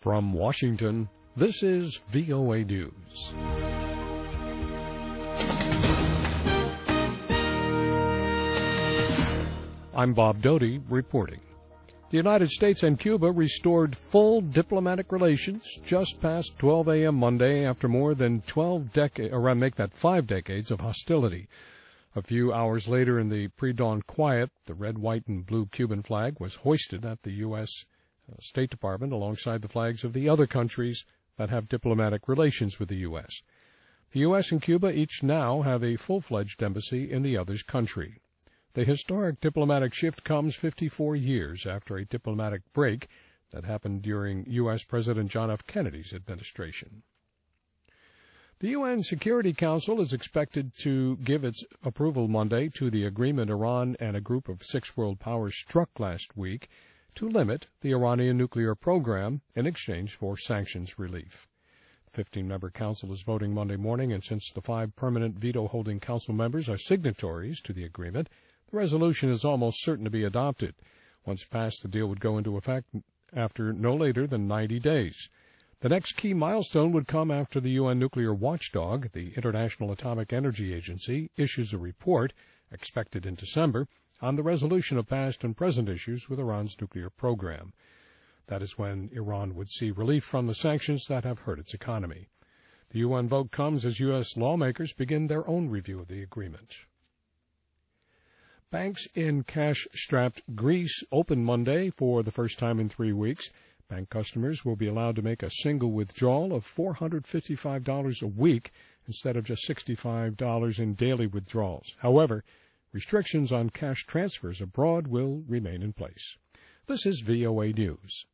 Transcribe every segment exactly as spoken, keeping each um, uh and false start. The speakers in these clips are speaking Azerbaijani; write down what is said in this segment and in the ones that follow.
From Washington, this is V O A News. I'm Bob Doty reporting. The United States and Cuba restored full diplomatic relations just past twelve a.m. Monday after more than twelve decades, or make that five decades of hostility. A few hours later in the pre-dawn quiet, the red, white, and blue Cuban flag was hoisted at the U S State Department alongside the flags of the other countries that have diplomatic relations with the U S. The U S and Cuba each now have a full-fledged embassy in the other's country. The historic diplomatic shift comes fifty-four years after a diplomatic break that happened during U S President John F. Kennedy's administration. The U N Security Council is expected to give its approval Monday to the agreement Iran and a group of six world powers struck last week to limit the Iranian nuclear program in exchange for sanctions relief. The fifteen-member council is voting Monday morning, and since the five permanent veto-holding council members are signatories to the agreement, the resolution is almost certain to be adopted. Once passed, the deal would go into effect after no later than ninety days. The next key milestone would come after the U N nuclear watchdog, the International Atomic Energy Agency, issues a report, expected in December, on the resolution of past and present issues with Iran's nuclear program. That is when Iran would see relief from the sanctions that have hurt its economy. The U N vote comes as U S lawmakers begin their own review of the agreement. Banks in cash-strapped Greece open Monday for the first time in three weeks. Bank customers will be allowed to make a single withdrawal of four hundred fifty-five dollars a week instead of just sixty-five dollars in daily withdrawals. However, restrictions on cash transfers abroad will remain in place. This is V O A News.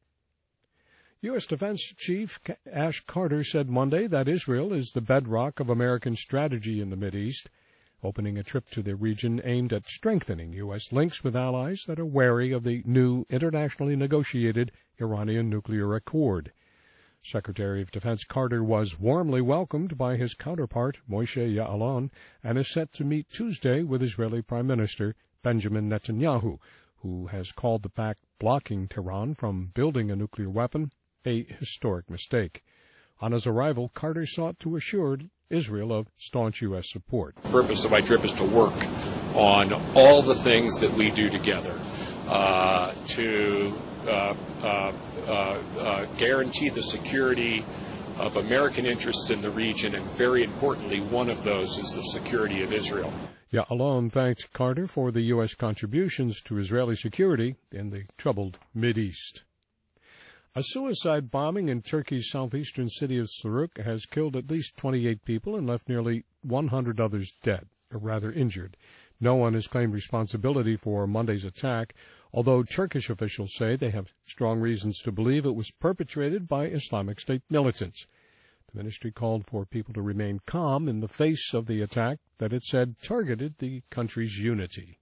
U S. Defense Chief Ash Carter said Monday that Israel is the bedrock of American strategy in the Mideast, opening a trip to the region aimed at strengthening U S links with allies that are wary of the new internationally negotiated Iranian nuclear accord. Secretary of Defense Carter was warmly welcomed by his counterpart, Moshe Ya'alon, and is set to meet Tuesday with Israeli Prime Minister Benjamin Netanyahu, who has called the pact blocking Tehran from building a nuclear weapon a historic mistake. On his arrival, Carter sought to assure Israel of staunch U S support. The purpose of my trip is to work on all the things that we do together uh, to uh, uh, uh, uh, guarantee the security of American interests in the region, and very importantly, one of those is the security of Israel. Ya'alon thanked Carter for the U S contributions to Israeli security in the troubled Mideast. A suicide bombing in Turkey's southeastern city of Suruk has killed at least twenty-eight people and left nearly one hundred others dead, or rather injured. No one has claimed responsibility for Monday's attack, although Turkish officials say they have strong reasons to believe it was perpetrated by Islamic State militants. The ministry called for people to remain calm in the face of the attack that it said targeted the country's unity.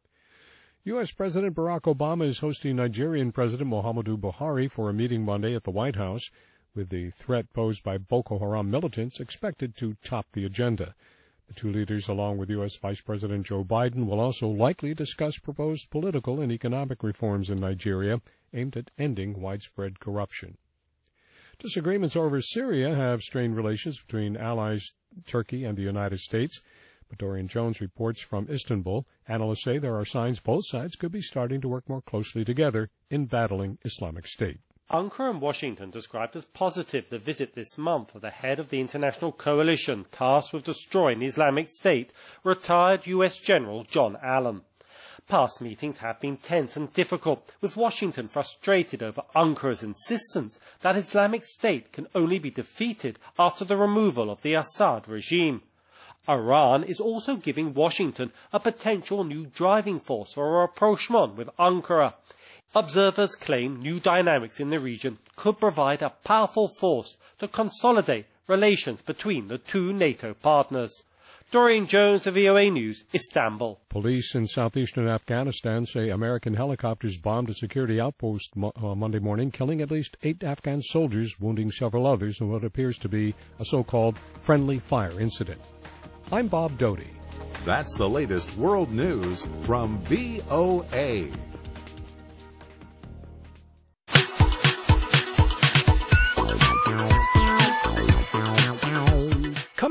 U S. President Barack Obama is hosting Nigerian President Muhammadu Buhari for a meeting Monday at the White House, with the threat posed by Boko Haram militants expected to top the agenda. The two leaders, along with U S. Vice President Joe Biden, will also likely discuss proposed political and economic reforms in Nigeria aimed at ending widespread corruption. Disagreements over Syria have strained relations between allies Turkey and the United States. But Dorian Jones reports from Istanbul. Analysts say there are signs both sides could be starting to work more closely together in battling Islamic State. Ankara and Washington described as positive the visit this month of the head of the international coalition tasked with destroying the Islamic State, retired U S General John Allen. Past meetings have been tense and difficult, with Washington frustrated over Ankara's insistence that Islamic State can only be defeated after the removal of the Assad regime. Iran is also giving Washington a potential new driving force for a rapprochement with Ankara. Observers claim new dynamics in the region could provide a powerful force to consolidate relations between the two NATO partners. Dorian Jones of V O A News, Istanbul. Police in southeastern Afghanistan say American helicopters bombed a security outpost mo- uh, Monday morning, killing at least eight Afghan soldiers, wounding several others in what appears to be a so-called friendly fire incident. I'm Bob Doty. That's the latest world news from V O A.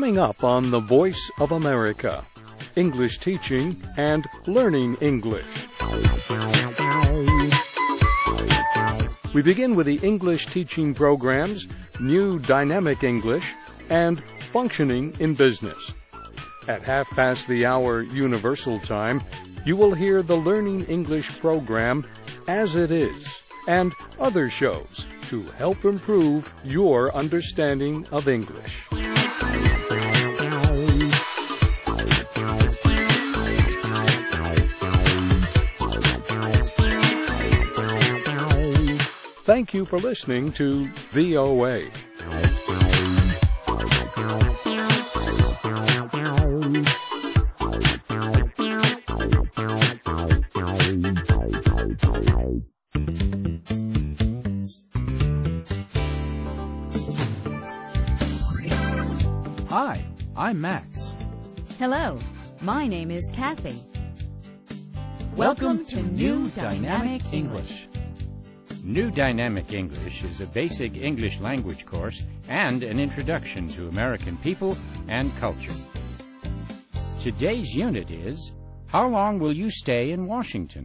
Coming up on The Voice of America, English teaching and learning English. We begin with the English teaching programs, New Dynamic English, and Functioning in Business. At half past the hour Universal Time, you will hear the Learning English program, As It Is, and other shows to help improve your understanding of English. Thank you for listening to V O A. Hi, I'm Max. Hello, my name is Kathy. Welcome to New Dynamic English. New Dynamic English is a basic English language course and an introduction to American people and culture. Today's unit is, How long will you stay in Washington?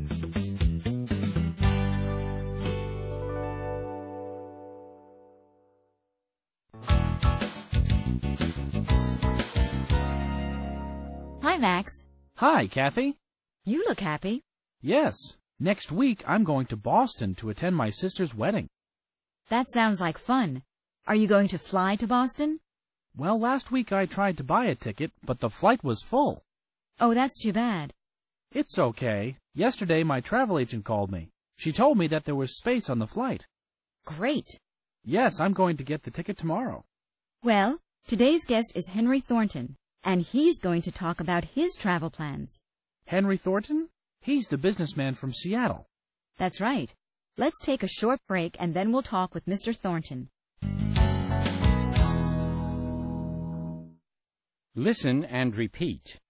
Hi, Max. Hi, Kathy. You look happy. Yes, next week I'm going to Boston to attend my sister's wedding. That sounds like fun. Are you going to fly to Boston? Well, last week I tried to buy a ticket, but the flight was full. Oh, that's too bad. It's okay. Yesterday my travel agent called me. She told me that there was space on the flight. Great. Yes, I'm going to get the ticket tomorrow. Well, today's guest is Henry Thornton, and he's going to talk about his travel plans. Henry Thornton? He's the businessman from Seattle. That's right. Let's take a short break and then we'll talk with Mister Thornton. Listen and repeat.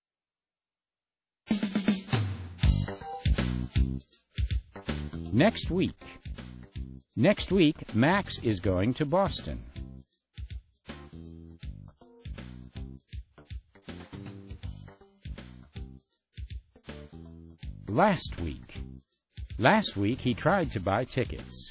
Next week. Next week, Max is going to Boston. Last week. Last week he tried to buy tickets.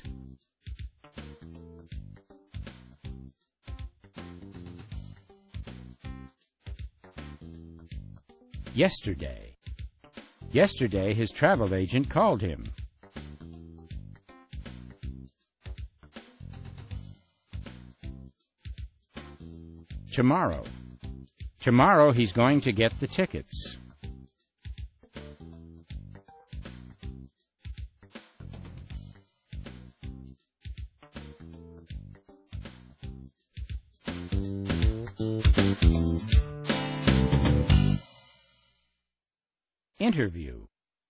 Yesterday. Yesterday his travel agent called him. Tomorrow. Tomorrow he's going to get the tickets. Interview.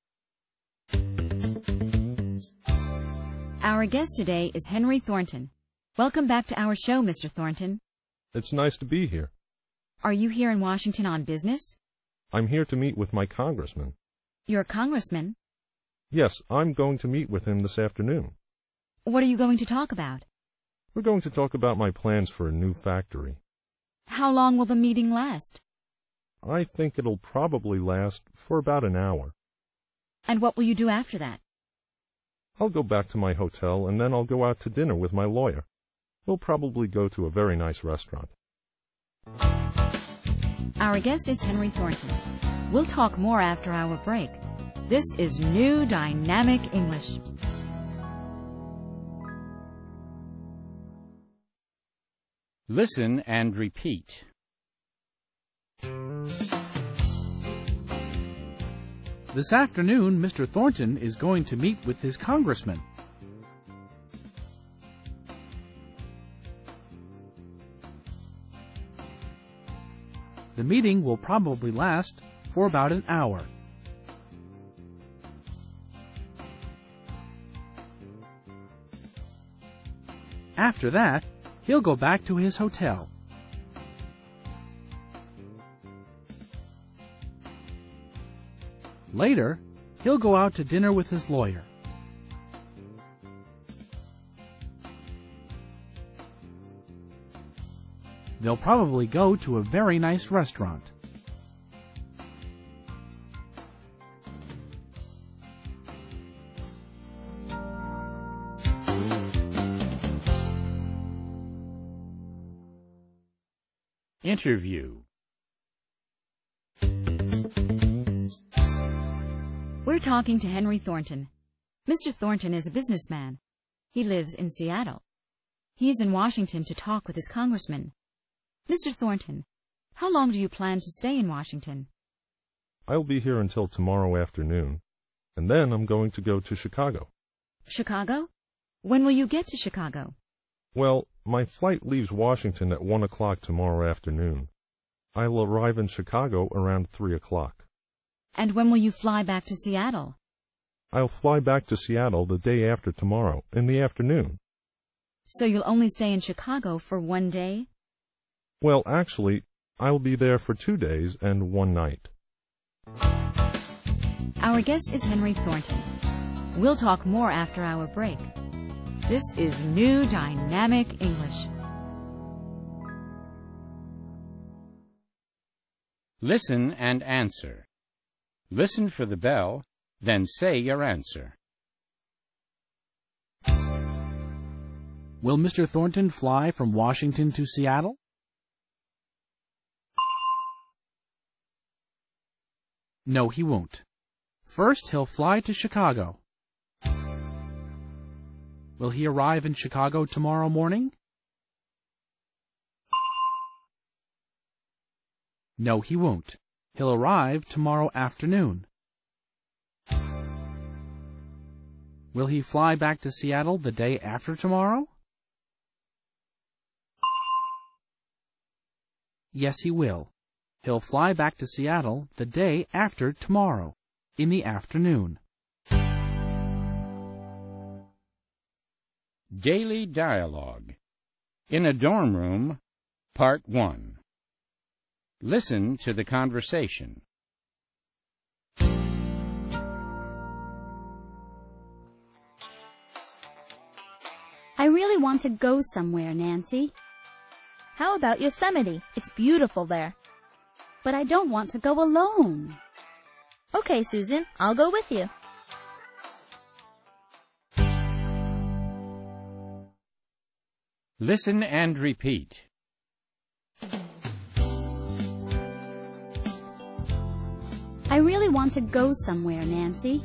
Our guest today is Henry Thornton. Welcome back to our show, Mister Thornton. It's nice to be here. Are you here in Washington on business? I'm here to meet with my congressman. You're a congressman? Yes, I'm going to meet with him this afternoon. What are you going to talk about? We're going to talk about my plans for a new factory. How long will the meeting last? I think it'll probably last for about an hour. And what will you do after that? I'll go back to my hotel and then I'll go out to dinner with my lawyer. We'll probably go to a very nice restaurant. Our guest is Henry Thornton. We'll talk more after our break. This is New Dynamic English. Listen and repeat. This afternoon, Mister Thornton is going to meet with his congressman. The meeting will probably last for about an hour. After that, he'll go back to his hotel. Later, he'll go out to dinner with his lawyer. They'll probably go to a very nice restaurant. Interview. We're talking to Henry Thornton. Mister Thornton is a businessman. He lives in Seattle. He is in Washington to talk with his congressman. Mister Thornton, how long do you plan to stay in Washington? I'll be here until tomorrow afternoon, and then I'm going to go to Chicago. Chicago? When will you get to Chicago? Well, my flight leaves Washington at one o'clock tomorrow afternoon. I'll arrive in Chicago around three o'clock. And when will you fly back to Seattle? I'll fly back to Seattle the day after tomorrow, in the afternoon. So you'll only stay in Chicago for one day? Well, actually, I'll be there for two days and one night. Our guest is Henry Thornton. We'll talk more after our break. This is New Dynamic English. Listen and answer. Listen for the bell, then say your answer. Will Mister Thornton fly from Washington to Seattle? No, he won't. First, he'll fly to Chicago. Will he arrive in Chicago tomorrow morning? No, he won't. He'll arrive tomorrow afternoon. Will he fly back to Seattle the day after tomorrow? Yes, he will. He'll fly back to Seattle the day after tomorrow, in the afternoon. Daily Dialogue. In a Dorm Room, Part one. Listen to the conversation. I really want to go somewhere, Nancy. How about Yosemite? It's beautiful there. But I don't want to go alone. Okay, Susan, I'll go with you. Listen and repeat. I really want to go somewhere, Nancy.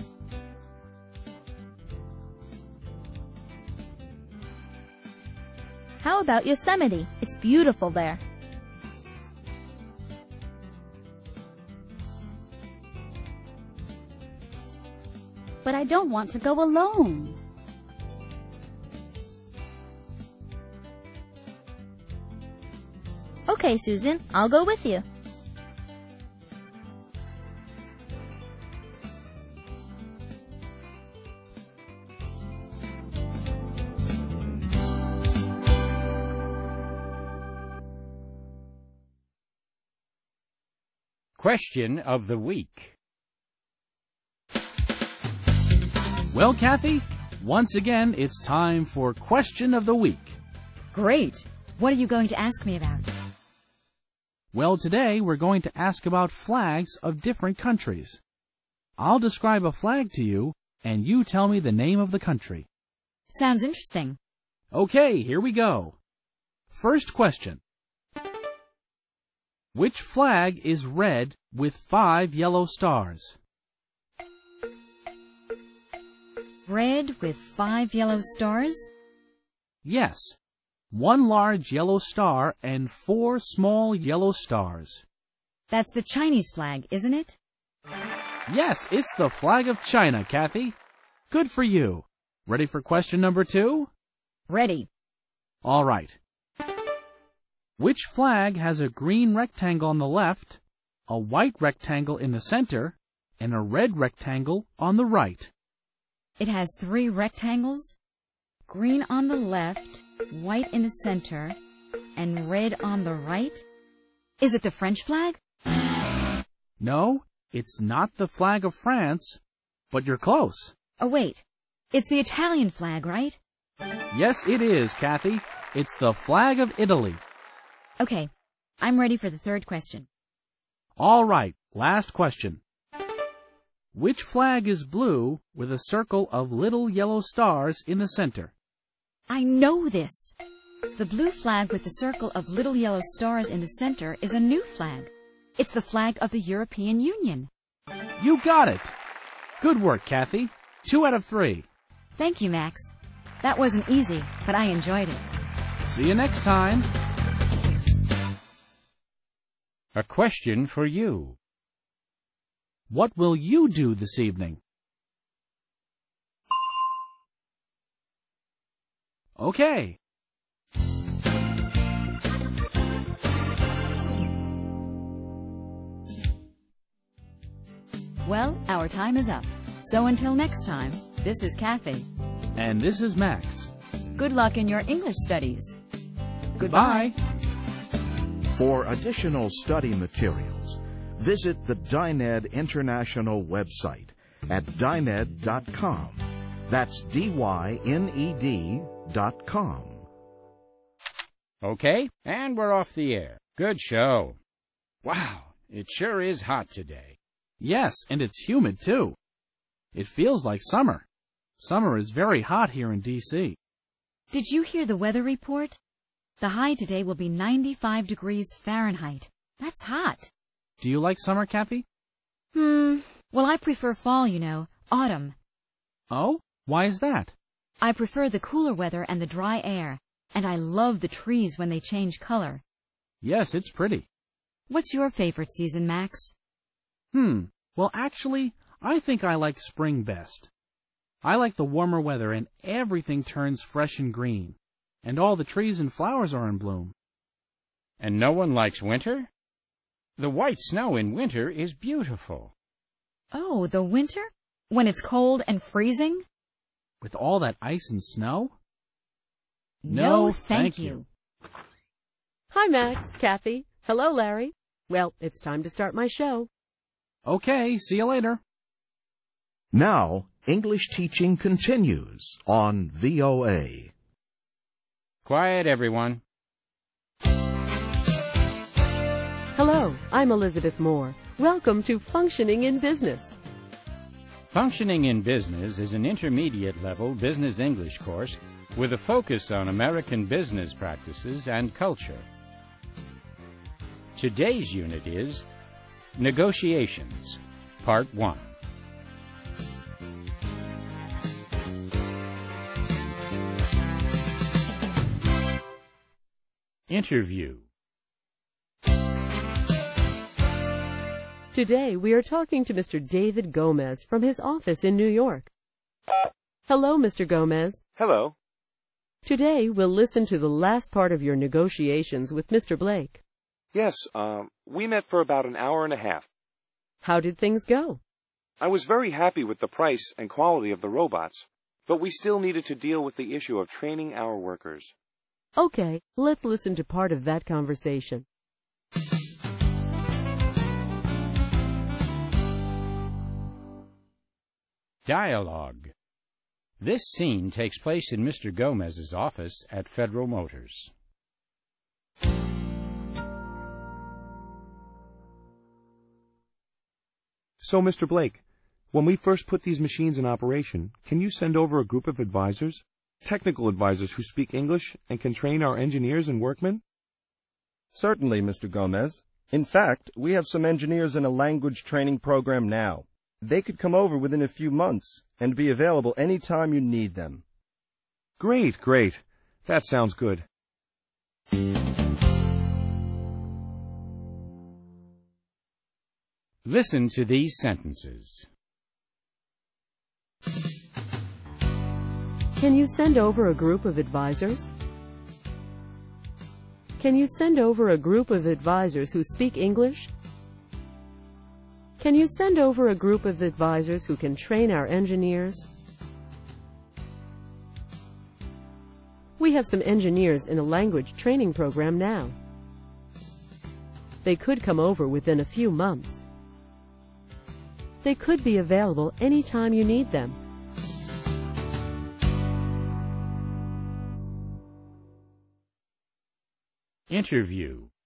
How about Yosemite? It's beautiful there. But I don't want to go alone. Okay, Susan, I'll go with you. Question of the week. Well, Kathy, once again, it's time for Question of the Week. Great. What are you going to ask me about? Well, today we're going to ask about flags of different countries. I'll describe a flag to you, and you tell me the name of the country. Sounds interesting. Okay, here we go. First question. Which flag is red with five yellow stars? Red with five yellow stars? Yes. One large yellow star and four small yellow stars. That's the Chinese flag, isn't it? Yes, it's the flag of China, Kathy. Good for you. Ready for question number two? Ready. All right. Which flag has a green rectangle on the left, a white rectangle in the center, and a red rectangle on the right? It has three rectangles, green on the left, white in the center, and red on the right? Is it the French flag? No, it's not the flag of France, but you're close. Oh, wait. It's the Italian flag, right? Yes, it is, Kathy. It's the flag of Italy. Okay, I'm ready for the third question. All right, last question. Which flag is blue with a circle of little yellow stars in the center? I know this. The blue flag with the circle of little yellow stars in the center is a new flag. It's the flag of the European Union. You got it. Good work, Kathy. Two out of three. Thank you, Max. That wasn't easy, but I enjoyed it. See you next time. A question for you. What will you do this evening? Okay. Well, our time is up. So until next time, this is Kathy. And this is Max. Good luck in your English studies. Goodbye. For additional study materials, visit the Dyned International website at dyned dot com. That's D Y N E D dot com. Okay, and we're off the air. Good show. Wow, it sure is hot today. Yes, and it's humid, too. It feels like summer. Summer is very hot here in D C Did you hear the weather report? The high today will be ninety-five degrees Fahrenheit. That's hot. Do you like summer, Kathy? Hmm, well, I prefer fall, you know, autumn. Oh? Why is that? I prefer the cooler weather and the dry air, and I love the trees when they change color. Yes, it's pretty. What's your favorite season, Max? Hmm, well, actually, I think I like spring best. I like the warmer weather and everything turns fresh and green, and all the trees and flowers are in bloom. And no one likes winter? The white snow in winter is beautiful. Oh, the winter? When it's cold and freezing? With all that ice and snow? No, no thank, thank you. you. Hi, Max, Kathy. Hello, Larry. Well, it's time to start my show. Okay, see you later. Now, English teaching continues on V O A. Quiet, everyone. Hello, I'm Elizabeth Moore. Welcome to Functioning in Business. Functioning in Business is an intermediate-level business English course with a focus on American business practices and culture. Today's unit is Negotiations, Part one. Interview. Today we are talking to Mister David Gomez from his office in New York. Hello, Mister Gomez. Hello. Today we'll listen to the last part of your negotiations with Mister Blake. Yes, um, we met for about an hour and a half. How did things go? I was very happy with the price and quality of the robots, but we still needed to deal with the issue of training our workers. Okay, let's listen to part of that conversation. Dialogue. This scene takes place in Mister Gomez's office at Federal Motors. So, Mister Blake, when we first put these machines in operation, can you send over a group of advisors, technical advisors who speak English and can train our engineers and workmen? Certainly, Mister Gomez. In fact, we have some engineers in a language training program now. They could come over within a few months and be available any time you need them. Great, great. That sounds good. Listen to these sentences. Can you send over a group of advisors? Can you send over a group of advisors who speak English? Can you send over a group of advisors who can train our engineers? We have some engineers in a language training program now. They could come over within a few months. They could be available anytime you need them. Interview.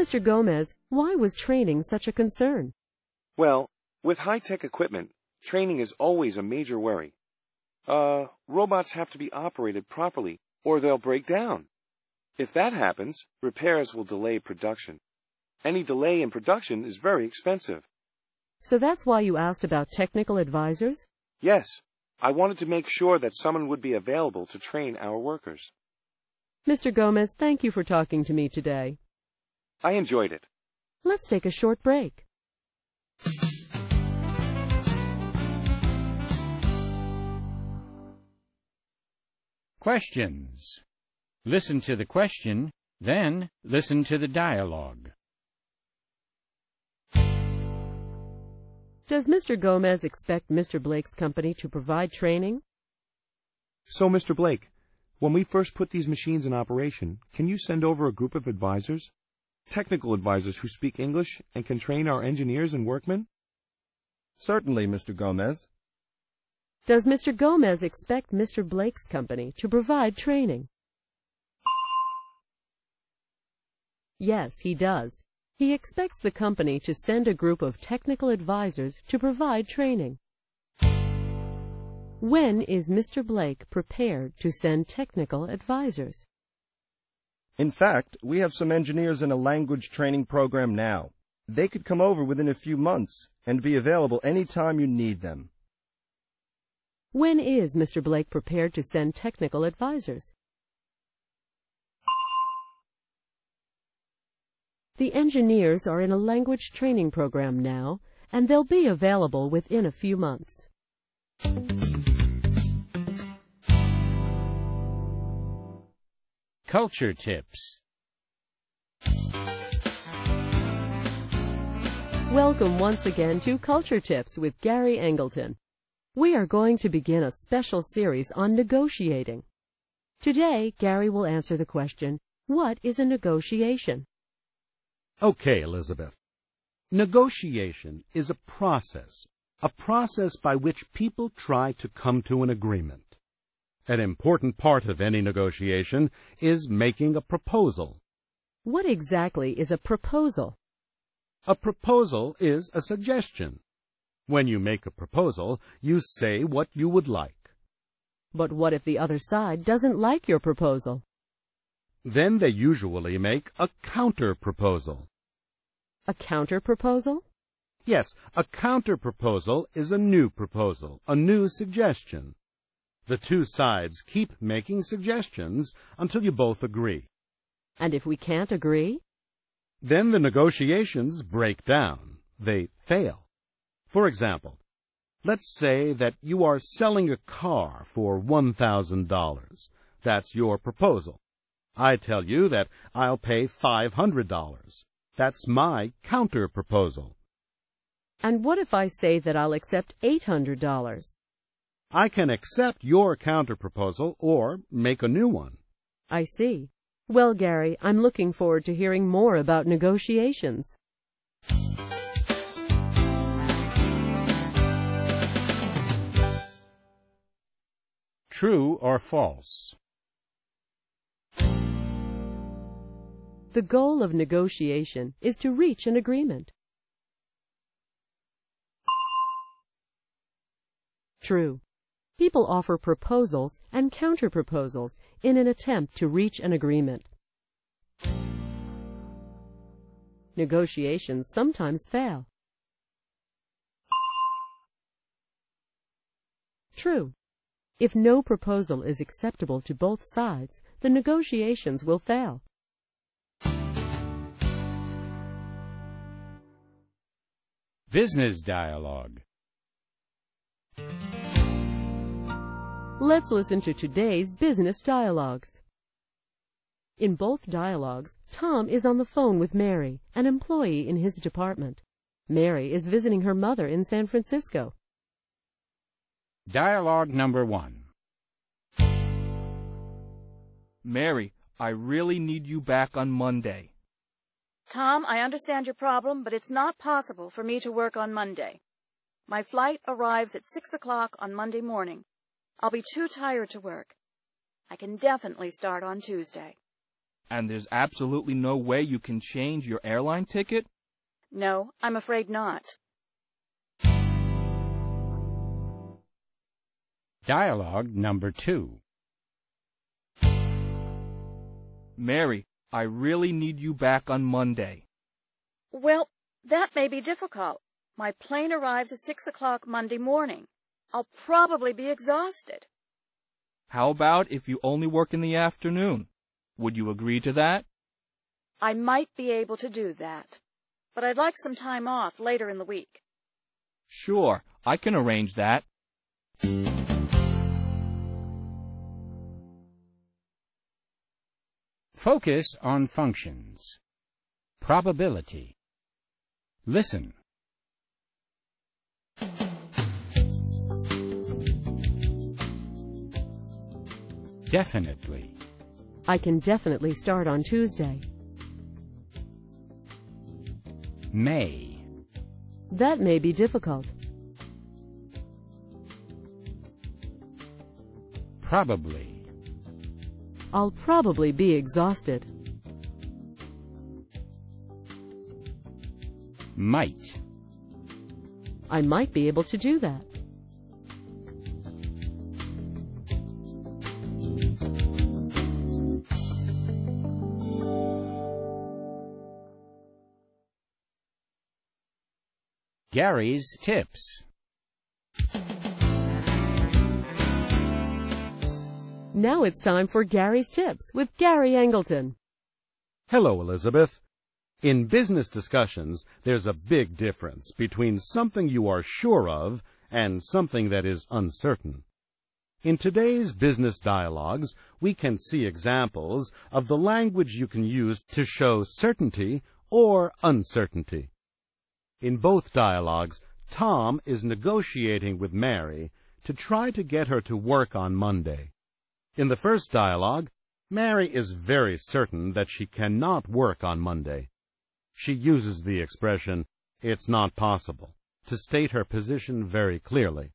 Mister Gomez, why was training such a concern? Well, with high-tech equipment, training is always a major worry. Uh, robots have to be operated properly, or they'll break down. If that happens, repairs will delay production. Any delay in production is very expensive. So that's why you asked about technical advisors? Yes, I wanted to make sure that someone would be available to train our workers. Mister Gomez, thank you for talking to me today. I enjoyed it. Let's take a short break. Questions. Listen to the question, then listen to the dialogue. Does Mister Gomez expect Mister Blake's company to provide training? So, Mister Blake, when we first put these machines in operation, can you send over a group of advisors? Technical advisors who speak English and can train our engineers and workmen? Certainly, Mister Gomez. Does Mister Gomez expect Mister Blake's company to provide training? Yes, he does. He expects the company to send a group of technical advisors to provide training. When is Mister Blake prepared to send technical advisors? In fact, we have some engineers in a language training program now. They could come over within a few months and be available any time you need them. When is Mister Blake prepared to send technical advisors? The engineers are in a language training program now, and they'll be available within a few months. Culture tips. Welcome once again to Culture Tips with Gary Angleton. We are going to begin a special series on negotiating. Today, Gary will answer the question, what is a negotiation? Okay, Elizabeth. Negotiation is a process, a process by which people try to come to an agreement. An important part of any negotiation is making a proposal. What exactly is a proposal? A proposal is a suggestion. When you make a proposal, you say what you would like. But what if the other side doesn't like your proposal? Then they usually make a counter-proposal. A counter-proposal? Yes, a counter-proposal is a new proposal, a new suggestion. The two sides keep making suggestions until you both agree. And if we can't agree? Then the negotiations break down. They fail. For example, let's say that you are selling a car for one thousand dollars. That's your proposal. I tell you that I'll pay five hundred dollars. That's my counter-proposal. And what if I say that I'll accept eight hundred dollars? I can accept your counter-proposal or make a new one. I see. Well, Gary, I'm looking forward to hearing more about negotiations. True or false? The goal of negotiation is to reach an agreement. True. People offer proposals and counter-proposals in an attempt to reach an agreement. Negotiations sometimes fail. True. If no proposal is acceptable to both sides, the negotiations will fail. Business dialogue. Let's listen to today's business dialogues. In both dialogues, Tom is on the phone with Mary, an employee in his department. Mary is visiting her mother in San Francisco. Dialogue number one. Mary, I really need you back on Monday. Tom, I understand your problem, but it's not possible for me to work on Monday. My flight arrives at six o'clock on Monday morning. I'll be too tired to work. I can definitely start on Tuesday. And there's absolutely no way you can change your airline ticket? No, I'm afraid not. Dialogue number two. Mary, I really need you back on Monday. Well, that may be difficult. My plane arrives at six o'clock Monday morning. I'll probably be exhausted. How about if you only work in the afternoon? Would you agree to that? I might be able to do that, but I'd like some time off later in the week. Sure, I can arrange that. Focus on functions. Probability. Listen. Definitely. I can definitely start on Tuesday. May. That may be difficult. Probably. I'll probably be exhausted. Might. I might be able to do that. Gary's tips. Now it's time for Gary's Tips with Gary Angleton. Hello, Elizabeth. In business discussions, there's a big difference between something you are sure of and something that is uncertain. In today's business dialogues, we can see examples of the language you can use to show certainty or uncertainty. In both dialogues, Tom is negotiating with Mary to try to get her to work on Monday. In the first dialogue, Mary is very certain that she cannot work on Monday. She uses the expression, "it's not possible," to state her position very clearly.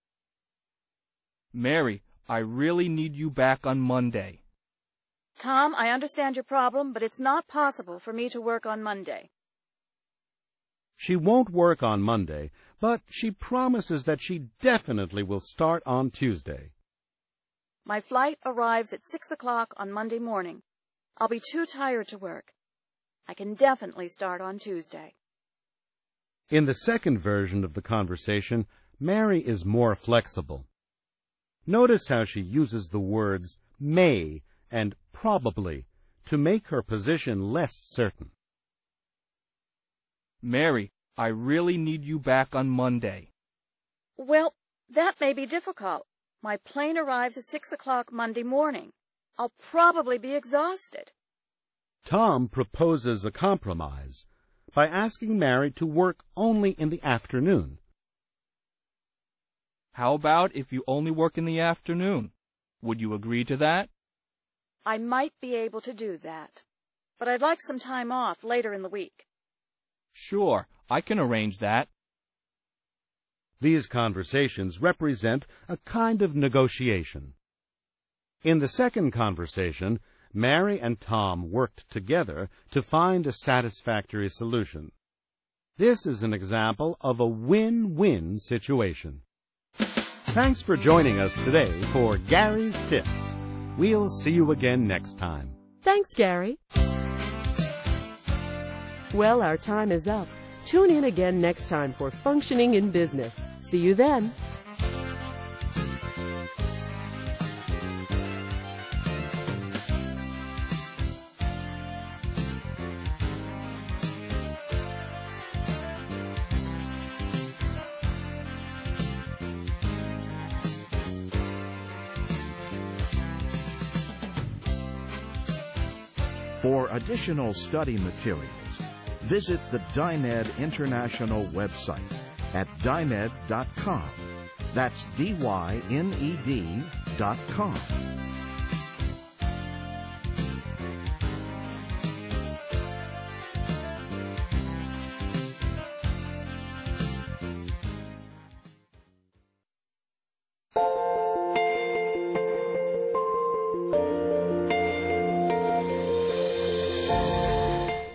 Mary, I really need you back on Monday. Tom, I understand your problem, but it's not possible for me to work on Monday. She won't work on Monday, but she promises that she definitely will start on Tuesday. My flight arrives at six o'clock on Monday morning. I'll be too tired to work. I can definitely start on Tuesday. In the second version of the conversation, Mary is more flexible. Notice how she uses the words may and probably to make her position less certain. Mary, I really need you back on Monday. Well, that may be difficult. My plane arrives at six o'clock Monday morning. I'll probably be exhausted. Tom proposes a compromise by asking Mary to work only in the afternoon. How about if you only work in the afternoon? Would you agree to that? I might be able to do that, but I'd like some time off later in the week. Sure, I can arrange that. These conversations represent a kind of negotiation. In the second conversation, Mary and Tom worked together to find a satisfactory solution. This is an example of a win-win situation. Thanks for joining us today for Gary's Tips. We'll see you again next time. Thanks, Gary. Well, our time is up. Tune in again next time for Functioning in Business. See you then. For additional study materials, visit the Dyned International website at dyned dot com. That's D Y N E D dot com.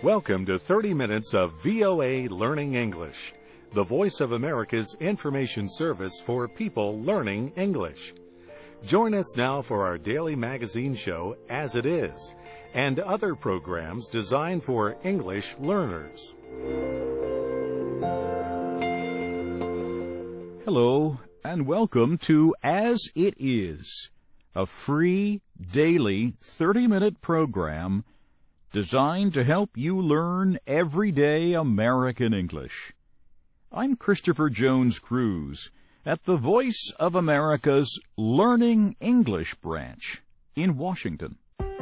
Welcome to thirty minutes of V O A Learning English, the voice of America's information service for people learning English. Join us now for our daily magazine show, As It Is, and other programs designed for English learners. Hello, and welcome to As It Is, a free, daily, thirty-minute program designed to help you learn everyday American English. I'm Christopher Jones Cruz at the Voice of America's Learning English branch in Washington.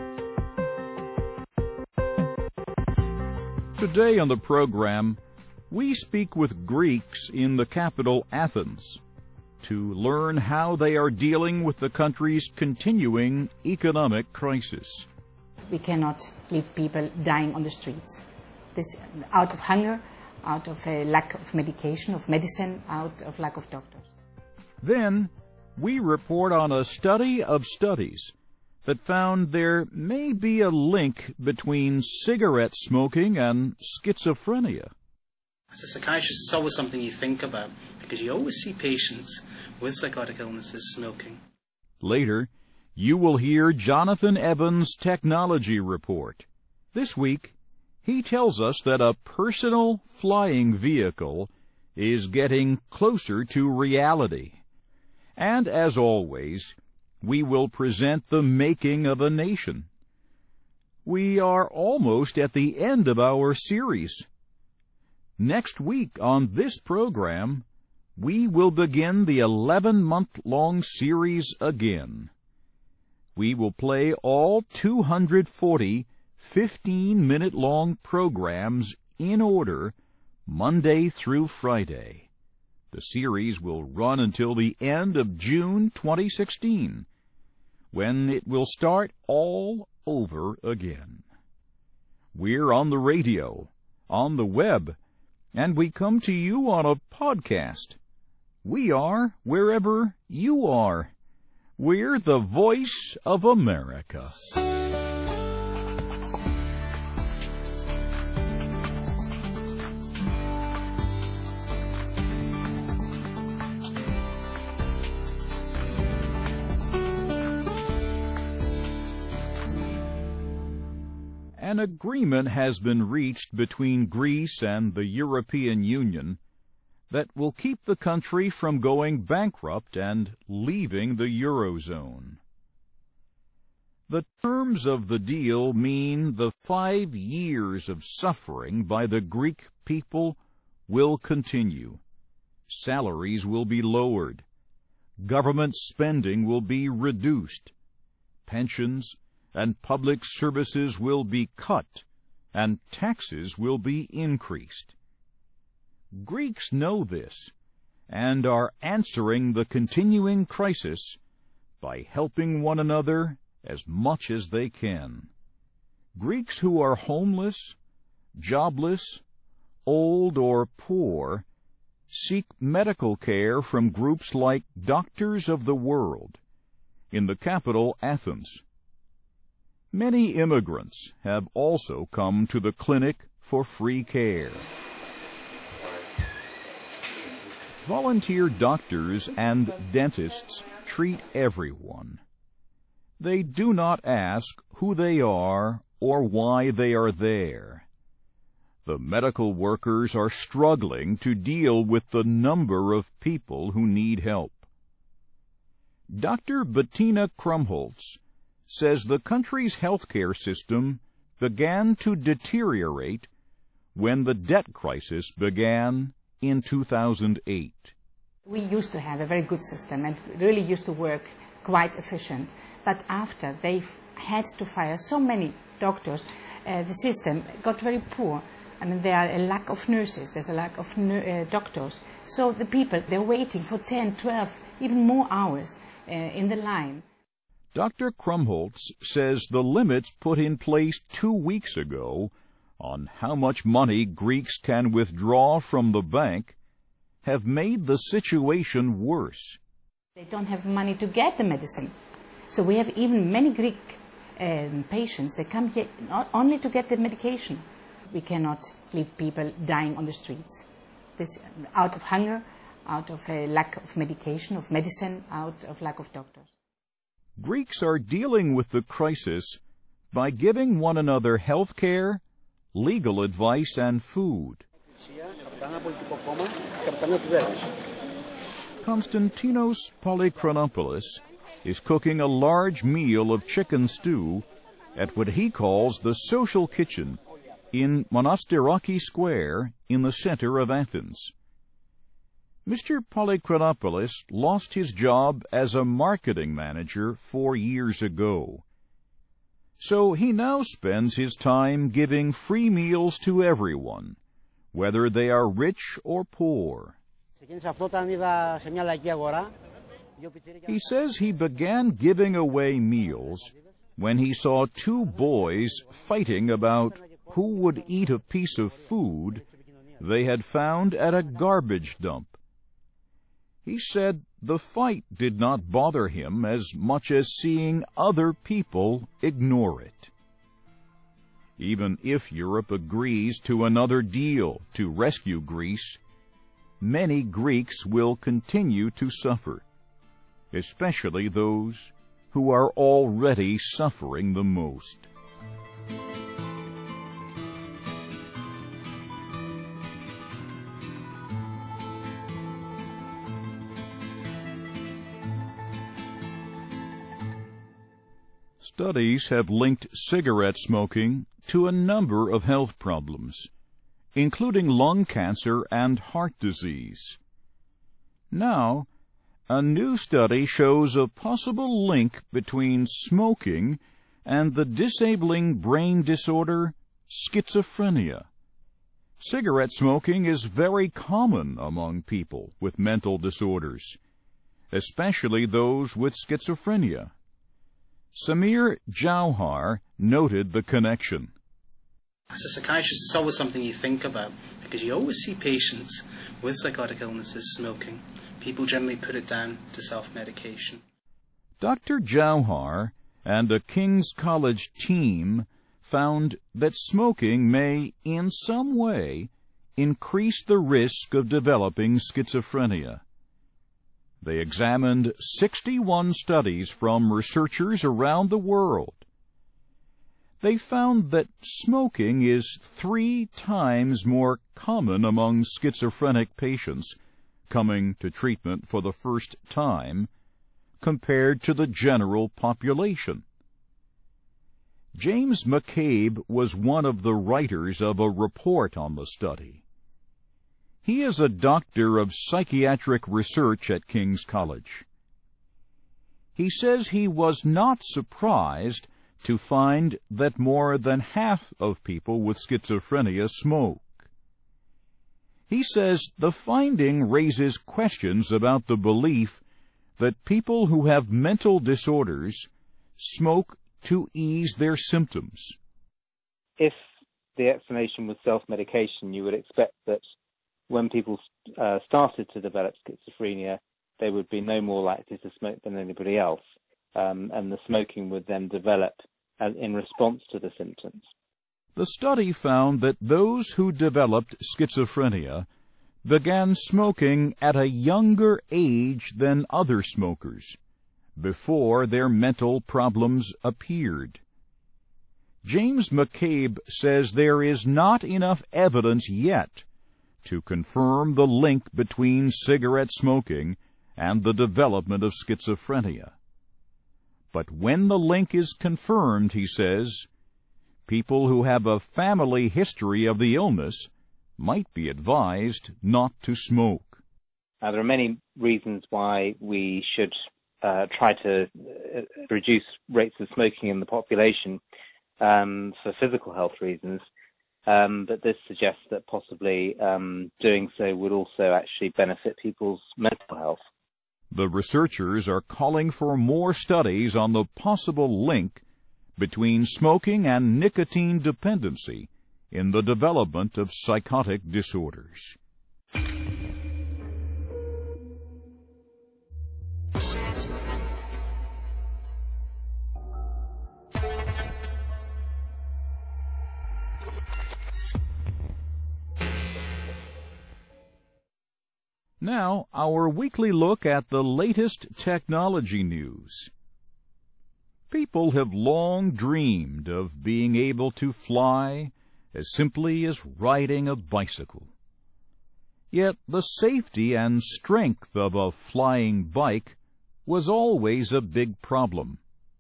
Today on the program, we speak with Greeks in the capital Athens to learn how they are dealing with the country's continuing economic crisis. We cannot leave people dying on the streets. This out of hunger, out of a lack of medication, of medicine, out of lack of doctors. Then, we report on a study of studies that found there may be a link between cigarette smoking and schizophrenia. As a psychiatrist, it's always something you think about, because you always see patients with psychotic illnesses smoking. Later, you will hear Jonathan Evans' technology report. This week, he tells us that a personal flying vehicle is getting closer to reality. And as always, we will present the making of a nation. We are almost at the end of our series. Next week on this program, we will begin the eleven-month-long series again. We will play all two hundred forty fifteen-minute-long programs in order, Monday through Friday. The series will run until the end of June twenty sixteen, when it will start all over again. We're on the radio, on the web, and we come to you on a podcast. We are wherever you are. We're the Voice of America. An agreement has been reached between Greece and the European Union that will keep the country from going bankrupt and leaving the Eurozone. The terms of the deal mean the five years of suffering by the Greek people will continue. Salaries will be lowered. Government spending will be reduced. Pensions and public services will be cut, and taxes will be increased. Greeks know this, and are answering the continuing crisis by helping one another as much as they can. Greeks who are homeless, jobless, old, or poor seek medical care from groups like Doctors of the World in the capital, Athens. Many immigrants have also come to the clinic for free care. Volunteer doctors and dentists treat everyone. They do not ask who they are or why they are there. The medical workers are struggling to deal with the number of people who need help. Doctor Bettina Krumholtz says the country's healthcare system began to deteriorate when the debt crisis began in two thousand eight. We used to have a very good system and really used to work quite efficient. But after they had to fire so many doctors, uh, the system got very poor. I mean, there are a lack of nurses, there's a lack of uh, doctors. So the people, they're waiting for ten, twelve, even more hours uh, in the line. Doctor Krumholtz says the limits put in place two weeks ago on how much money Greeks can withdraw from the bank have made the situation worse. They don't have money to get the medicine. So we have even many Greek um, patients, they come here not only to get the medication. we cannot leave people dying on the streets. This out of hunger, out of a lack of medication, of medicine, out of lack of doctors. Greeks are dealing with the crisis by giving one another health care, legal advice, and food. Konstantinos Polychronopoulos is cooking a large meal of chicken stew at what he calls the social kitchen in Monastiraki Square in the center of Athens. Mister Polychronopoulos lost his job as a marketing manager four years ago. So he now spends his time giving free meals to everyone, whether they are rich or poor. He says he began giving away meals when he saw two boys fighting about who would eat a piece of food they had found at a garbage dump. He said the fight did not bother him as much as seeing other people ignore it. Even if Europe agrees to another deal to rescue Greece, many Greeks will continue to suffer, especially those who are already suffering the most. Studies have linked cigarette smoking to a number of health problems, including lung cancer and heart disease. Now, a new study shows a possible link between smoking and the disabling brain disorder schizophrenia. Cigarette smoking is very common among people with mental disorders, especially those with schizophrenia. Samir Jauhar noted the connection. As a psychiatrist, it's always something you think about, because you always see patients with psychotic illnesses smoking. People generally put it down to self-medication. Doctor Jauhar and a King's College team found that smoking may, in some way, increase the risk of developing schizophrenia. They examined sixty-one studies from researchers around the world. They found that smoking is three times more common among schizophrenic patients coming to treatment for the first time compared to the general population. James McCabe was one of the writers of a report on the study. He is a doctor of psychiatric research at King's College. He says he was not surprised to find that more than half of people with schizophrenia smoke. He says the finding raises questions about the belief that people who have mental disorders smoke to ease their symptoms. If the explanation was self-medication, you would expect that when people uh, started to develop schizophrenia, they would be no more likely to smoke than anybody else, um, and the smoking would then develop as in response to the symptoms. The study found that those who developed schizophrenia began smoking at a younger age than other smokers, before their mental problems appeared. James McCabe says there is not enough evidence yet to confirm the link between cigarette smoking and the development of schizophrenia. But when the link is confirmed, he says, people who have a family history of the illness might be advised not to smoke. Uh, there are many reasons why we should uh, try to uh, reduce rates of smoking in the population um, for physical health reasons. Um, but this suggests that possibly um, doing so would also actually benefit people's mental health. The researchers are calling for more studies on the possible link between smoking and nicotine dependency in the development of psychotic disorders. Now, our weekly look at the latest technology news. People have long dreamed of being able to fly as simply as riding a bicycle. Yet the safety and strength of a flying bike was always a big problem.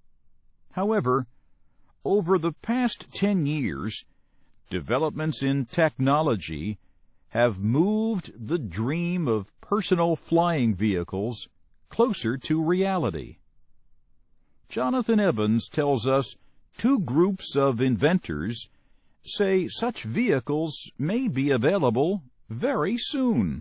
However, over the past ten years, developments in technology have moved the dream of personal flying vehicles closer to reality. Jonathan Evans tells us two groups of inventors say such vehicles may be available very soon.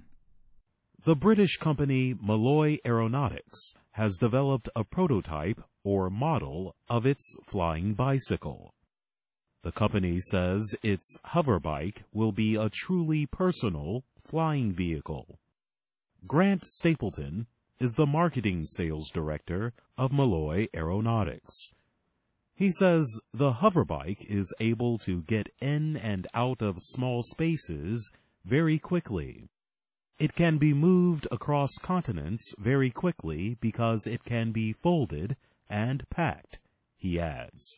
The British company Malloy Aeronautics has developed a prototype or model of its flying bicycle. The company says its hoverbike will be a truly personal flying vehicle. Grant Stapleton is the marketing sales director of Malloy Aeronautics. He says the hoverbike is able to get in and out of small spaces very quickly. It can be moved across continents very quickly because it can be folded and packed, he adds.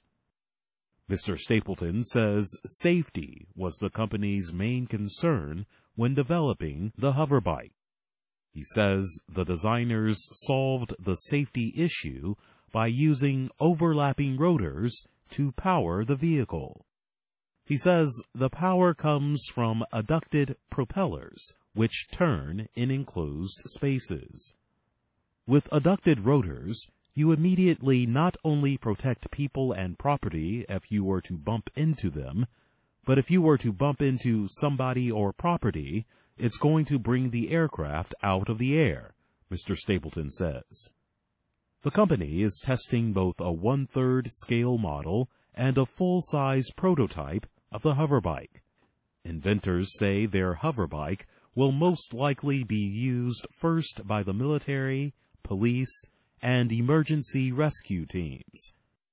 Mister Stapleton says safety was the company's main concern when developing the hoverbike. He says the designers solved the safety issue by using overlapping rotors to power the vehicle. He says the power comes from adducted propellers, which turn in enclosed spaces. With adducted rotors, you immediately not only protect people and property if you were to bump into them, but if you were to bump into somebody or property, it's going to bring the aircraft out of the air, Mister Stapleton says. The company is testing both a one-third scale model and a full-size prototype of the hoverbike. Inventors say their hoverbike will most likely be used first by the military, police, and emergency rescue teams.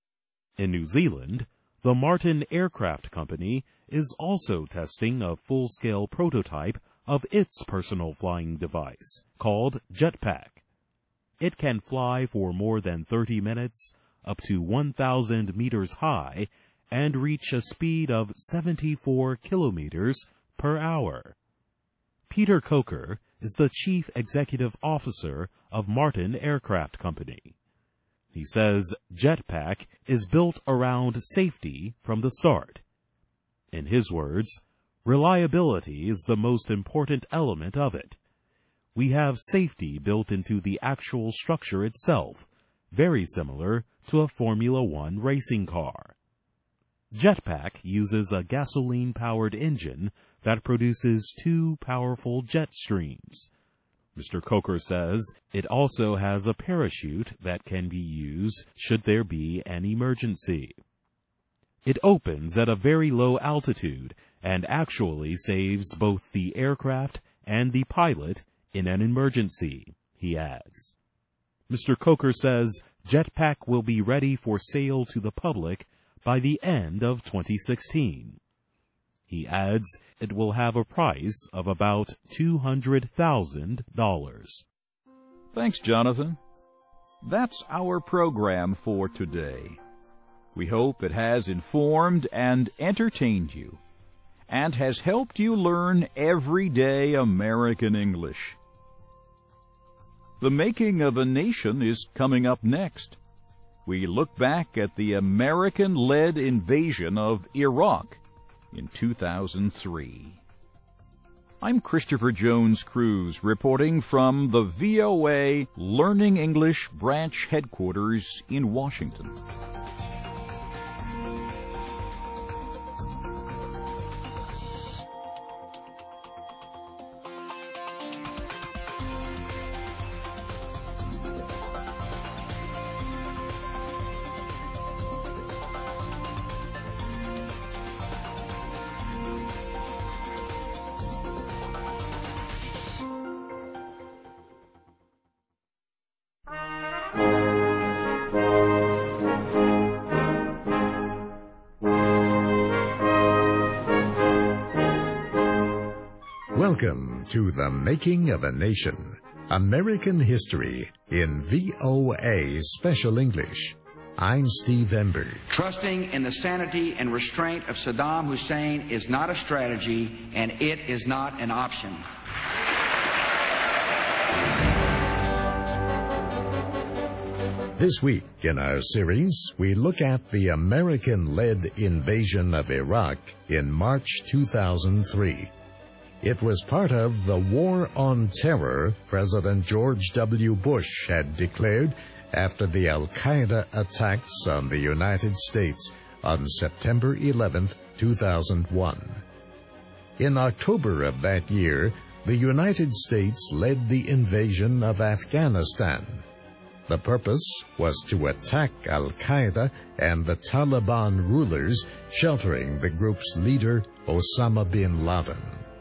In New Zealand, the Martin Aircraft Company is also testing a full-scale prototype of its personal flying device, called Jetpack. It can fly for more than thirty minutes, up to one thousand meters high, and reach a speed of seventy-four kilometers per hour. Peter Coker is the Chief Executive Officer of Martin Aircraft Company. He says Jetpack is built around safety from the start. In his words, reliability is the most important element of it. We have safety built into the actual structure itself, very similar to a Formula One racing car. Jetpack uses a gasoline-powered engine that produces two powerful jet streams. Mister Coker says it also has a parachute that can be used should there be an emergency. It opens at a very low altitude and actually saves both the aircraft and the pilot in an emergency, he adds. Mister Coker says Jetpack will be ready for sale to the public by the end of twenty sixteen. He adds it will have a price of about two hundred thousand dollars. Thanks, Jonathan. That's our program for today. We hope it has informed and entertained you, and has helped you learn everyday American English. The Making of a Nation is coming up next. We look back at the American-led invasion of Iraq in two thousand three. I'm Christopher Jones Cruz, reporting from the V O A Learning English branch headquarters in Washington. Welcome to The Making of a Nation, American History in V O A Special English. I'm Steve Ember. Trusting in the sanity and restraint of Saddam Hussein is not a strategy, and it is not an option. This week in our series, we look at the American-led invasion of Iraq in March two thousand three. It was part of the War on Terror President George W. Bush had declared after the Al-Qaeda attacks on the United States on September eleventh, two thousand one. In October of that year, the United States led the invasion of Afghanistan. The purpose was to attack Al-Qaeda and the Taliban rulers sheltering the group's leader, Osama bin Laden.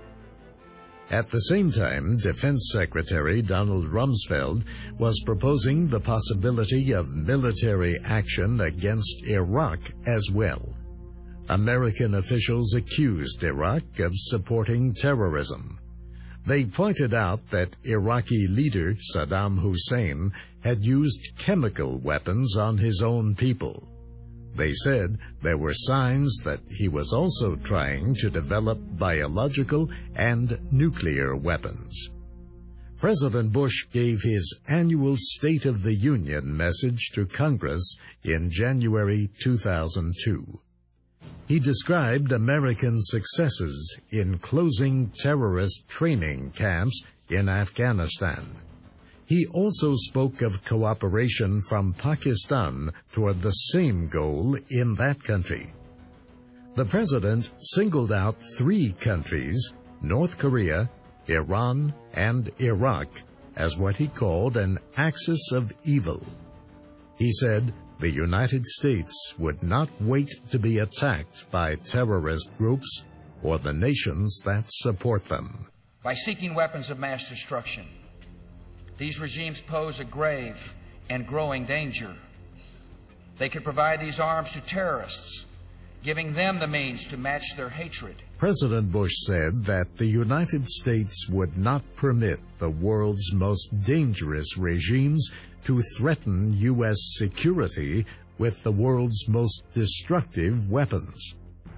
At the same time, Defense Secretary Donald Rumsfeld was proposing the possibility of military action against Iraq as well. American officials accused Iraq of supporting terrorism. They pointed out that Iraqi leader Saddam Hussein had used chemical weapons on his own people. They said there were signs that he was also trying to develop biological and nuclear weapons. President Bush gave his annual State of the Union message to Congress in January two thousand two. He described American successes in closing terrorist training camps in Afghanistan. He also spoke of cooperation from Pakistan toward the same goal in that country. The president singled out three countries, North Korea, Iran, and Iraq, as what he called an axis of evil. He said the United States would not wait to be attacked by terrorist groups or the nations that support them. By seeking weapons of mass destruction, these regimes pose a grave and growing danger. They could provide these arms to terrorists, giving them the means to match their hatred. President Bush said that the United States would not permit the world's most dangerous regimes to threaten U S security with the world's most destructive weapons.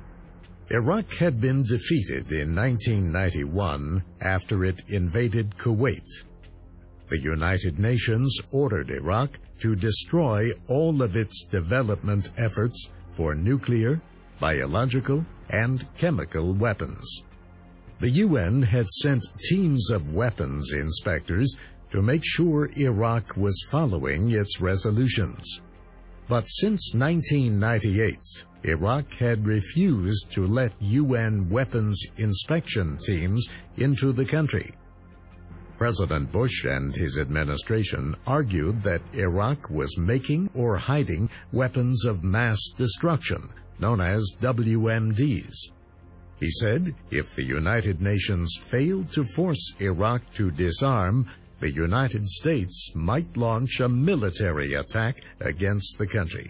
Iraq had been defeated in nineteen ninety-one after it invaded Kuwait. The United Nations ordered Iraq to destroy all of its development efforts for nuclear, biological, and chemical weapons. The U N had sent teams of weapons inspectors to make sure Iraq was following its resolutions. But since nineteen ninety-eight, Iraq had refused to let U N weapons inspection teams into the country. President Bush and his administration argued that Iraq was making or hiding weapons of mass destruction, known as W M Ds. He said if the United Nations failed to force Iraq to disarm, the United States might launch a military attack against the country.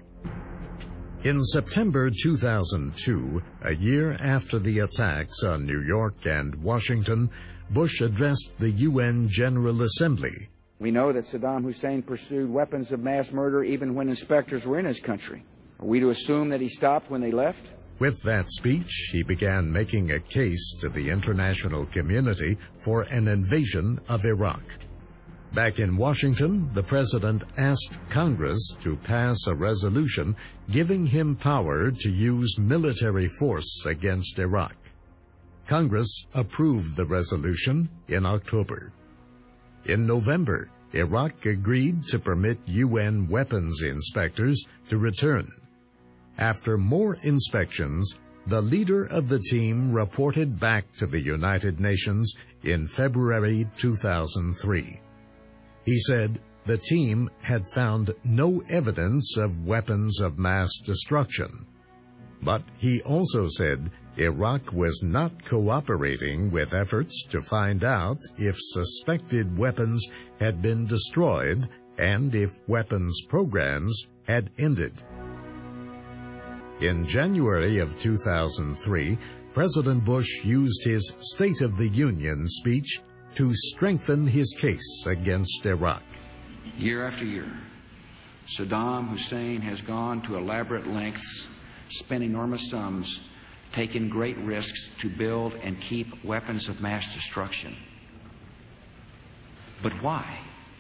In September two thousand two, a year after the attacks on New York and Washington, Bush addressed the U N General Assembly. We know that Saddam Hussein pursued weapons of mass murder even when inspectors were in his country. Are we to assume that he stopped when they left? With that speech, he began making a case to the international community for an invasion of Iraq. Back in Washington, the president asked Congress to pass a resolution giving him power to use military force against Iraq. Congress approved the resolution in October. In November, Iraq agreed to permit U N weapons inspectors to return. After more inspections, the leader of the team reported back to the United Nations in February two thousand three. He said the team had found no evidence of weapons of mass destruction. But he also said Iraq was not cooperating with efforts to find out if suspected weapons had been destroyed and if weapons programs had ended. In January of two thousand three, President Bush used his State of the Union speech to strengthen his case against Iraq. Year after year, Saddam Hussein has gone to elaborate lengths, spent enormous sums, taken great risks to build and keep weapons of mass destruction. But why?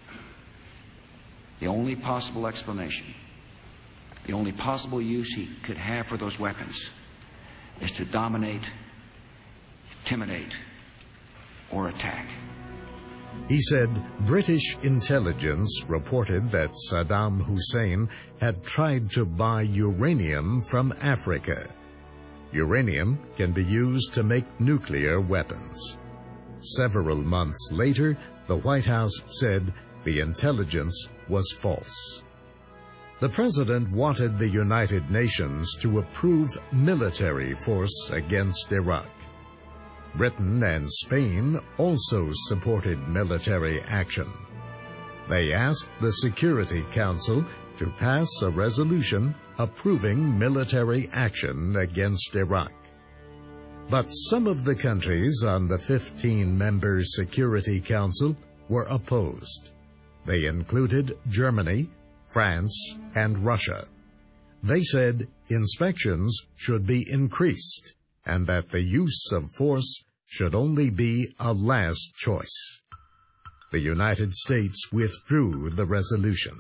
The only possible explanation, the only possible use he could have for those weapons is to dominate, intimidate, or attack. He said British intelligence reported that Saddam Hussein had tried to buy uranium from Africa. Uranium can be used to make nuclear weapons. Several months later, the White House said the intelligence was false. The president wanted the United Nations to approve military force against Iraq. Britain and Spain also supported military action. They asked the Security Council to pass a resolution approving military action against Iraq. But some of the countries on the fifteen-member Security Council were opposed. They included Germany, France, and Russia. They said inspections should be increased and that the use of force should only be a last choice. The United States withdrew the resolution.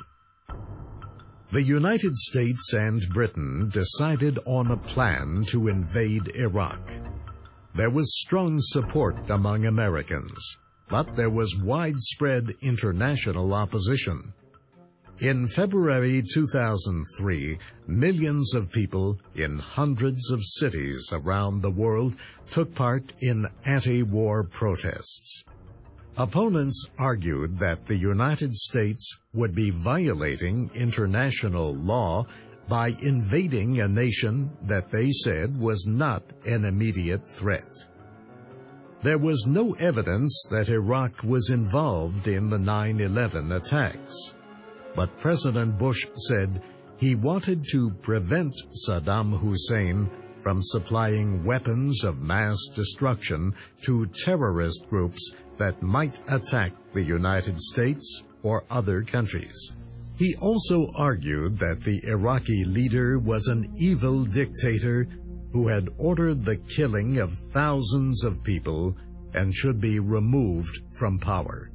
The United States and Britain decided on a plan to invade Iraq. There was strong support among Americans, but there was widespread international opposition. In February two thousand three, millions of people in hundreds of cities around the world took part in anti-war protests. Opponents argued that the United States would be violating international law by invading a nation that they said was not an immediate threat. There was no evidence that Iraq was involved in the nine eleven attacks. But President Bush said he wanted to prevent Saddam Hussein from supplying weapons of mass destruction to terrorist groups that might attack the United States or other countries. He also argued that the Iraqi leader was an evil dictator who had ordered the killing of thousands of people and should be removed from power.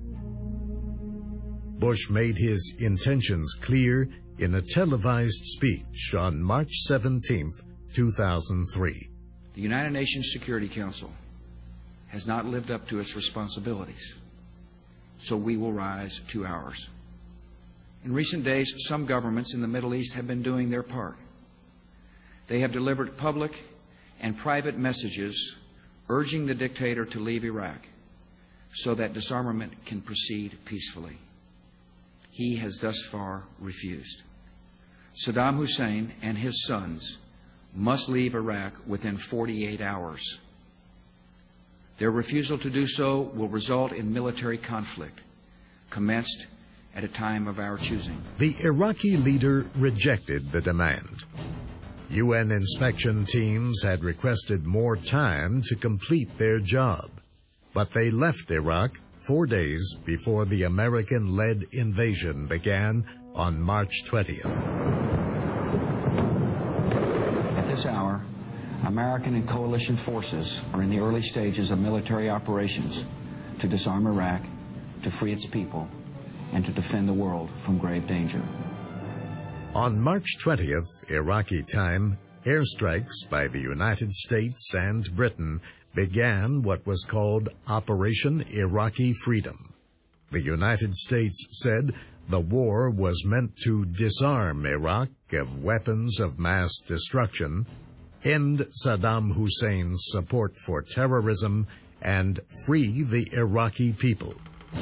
Bush made his intentions clear in a televised speech on March seventeenth, two thousand three. The United Nations Security Council has not lived up to its responsibilities, so we will rise to ours. In recent days, some governments in the Middle East have been doing their part. They have delivered public and private messages urging the dictator to leave Iraq so that disarmament can proceed peacefully. He has thus far refused. Saddam Hussein and his sons must leave Iraq within forty-eight hours. Their refusal to do so will result in military conflict, commenced at a time of our choosing. The Iraqi leader rejected the demand. U N inspection teams had requested more time to complete their job, but they left Iraq four days before the American-led invasion began on March twentieth. At this hour, American and coalition forces are in the early stages of military operations to disarm Iraq, to free its people, and to defend the world from grave danger. On March twentieth, Iraqi time, airstrikes by the United States and Britain began what was called Operation Iraqi Freedom. The United States said the war was meant to disarm Iraq of weapons of mass destruction, end Saddam Hussein's support for terrorism, and free the Iraqi people.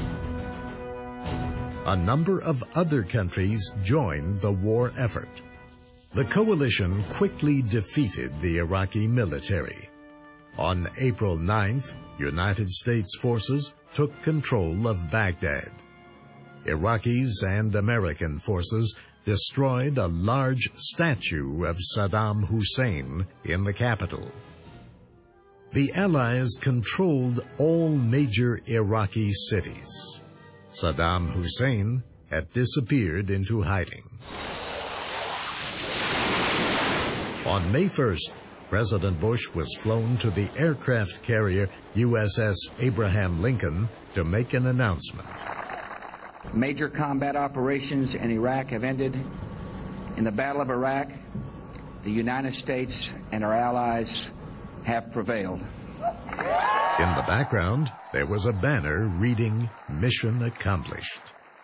A number of other countries joined the war effort. The coalition quickly defeated the Iraqi military. On April ninth, United States forces took control of Baghdad. Iraqis and American forces destroyed a large statue of Saddam Hussein in the capital. The Allies controlled all major Iraqi cities. Saddam Hussein had disappeared into hiding. On May first, President Bush was flown to the aircraft carrier U S S Abraham Lincoln to make an announcement. Major combat operations in Iraq have ended. In the Battle of Iraq, the United States and our allies have prevailed. In the background, there was a banner reading, "Mission Accomplished."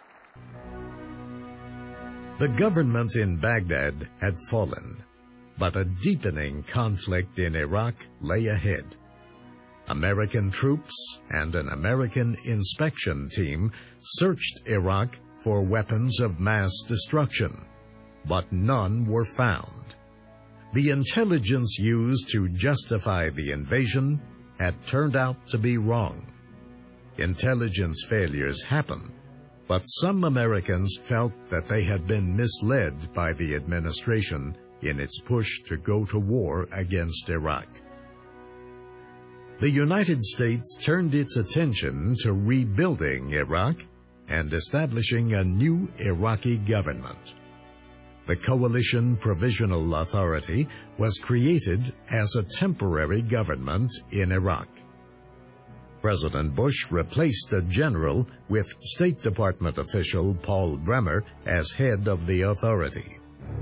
The government in Baghdad had fallen, but a deepening conflict in Iraq lay ahead. American troops and an American inspection team searched Iraq for weapons of mass destruction, but none were found. The intelligence used to justify the invasion had turned out to be wrong. Intelligence failures happen, but some Americans felt that they had been misled by the administration in its push to go to war against Iraq. The United States turned its attention to rebuilding Iraq and establishing a new Iraqi government. The Coalition Provisional Authority was created as a temporary government in Iraq. President Bush replaced a general with State Department official Paul Bremer as head of the authority.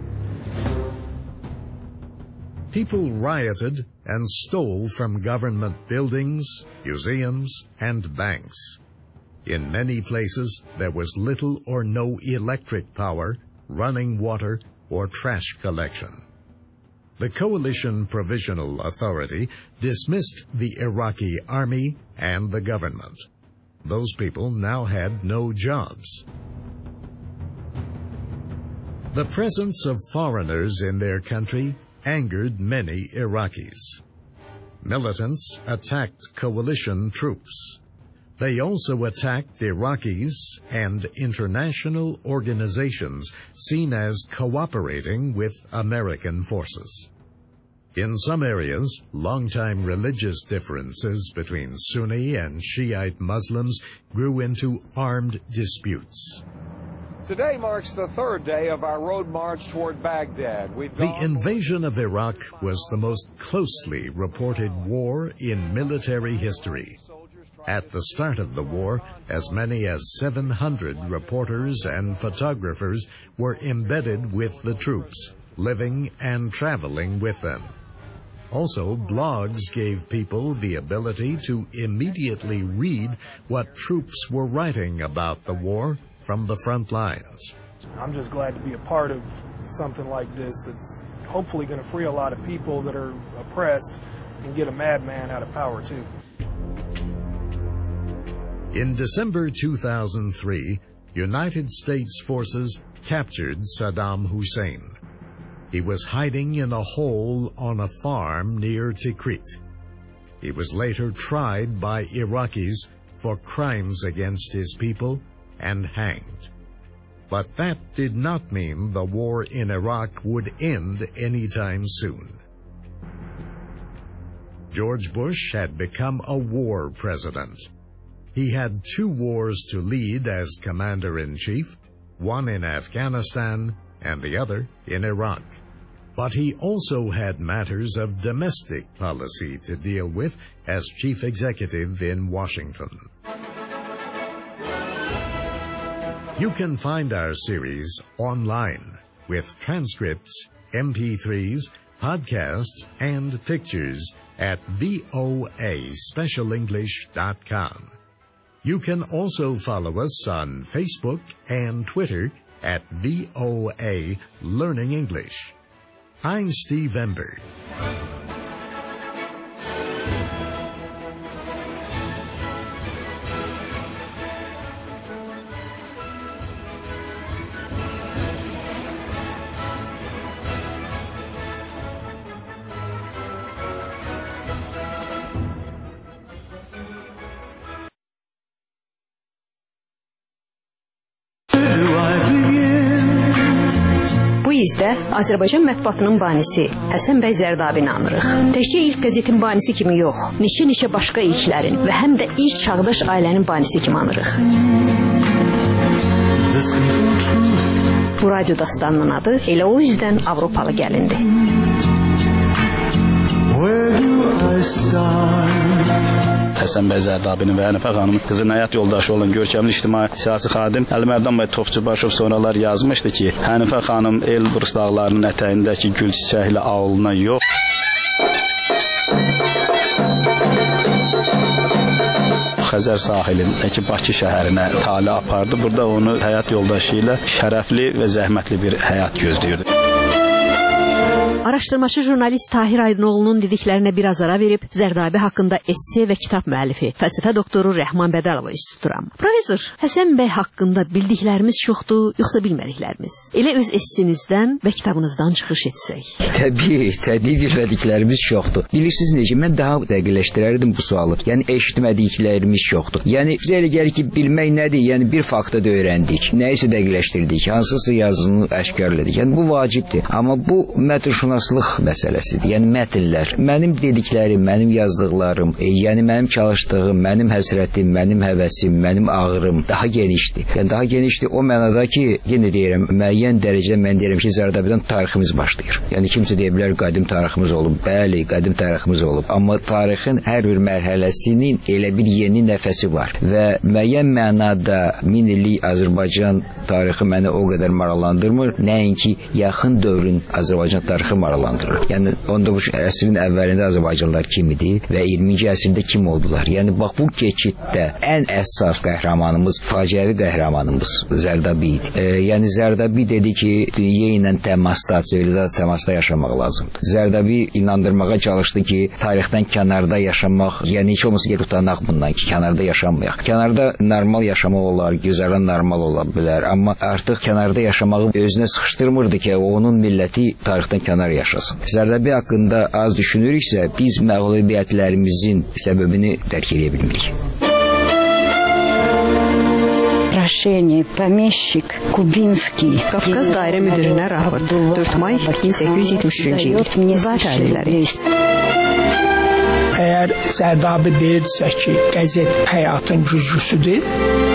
People rioted and stole from government buildings, museums, and banks. In many places, there was little or no electric power, running water, or trash collection. The Coalition Provisional Authority dismissed the Iraqi army and the government. Those people now had no jobs. The presence of foreigners in their country angered many Iraqis. Militants attacked coalition troops. They also attacked Iraqis and international organizations seen as cooperating with American forces. In some areas, longtime religious differences between Sunni and Shiite Muslims grew into armed disputes. Today marks the third day of our road march toward Baghdad. We've The invasion of Iraq was the most closely reported war in military history. At the start of the war, as many as seven hundred reporters and photographers were embedded with the troops, living and traveling with them. Also, blogs gave people the ability to immediately read what troops were writing about the war from the front lines. I'm just glad to be a part of something like this that's hopefully going to free a lot of people that are oppressed and get a madman out of power, too. In December two thousand three, United States forces captured Saddam Hussein. He was hiding in a hole on a farm near Tikrit. He was later tried by Iraqis for crimes against his people and hanged. But that did not mean the war in Iraq would end anytime soon. George Bush had become a war president. He had two wars to lead as commander-in-chief, one in Afghanistan and the other in Iraq. But he also had matters of domestic policy to deal with as chief executive in Washington. You can find our series online with transcripts, M P threes, podcasts, and pictures at V O A special english dot com. You can also follow us on Facebook and Twitter at V O A Learning English. I'm Steve Ember. Bu izdə Azərbaycan mətbuatının banisi Həsən bəy Zərdabini anırıq. Təkcə ilk qəzetin banisi kimi yox, neçə-neçə başqa ilklərin və həm də ilk çağdaş ailənin banisi kimi anırıq. Bu radyo dastanının adı elə o üzdən Avropalı gəlindi. Həsən bəy Zərdabinin və Hənifə xanımın qızın həyat yoldaşı olan görkəmli ictimai siyasi xadim Əlimərdan bəy Topçubaşov sonralar yazmışdı ki, Hənifə xanım Elbrus dağlarının ətəyindəki gül çiçəkli ağılına yox, Xəzər sahilindəki Bakı şəhərinə tali apardı. Burada onu həyat yoldaşı ilə şərəfli və zəhmətli bir həyat gözləyirdi. Araşdırmacı jurnalist Tahir Aydınoğlu'nun dediklərinə biraz ara verib, Zərdabi haqqında esse və kitab müəllifi, fəlsəfə doktoru Rəhman Bədəlova üz tuturam. Profesor, Həsən bəy haqqında bildiklərimiz çoxdur, yoxsa bilmədiklərimiz? Elə öz essinizdən və kitabınızdan çıxış etsək. Təbii, təbii bilmədiklərimiz çoxdur. Bilirsiniz necə, mən daha dəqiqləşdirərdim bu sualı. Yəni, eşitmədiklərimiz çoxdur. Yəni, bizə elə gəlir ki, bilmək nədir? Yəni, bir faktı da öyrəndik, nəyisə dəqiqləşdirdik, hansısa yazını əşkərlədik. Yəni, bu vacibdir. Amma bu mətnşünaslıq məsələsidir. Yəni, mətnlər, mənim dediklərim, mənim yazdıqlarım, e, yəni mənim çalışdığım, mənim həsrətim, mənim həvəsim, mənim ağrım daha genişdir. Yəni, daha genişdir o mənada ki, yenə deyirəm, müəyyən dərəcədə mən deyirəm ki, Zərdabidən tariximiz başlayır. Yəni, kimsə deyə bilər, qədim tariximiz olub. Bəli, qədim tariximiz olub. Amma tarixin hər bir mərhələsinin elə bir yeni nəfəsi var. Və müəyyən mənada min illik Azərbaycan tarixi məni o qədər maraqlandırmır, nəinki yaxın dövrün Azərbaycan tarixi maraqlandırır. Yəni, on doqquzuncu əsrin əvvəlində Azərbaycanlılar kim idi və iyirminci əsrdə kim oldular? Yəni, bax, bu keçiddə ən əsas qəhrəmanımız, faciəvi qəhrəmanımız Zərdabi idi. E, yəni, Zərdabi dedi ki, dünya ilə təmasda, sivilizasiya təmasda yaşamaq lazımdır. Zərdabi inandırmağa çalışdı ki, tarixdən kənarda yaşamaq, yəni heç olmasa gel utanaq bundan ki, kənarda yaşamayaq. Kənarda normal yaşamaq olar, gözələn normal ola bilər, amma artıq kənarda yaşamağı özünə sıxışdırmırdı ki, onun milləti tarixdən kənar yaşasın. Zərdabi haqqında az düşünürüksə, biz məğlubiyyətlərimizin səbəbini dərk edə bilmirik. Прошение, помещик, Кубинский. Qafqaz dairə müdirinə raport. dörd may min səkkiz yüz yetmiş üçüncü il. Zat əlilləri. Əgər Zərdabi deyirsə ki, qəzet həyatın güzgüsüdür,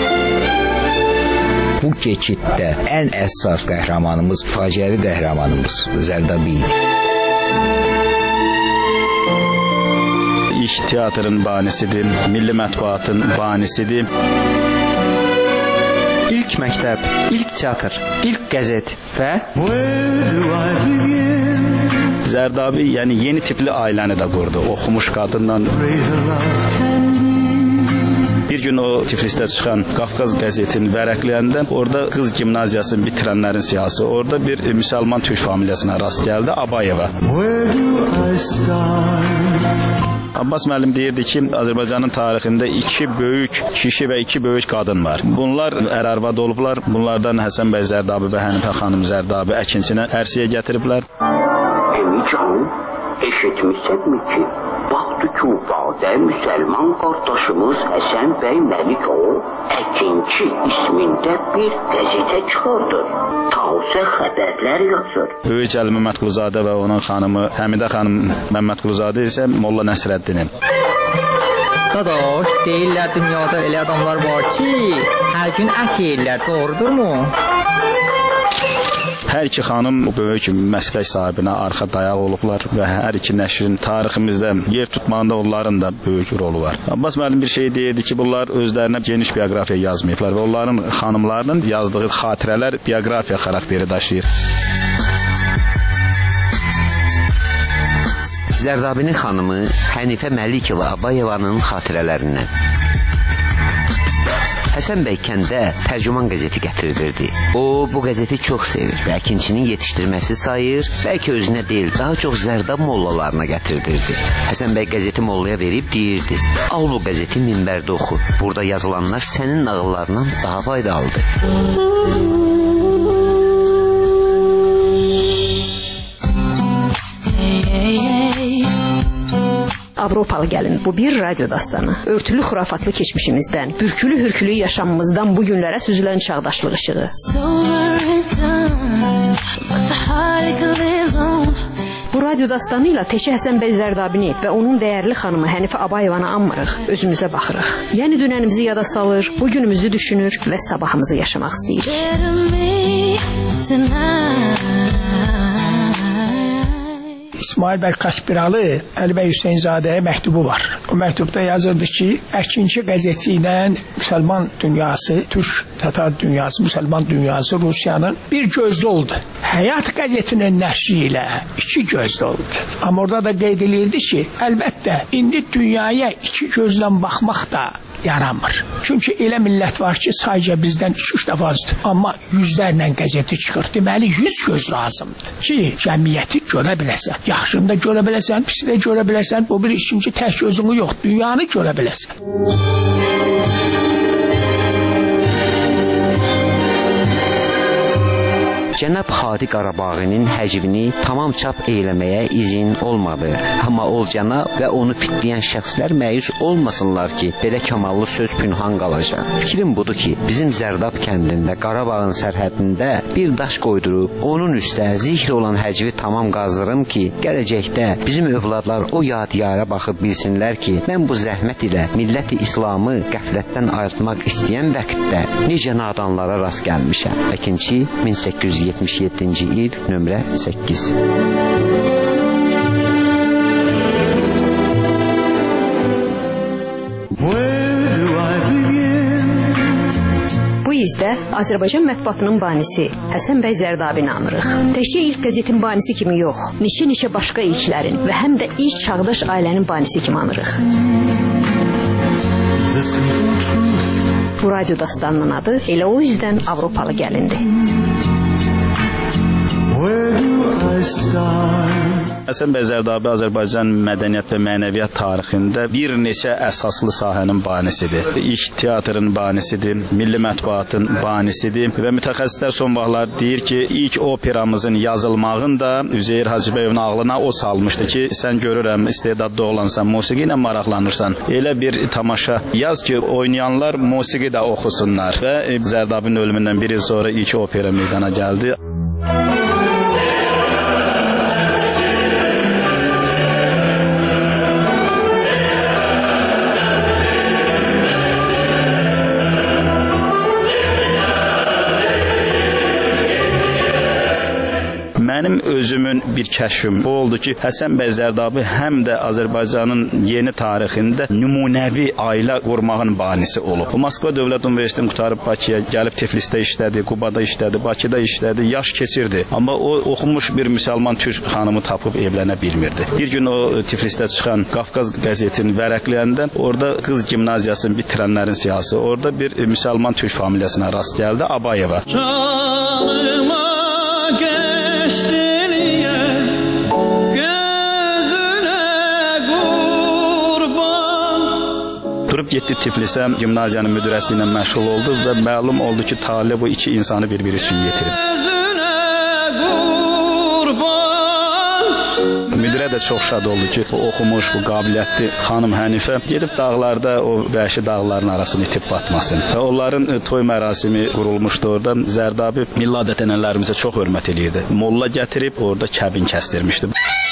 bu keçiddə ən əsas qəhrəmanımız, faciəvi qəhrəmanımız Zərdabi idi. İlk teatrın banisidir, milli mətbuatın banisidir. İlk məktəb, ilk teatr, ilk qəzet və Zərdabi, yəni yeni tipli ailəni də qurdu. Oxumuş qadından. Bir gün o Tiflisdə çıxan Qafqaz qəzetini vərəqləyəndə orada qız gimnaziyasını bitirənlərin siyasi, orada bir müsəlman türk familiyasına rast gəldi, Abayeva. Abbas müəllim deyirdi ki, Azərbaycanın tarixində iki böyük kişi və iki böyük qadın var. Bunlar ər-arvad olublar. Bunlardan Həsən bəy Zərdabi və Hənifə xanım Zərdabi əkinçinə ərsiyə gətiriblər. Əmi canım, eşitmişsənmi ki, baxdı Kubada müsəlman qardaşımız Həsən bəy Məlikov əkinçi ismində bir qəzetə çıxardı. Tavsiyə xəbərlər yazır. Böyük Cəli Məmmədquluzadə və onun xanımı Həmidə xanım Məmmədquluzadə isə Molla Nəsrəddinin. Dadaş, deyirlər dünyada elə adamlar var ki, hər gün ət yeyirlər, doğrudurmu? Hər iki xanım böyük məslək sahibinə arxa dayaq olublar və hər iki nəşrin tariximizdə yer tutmağında onların da böyük rolu var. Abbas müəllim bir şey deyirdi ki, bunlar özlərinə geniş bioqrafiya yazmayıblar və onların xanımlarının yazdığı xatirələr bioqrafiya xarakteri daşıyır. Zərdabinin xanımı Hənifə Məlikova Abayevanın xatirələrindən. Həsən bəy kəndə tərcüman qəzeti gətirirdi. O, bu qəzeti çox sevir və əkinçinin yetişdirməsi sayır, bəlkə özünə deyil, daha çox Zərdab mollalarına gətirdirdi. Həsən bəy qəzeti mollaya verib deyirdi, al bu qəzeti minbərdə oxu, burada yazılanlar sənin nağıllarından daha faydalıdır. Avropalı gəlin. Bu bir radyo dastanı. Örtülü xurafatlı keçmişimizdən, bürkülü hürkülü yaşamımızdan bu günlərə süzülən çağdaşlıq işığı. Bu radyo dastanı ilə Teşi Həsən bəy Zərdabini və onun dəyərli xanımı Hənifə Abayevanı anmırıq, özümüzə baxırıq. Yəni dünənimizi yada salır, bugünümüzü düşünür və sabahımızı yaşamaq istəyirik. İsmail bəy Kaspiralı Əli bəy Hüseynzadəyə məktubu var. O məktubda yazırdı ki, Əkinçi qəzeti ilə müsəlman dünyası, Türk Tatar dünyası, müsəlman dünyası Rusiyanın bir gözlü oldu. Həyat qəzetinin nəşri ilə iki gözlü oldu. Amma orada da qeyd edilirdi ki, əlbəttə indi dünyaya iki gözlə baxmaq da yaranmır. Çünki elə millət var ki, sadəcə bizdən iki-üç dəfə azdır. Amma yüzlərlə qəzeti çıxır. Deməli, yüz göz lazımdır ki, cəmiyyəti görə biləsən. Yaxşını da görə biləsən, pisi də görə biləsən. Bu bir ikinci tək gözünü yox, dünyanı görə biləsən. Cənab Xadi Qarabağinin həcvini tamam çap eyləməyə izin olmadı. Amma Olcana və onu fitləyən şəxslər məyus olmasınlar ki, belə kamallı söz pünhan qalacaq. Fikrim budur ki, bizim Zərdab kəndində Qarabağın sərhədində bir daş qoydurub, onun üstə zikr olan həcvi tamam qazdırım ki, gələcəkdə bizim övladlar o yadiyara baxıb bilsinlər ki, mən bu zəhmət ilə milləti İslamı qəflətdən ayırtmaq istəyən vaxtdə necə nadanlara rast gəlmişəm. Əkinçi min səkkiz yüz yetmiş yeddinci il, nömrə səkkiz. Bu izdə Azərbaycan mətbuatının banisi Həsən bəy Zərdabini anırıq. Təkcə ilk qəzetin banisi kimi yox, neçə-neçə başqa ilklərin və həm də ilk çağdaş ailənin banisi kimi anırıq. Bu radyo dastanının adı elə o üzdən Avropalı gəlindi. Həsən bəy Zərdabi Azərbaycan mədəniyyət və mənəviyyat tarixində bir neçə əsaslı sahənin banisidir. İlk teatrın banisidir, milli mətbuatın banisidir və mütəxəssislər son vaxtlar deyir ki, ilk operamızın yazılmağını da Üzeyir Hacıbəyovun ağlına o salmışdı ki, sən görürəm istedadlı olansan, musiqi ilə maraqlanırsan. Elə bir tamaşa yaz ki, oynayanlar musiqi də oxusunlar və Zərdabinin ölümündən bir il sonra ilk opera meydana gəldi. Mənim özümün bir kəşfim bu oldu ki, Həsən bəy Zərdabi həm də Azərbaycanın yeni tarixində nümunəvi ailə qurmağın banisi olub. Moskva Dövlət Universitetini qutarıb Bakıya gəlib Tiflisdə işlədi, Qubada işlədi, Bakıda işlədi, yaş keçirdi. Amma o oxumuş bir müsəlman türk xanımı tapıb evlənə bilmirdi. Bir gün o Tiflisdə çıxan Qafqaz qəzetini vərəqləyəndə orada qız gimnaziyasını bitirənlərin siyasi, orada bir müsəlman türk familiyasına rast gəldi, Abayeva. Durub getdi Tiflisə, gimnaziyanın müdirəsi ilə məşğul oldu və məlum oldu ki, talih bu iki insanı bir-biri üçün yetirib. Müdirə də çox şad oldu ki, bu oxumuş, bu qabiliyyətli xanım Hənifə gedib dağlarda o vəhşi dağların arasını itib batmasın. Və onların toy mərasimi qurulmuşdu orada. Zərdabi milladətənələrimizə çox hörmət edirdi. Molla gətirib orada kəbin kəsdirmişdi.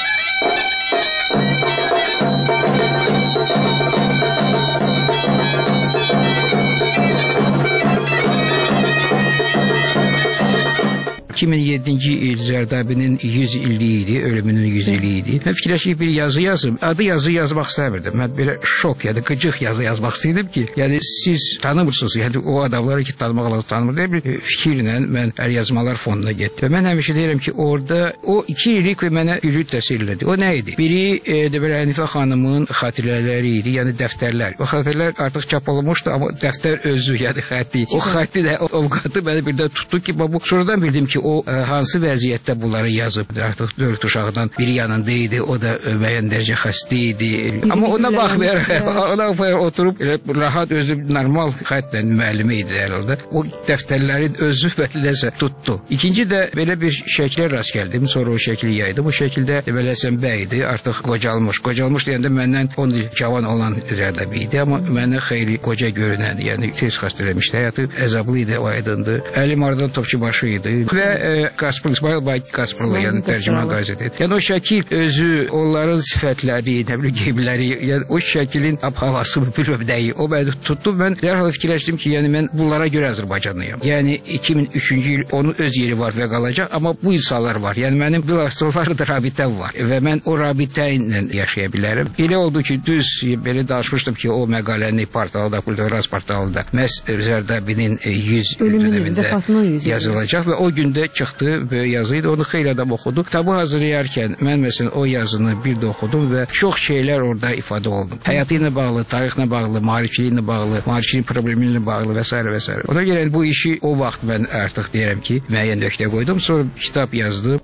iki min yeddinci il Zərdabinin yüz illiyi idi, ölümünün yüz illiyi idi. Mən fikirləşib bir yazı yazım. Adı yazı yazmaq istəmirdim. Mən belə şok, yəni qıcıq yazı yazmaq istəyirdim ki, yəni siz tanımırsınız, yəni o adamları ki, tanımaq lazım tanımır deyə bir fikirlə mən əlyazmalar fonduna getdim. Və mən həmişə deyirəm ki, orada o iki illik mənə ürüd təsir elədi. O nə idi? Biri e, də belə Hənifə xanımın xatirələri idi, yəni dəftərlər. O xatirələr artıq çap olunmuşdu, amma dəftər özü, yəni xətti. O xətti də, o avukatı mənə birdən tutdu ki, bu sonradan bildim ki, o ə, hansı vəziyyətdə bunları yazıb, artıq dörd uşaqdan biri yanında idi, o da müəyyən dərəcə xəstə idi. Amma ona baxmayaraq, ona oturub rahat özü normal xətlə müəllimi idi herhalde. O dəftərlərin özü bəlləsə tutdu. İkinci də belə bir şəklə rast gəldim, sonra o şəkli yaydım. O şəkildə Deməli Həsən bəy idi, artıq qocalmış. Qocalmış deyəndə məndən on il cavan olan Zərdabi idi, amma mənə xeyli qoca görünən, yəni tez xəstələmişdi. Həyatı əzablı idi, o aydındır. Əli Mardan Topçubaşı idi və e, Qaspır, İsmail Bay Qaspırlı, yəni tərcüman qazeti. Yəni o şəkil özü, onların sifətləri, nə bilim geyimləri, yəni o şəklin ab-havası, bilməm nəyi, o məni tutdu. Mən dərhal fikirləşdim ki, yəni mən bunlara görə Azərbaycanlıyam. Yəni iki min üçüncü il onun öz yeri var və qalacaq, amma bu insanlar var. Yəni mənim bilastrolarla da rabitəm var və mən o rabitə ilə yaşaya bilərəm. Elə oldu ki, düz belə danışmışdım ki, o məqaləni portalda, Kulturaz portalında məhz Zərdabinin yüz dönəmində yazılacaq və o gündə çıxdı və yazıydı. Onu xeyli adam oxudu. Kitabı hazırlayarkən mən məsələn o yazını bir də oxudum və çox şeylər orada ifadə oldu. Həyatı ilə bağlı, tarixlə bağlı, maarifçiliyi ilə bağlı, maarifçiliyin problemi ilə bağlı və s. və s. Ona görə bu işi o vaxt mən artıq deyirəm ki, müəyyən nöqtə qoydum. Sonra kitab yazdım.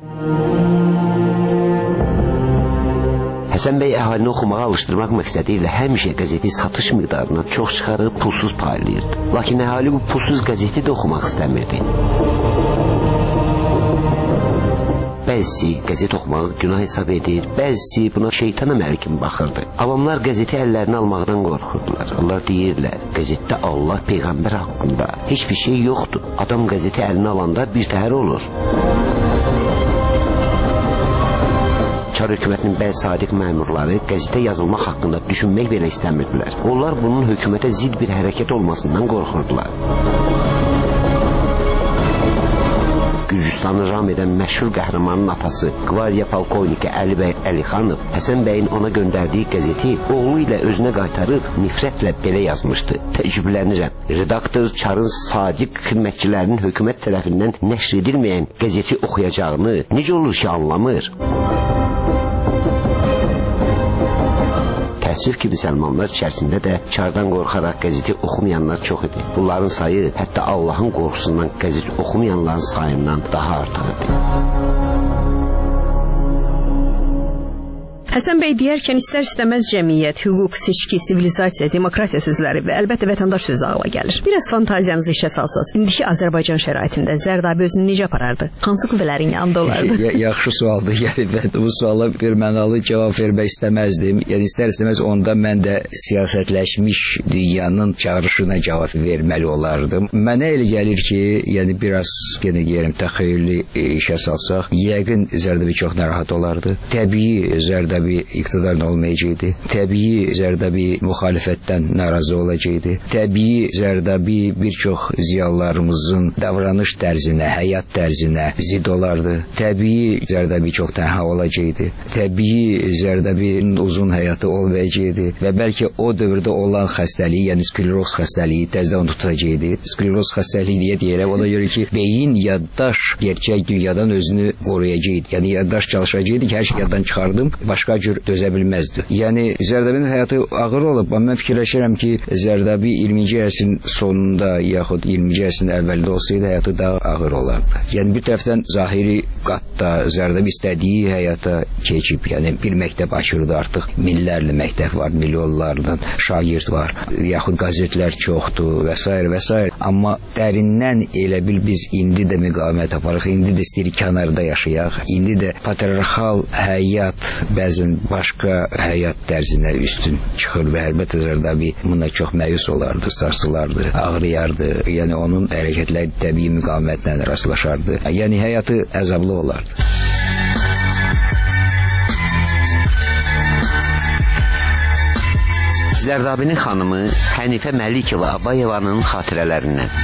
Həsən bəy əhalini oxumağa alışdırmaq məqsədi ilə həmişə qəzeti satış miqdarına çox çıxarıb pulsuz paylayırdı. Lakin əhali bu pulsuz qəzeti də oxumaq istəmirdi. Bəzisi qəzet oxumağı günah hesab edir, bəzisi buna şeytan əməli kimi baxırdı. Avamlar qəzeti əllərini almaqdan qorxurdular. Onlar deyirlər, qəzetdə Allah, Peyğəmbər haqqında heç bir şey yoxdur. Adam qəzeti əlinə alanda bir təhər olur. Çar hökumətinin bəzi sadiq məmurları qəzetə yazılmaq haqqında düşünmək belə istəmirdilər. Onlar bunun hökumətə zid bir hərəkət olmasından qorxurdular. Gürcüstanı ram edən məşhur qəhrəmanın atası Qvardiya polkovniki Əli bəy Əlixanov Həsən bəyin ona göndərdiyi qəzeti oğlu ilə özünə qaytarıb nifrətlə belə yazmışdı. Təəccüblənirəm. Redaktor Çarın sadiq xidmətçilərinin hökumət tərəfindən nəşr edilməyən qəzeti oxuyacağını necə olur ki, anlamır? Təəssüf ki, müsəlmanlar içərisində də çardan qorxaraq qəzeti oxumayanlar çox idi. Bunların sayı hətta Allahın qorxusundan qəzet oxumayanların sayından daha artıq idi. Həsən bəy deyərkən istər-istəməz cəmiyyət, hüquq, seçki, sivilizasiya, demokratiya sözləri və əlbəttə vətəndaş sözü ağla gəlir. Biraz fantaziyanızı işə salsaz, indiki Azərbaycan şəraitində Zərdabi özünü necə aparardı? Hansı qüvvələrin yanında olardı? Ya, yaxşı sualdır. Yəni mən bu suala bir mənalı cavab vermək istəməzdim. Yəni istər-istəməz onda mən də siyasətləşmiş dünyanın çağırışına cavab verməli olardım. Mənə elə gəlir ki, yəni biraz yenə deyirəm təxəyyülü işə salsaq, yəqin Zərdabi çox narahat olardı. Təbii Zərdabi iqtidarın olmayacaqdı. Təbii Zərdabi müxalifətdən narazı olacaqdı. Təbii Zərdabi bir çox ziyalılarımızın davranış tərzinə, həyat tərzinə zid olardı. Təbii Zərdabi çox tənha olacaqdı. Təbii Zərdabinin uzun həyatı olmayacaqdı və bəlkə o dövrdə olan xəstəliyi, yəni skleroz xəstəliyi təzədən tutacaqdı. Skleroz xəstəliyi deyə deyirəm, ona görə ki, beyin yaddaş gerçək dünyadan özünü qoruyacaqdı. Yəni yaddaş çalışacaqdı ki, hər şey yaddan çıxardım, başqa cür dözə bilməzdi. Yəni Zərdabinin həyatı ağır olub, amma mən fikirləşirəm ki, Zərdabi iyirminci əsrin sonunda yaxud iyirminci əsrin əvvəlində olsaydı həyatı daha ağır olardı. Yəni bir tərəfdən zahiri qatda Zərdabi istədiyi həyata keçib, yəni bir məktəb açırdı artıq, minlərlə məktəb var, milyonlardan şagird var, yaxud qazetlər çoxdur və s. və s. Amma dərindən elə bil biz indi də müqavimət aparıq, indi də istəyirik kənarda yaşayaq, indi də patriarxal həyat bəzən başqa həyat tərzinə üstün çıxır və əlbəttə Zərdabi buna çox məyus olardı, sarsılardı, ağrıyardı. Yəni onun hərəkətləri təbii müqavimətlə rastlaşardı. Yəni həyatı əzablı olardı. Zərdabinin xanımı Hənifə Məlikova Abayevanın xatirələrindən.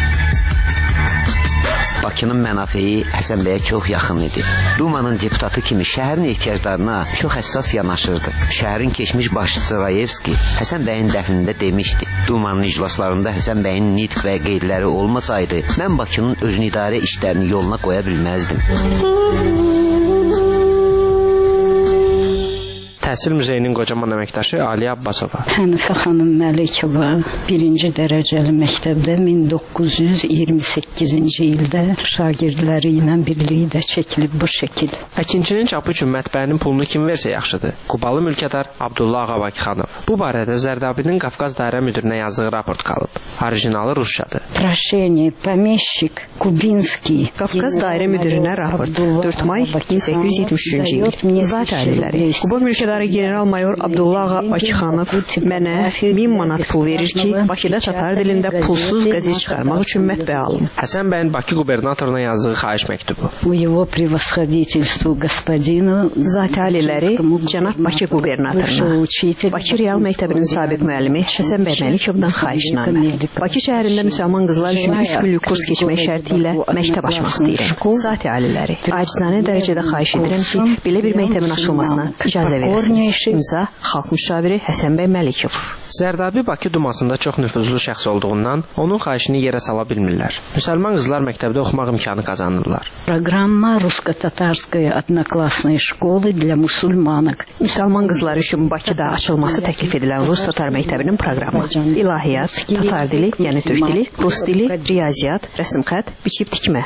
Bakının mənafeyi Həsən bəyə çox yaxın idi. Dumanın deputatı kimi şəhərin ehtiyaclarına çox həssas yanaşırdı. Şəhərin keçmiş başçısı Rayevski Həsən bəyin dəfnində demişdi. Dumanın iclaslarında Həsən bəyin nitq və qeydləri olmasaydı, mən Bakının özünü idarə işlərini yoluna qoya bilməzdim. Təhsil Muzeyinin qocaman əməkdaşı Aliyə Abbasova. Hənifə xanım Məlikova birinci dərəcəli məktəbdə min doqquz yüz iyirmi səkkizinci ildə şagirdləri ilə birlikdə çəkilib bu şəkil. Əkinçinin çapı üçün mətbəənin pulunu kim versə yaxşıdır? Qubalı mülkədar Abdullah Ağabakıxanov. Bu barədə Zərdabinin Qafqaz Dairə Müdürünə yazdığı raport qalıb. Orijinalı rusçadır. Proşeni, pomещик, Kubinski. Qafqaz Dairə Müdürünə raport. dörd may min səkkiz yüz yetmiş üçüncü il. Zat aliləri. Quba mülkədarı general-mayor Abdullah Ağabakıxanov mənə min manat pul verir ki, Bakıda tatar dilində pulsuz qəzet çıxarmaq üçün mətbəə alım. Həsən bəyin Bakı qubernatoruna yazdığı xahiş məktubu. У его превосходительству господину Zat aliləri cənab Bakı qubernatoruna, Bakı Real Məktəbinin sabiq müəllimi Həsən bəy Məlikovdan xahişnamə. Bakı şəhərində müsəlman qızlar üçün üç günlük kurs keçmək şərti ilə məktəb açmaq istəyirəm. Zat aliləri, acizanə dərəcədə xahiş edirəm ki, belə bir məktəbin açılmasına icazə verirsiniz. İmza Xalq müşaviri Həsən bəy Məlikov. Zərdabi Bakı Dumasında çox nüfuzlu şəxs olduğundan onun xahişini yerə sala bilmirlər. Müsəlman qızlar məktəbdə oxumaq imkanı qazanırlar. Программа русско-татарской одноклассной школы для мусульманок. Müsəlman qızlar üçün Bakıda açılması təklif edilən Rus-Tatar məktəbinin proqramı. İlahiyyat, Tatar dili, yəni Türk dili, Rus dili, riyaziyyat, rəsm xət, biçib tikmə.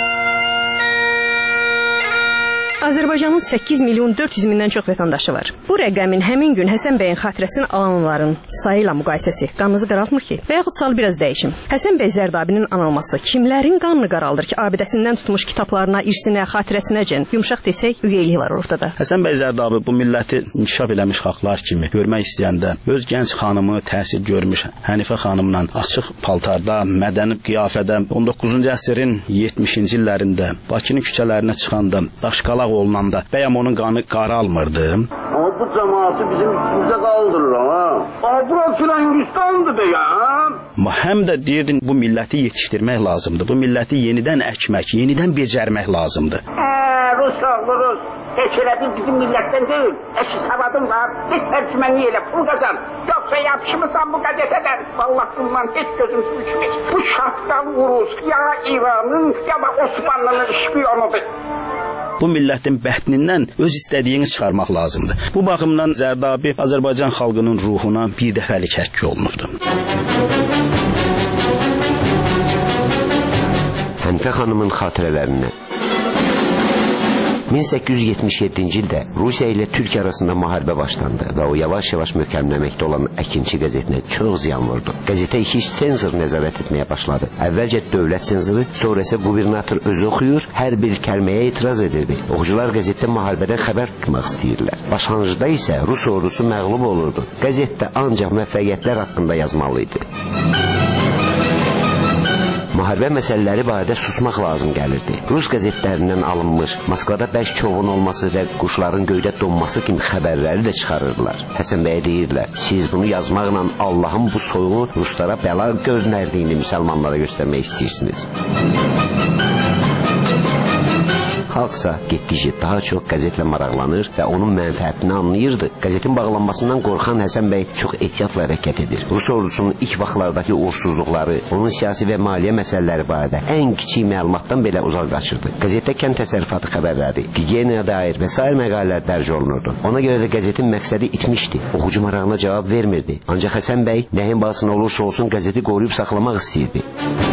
Azərbaycanın səkkiz milyon dörd yüz mindən çox vətəndaşı var. Bu rəqəmin həmin gün Həsən bəyin xatirəsini alanların sayı ilə müqayisəsi qanınızı qaraltmır ki? Və yaxud sual biraz dəyişim. Həsən bəy Zərdabinin anılması kimlərin qanını qaraldır ki, abidəsindən tutmuş kitablarına, irsinə, xatirəsinəcən yumşaq desək, ügeylik var ortada. Həsən bəy Zərdabi bu milləti inkişaf eləmiş xalqlar kimi görmək istəyəndə öz gənc xanımı təhsil görmüş Hənifə xanımla açıq paltarda, mədəni qiyafədə on doqquzuncu əsrin yetmişinci illərində Bakının küçələrinə çıxanda, daşqalaq olunanda bəyəm onun qanı qaralmırdı. Ama bu cemaati bizim üstümüze kaldırır ha. Abra Frangistan'dı bəyəm. Həm də deyirdin bu milləti yetişdirmək lazımdır. Bu milləti yenidən əkmək, yenidən becərmək lazımdır. Eee Rus oğlu Rus. Heç elədir bizim millətdən deyil. Eşi savadım var. Heç tərcümenliği elə pul qazan. Yoksa yapışmısan bu gazeteden. Vallahi hiç gözüm suçmuş. Bu şarttan Rus ya İran'ın ya da Osmanlı'nın şpiyonudur. Bu millətin bətnindən öz istədiyini çıxarmaq lazımdır. Bu baxımdan Zərdabi Azərbaycan xalqının ruhuna bir dəfəlik həkk olunubdur. Hənifə xanımın xatirələrinə min səkkiz yüz yetmiş yeddinci ildə Rusiya ilə Türkiyə arasında müharibə başlandı və o yavaş-yavaş möhkəmləməkdə olan Əkinçi qəzetinə çox ziyan vurdu. Qəzetə iki iş senzor nəzarət etməyə başladı. Əvvəlcə dövlət senzoru, sonra isə qubernator özü oxuyur, hər bir kəlməyə etiraz edirdi. Oxucular qəzetdə müharibədən xəbər tutmaq istəyirlər. Başlanğıcda isə Rus ordusu məğlub olurdu. Qəzetdə ancaq müvəffəqiyyətlər haqqında yazmalı idi. Müharibə məsələləri barədə susmaq lazım gəlirdi. Rus qəzetlərindən alınmış, Moskvada bərk çovun olması və quşların göydə donması kimi xəbərləri də çıxarırdılar. Həsən bəyə deyirlər, siz bunu yazmaqla Allahın bu soyunu Ruslara bəla görünərdiyini müsəlmanlara göstərmək istəyirsiniz. Xalqsa getdikcə daha çox qəzetlə maraqlanır və onun mənfəətini anlayırdı. Qəzetin bağlanmasından qorxan Həsən bəy çox ehtiyatla hərəkət edir. Rus ordusunun ilk vaxtlardakı uğursuzluqları, onun siyasi və maliyyə məsələləri barədə ən kiçik məlumatdan belə uzaq qaçırdı. Qəzetdə kənd təsərrüfatı xəbərləri, gigiyenaya dair və sair məqalələr dərc olunurdu. Ona görə də qəzetin məqsədi itmişdi. Oxucu marağına cavab vermirdi. Ancaq Həsən bəy nəyin bahasına olursa olsun qəzeti qoruyub saxlamaq istəyirdi.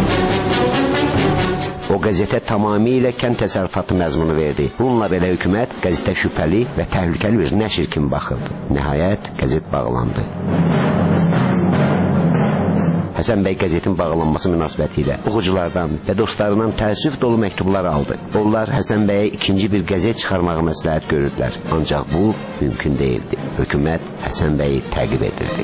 O qəzetə tamamilə kənd təsərrüfatı məzmunu verdi. Bununla belə hökumət qəzetə şübhəli və təhlükəli bir nəşr kimi baxırdı. Nəhayət qəzet bağlandı. Həsən bəy qəzetin bağlanması münasibətilə oxuculardan və dostlarından təəssüf dolu məktublar aldı. Onlar Həsən bəyə ikinci bir qəzet çıxarmağı məsləhət görürdülər. Ancaq bu mümkün deyildi. Hökumət Həsən bəyi təqib edirdi.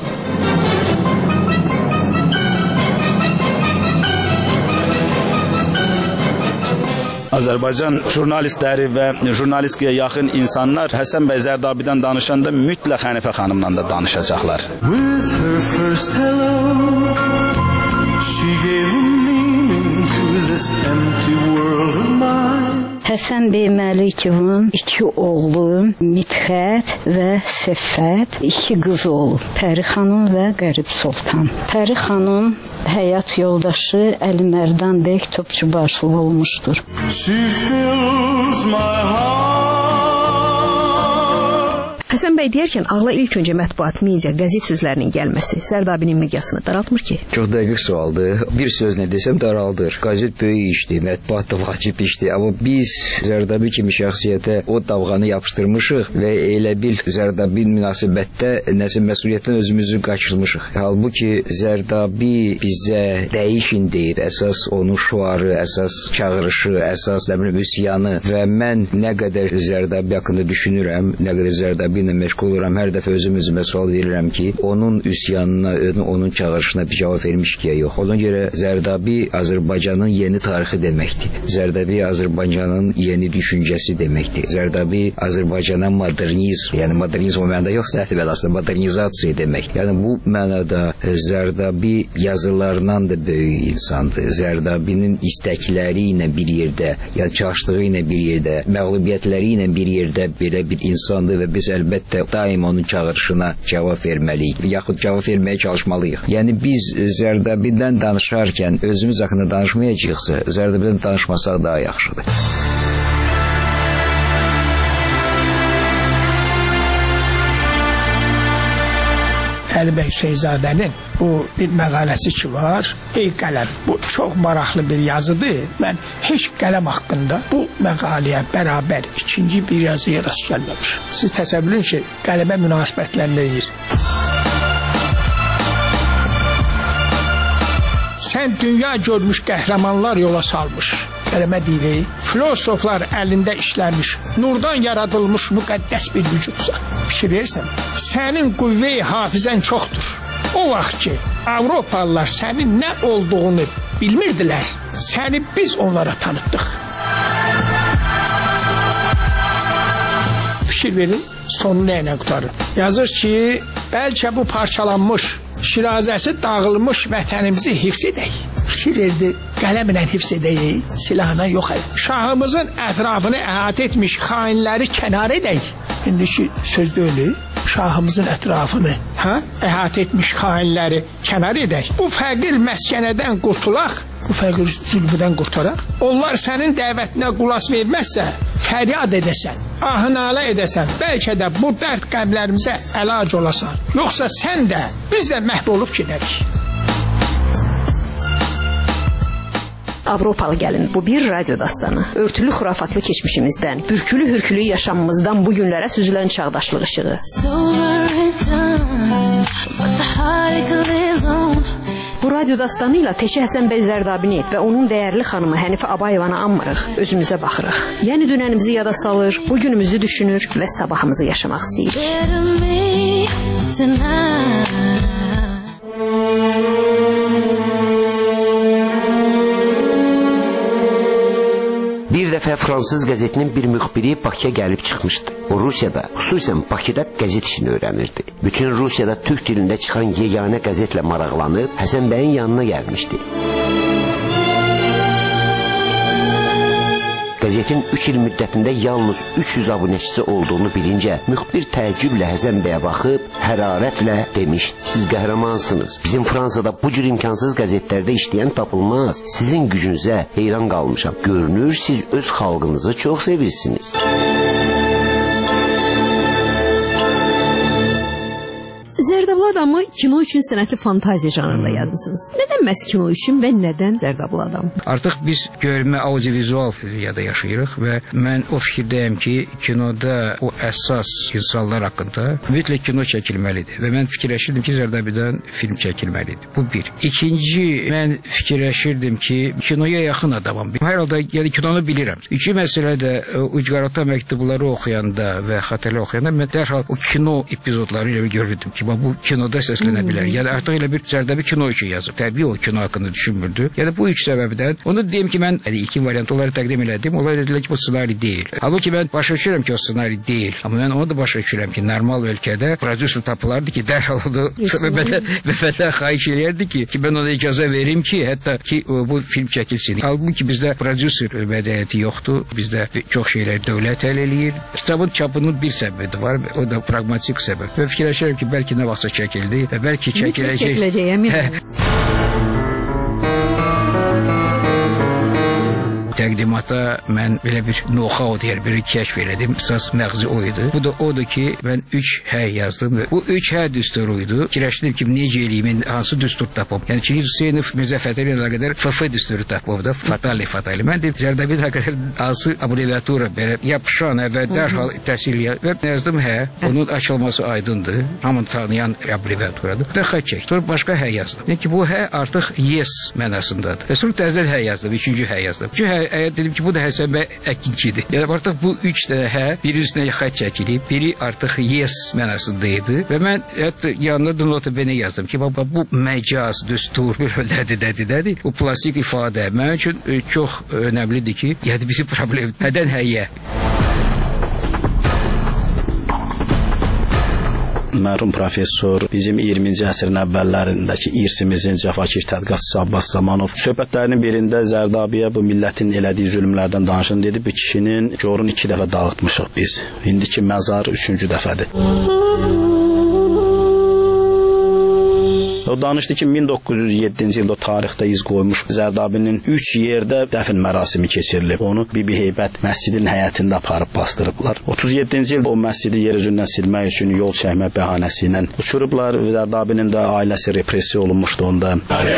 Azərbaycan jurnalistləri və jurnalistikaya yaxın insanlar Həsən bəy Zərdabidən danışanda mütləq Hənifə xanımla da danışacaqlar. With her first hello, she gave a meaning to this empty world of mine. Həsən bəy Məlikovun iki oğlu Midxət və Səffət, iki qızı olub. Pəri xanım və Qərib Sultan. Pəri xanım həyat yoldaşı Əli Mərdan bəy Topçubaşlı olmuşdur. She fills my heart. Həsən bəy deyərkən ağla ilk öncə mətbuat, media, qəzet sözlərinin gəlməsi Zərdabinin miqyasını daraltmır ki? Çox dəqiq sualdır. Bir sözlə desəm daraldır. Qəzet böyük işdir, mətbuat da vacib işdir. Amma biz Zərdabi kimi şəxsiyyətə o davğanı yapışdırmışıq və elə bil Zərdabi münasibətdə nəsə məsuliyyətdən özümüzü qaçırmışıq. Halbuki Zərdabi bizə dəyişin deyir. Əsas onun şuarı, əsas çağırışı, əsas dəmir üsyanı və mən nə qədər Zərdabi haqqında düşünürəm, nə qədər Zərdabi ilə məşğul oluram, hər dəfə özüm özümə sual verirəm ki, onun üsyanına, onun çağırışına bir cavab vermiş ki, yox. Ona görə Zərdabi Azərbaycanın yeni tarixi deməkdir. Zərdabi Azərbaycanın yeni düşüncəsi deməkdir. Zərdabi Azərbaycana modernizm, yəni modernizm o mənada yox, səhv aslında modernizasiya demək. Yəni bu mənada Zərdabi yazılarından da böyük insandır. Zərdabinin istəkləri ilə bir yerdə, yəni çalışdığı ilə bir yerdə, məğlubiyyətləri ilə bir yerdə belə bir insandır və biz əlbəttə daim onun çağırışına cavab verməliyik, yaxud cavab verməyə çalışmalıyıq. Yəni biz Zərdabidən danışarkən özümüz haqqında danışmayacaqsa, Zərdabidən danışmasaq daha yaxşıdır. Əli bəy Hüseynzadənin bu bir məqaləsi ki var, ey qələm, bu çox maraqlı bir yazıdır. Mən heç qələm haqqında bu məqaləyə bərabər ikinci bir yazıya rast gəlməmişim. Siz təsəvvür edin ki, qələmə münasibətləriniz. Sən dünya görmüş qəhrəmanlar yola salmış. Qələmə deyirik, filosoflar əlində işləmiş, nurdan yaradılmış müqəddəs bir vücudsan. Fikir versən, sənin qüvvə-i hafizən çoxdur. O vaxt ki, Avropalılar sənin nə olduğunu bilmirdilər, səni biz onlara tanıtdıq. Fikir verin, sonu nə ilə qutarır? Yazır ki, bəlkə bu parçalanmış, şirazəsi dağılmış vətənimizi hifz edək. Fikir verdi, qələmlə hifz edək, silahla yox edək. Şahımızın ətrafını əhatə etmiş xainləri kənar edək. İndiki söz deyil, şahımızın ətrafını hə, əhatə etmiş xainləri kənar edək. Bu fəqir məskənədən qurtulaq, bu fəqir zülmüdən qurtaraq. Onlar sənin dəvətinə qulaq verməzsə, fəryad edəsən, ahınalə edəsən, bəlkə də bu dərd qəmlərimizə əlac olasan. Yoxsa sən də, biz də məhv olub gedərik. Avropalı gəlin, bu bir radyo dastanı. Örtülü xurafatlı keçmişimizdən, bürkülü hürkülü yaşamımızdan bu günlərə süzülən çağdaşlıq ışığı. Bu radyo dastanı ilə Teşə Həsən bəy Zərdabini və onun dəyərli xanımı Hənifə Abayevanı anmırıq, özümüzə baxırıq. Yəni dünənimizi yada salır, bu günümüzü düşünür və sabahımızı yaşamaq istəyirik. Bir dəfə fransız qəzetinin bir müxbiri Bakıya gəlib çıxmışdı. O Rusiyada, xüsusən Bakıda qəzet işini öyrənirdi. Bütün Rusiyada türk dilində çıxan yeganə qəzetlə maraqlanıb Həsən bəyin yanına gəlmişdi. Qəzetin üç il müddətində yalnız üç yüz abunəçisi olduğunu bilincə müxbir təəccüblə Həsən bəyə baxıb hərarətlə demişdi: "Siz qəhrəmansınız. Bizim Fransada bu cür imkansız qəzetlərdə işləyən tapılmaz. Sizin gücünüzə heyran qalmışam. Görünür siz öz xalqınızı çox sevirsiniz." Zərdablı adamı kino üçün sənətli fantaziya janrında yazmışsınız. Nədən məhz kino üçün və nədən Zərdablı adam? Artıq biz görmə audiovizual dünyada yaşayırıq və mən o fikirdəyəm ki, kinoda o əsas insanlar haqqında ümumiyyətlə kino çəkilməlidir və mən fikirləşirdim ki, Zərdabidən film çəkilməlidir. Bu bir. İkinci, mən fikirləşirdim ki, kinoya yaxın adamam. Hər halda yəni kinonu bilirəm. İkinci məsələ də ucqarata məktubları oxuyanda və xatirə oxuyanda mən dərhal o kino epizodları ilə görürdüm ki, bu kinoda səslənə bilər. Yəni artıq elə bir Zərdabi kino üçün yazıb. Təbii o kino haqqında düşünmürdü. Yəni bu üç səbəbdən onu deyim ki, mən yəni, iki variant onları təqdim elədim. Onlar dedilər ki, bu ssenari deyil. Halbuki mən başa düşürəm ki, o ssenari deyil. Amma mən onu da başa düşürəm ki, normal ölkədə prodüser tapılardı ki, dərhal onu vəfətə xahiş eləyərdi ki, ki, mən ona icazə verim ki, hətta ki, bu film çəkilsin. Halbuki bizdə prodüser mədəniyyəti yoxdur. Bizdə çox şeylər dövlət həll eləyir. Kitabın çapının bir səbəbi var, o da pragmatik səbəb. Və fikirləşirəm ki, bəlkə nə vaxtsa çəkildi və bəlkə çəkiləcək. təqdimata mən belə bir know-how deyər, bir kəşf elədim. Əsas məğzi o idi. Bu da odur ki, mən üç hə yazdım və bu üç hə düsturu idi. Fikirləşdim ki, necə eləyim, hansı düstur tapım. Yəni Çingiz Hüseynov Mirzə Fətəli ilə qədər F F düsturu tapıb da, Fatali Fatali. Mən də Zərdabinin qədər hansı abreviatura belə yapışan və dərhal təhsil və yazdım hə. Onun açılması aydındır. Hamını tanıyan abreviaturadır. Və xətt çək. Sonra başqa hə yazdım. Yəni ki, bu hə artıq yes mənasındadır. Və sonra təzədən hə yazdım, üçüncü hə yazdım. Çünki hə, dedim ki, bu da Həsən bəy Əkinçidir. Yəni artıq bu üç dənə hə, biri üstünə xətt çəkilib, biri artıq yes mənasında idi. Və mən hətta yanına da nota bene yazdım ki, baba bu məcaz, düstur, nədir, nədir, nədir. Bu plastik ifadə mənim üçün e, çox önəmlidir ki, yəni bizim problem nədən həyə? Mərhum professor bizim iyirminci əsrin əvvəllərindəki irsimizin cəfakeş tədqiqatçısı Abbas Zamanov söhbətlərinin birində Zərdabiyə bu millətin elədiyi zülmlərdən danışın dedi. Bu kişinin corunu iki dəfə dağıtmışıq biz. İndiki məzar üçüncü dəfədir. O danışdı ki, min doqquz yüz yeddinci ildə tarixdə iz qoymuş Zərdabinin üç yerdə dəfn mərasimi keçirilib. Onu Bibi Heybət məscidin həyətində aparıb bastırıblar. otuz yeddinci ildə o məscidi yer üzündən silmək üçün yol çəkmə bəhanəsi ilə uçurublar. Zərdabinin də ailəsi repressiya olunmuşdu onda.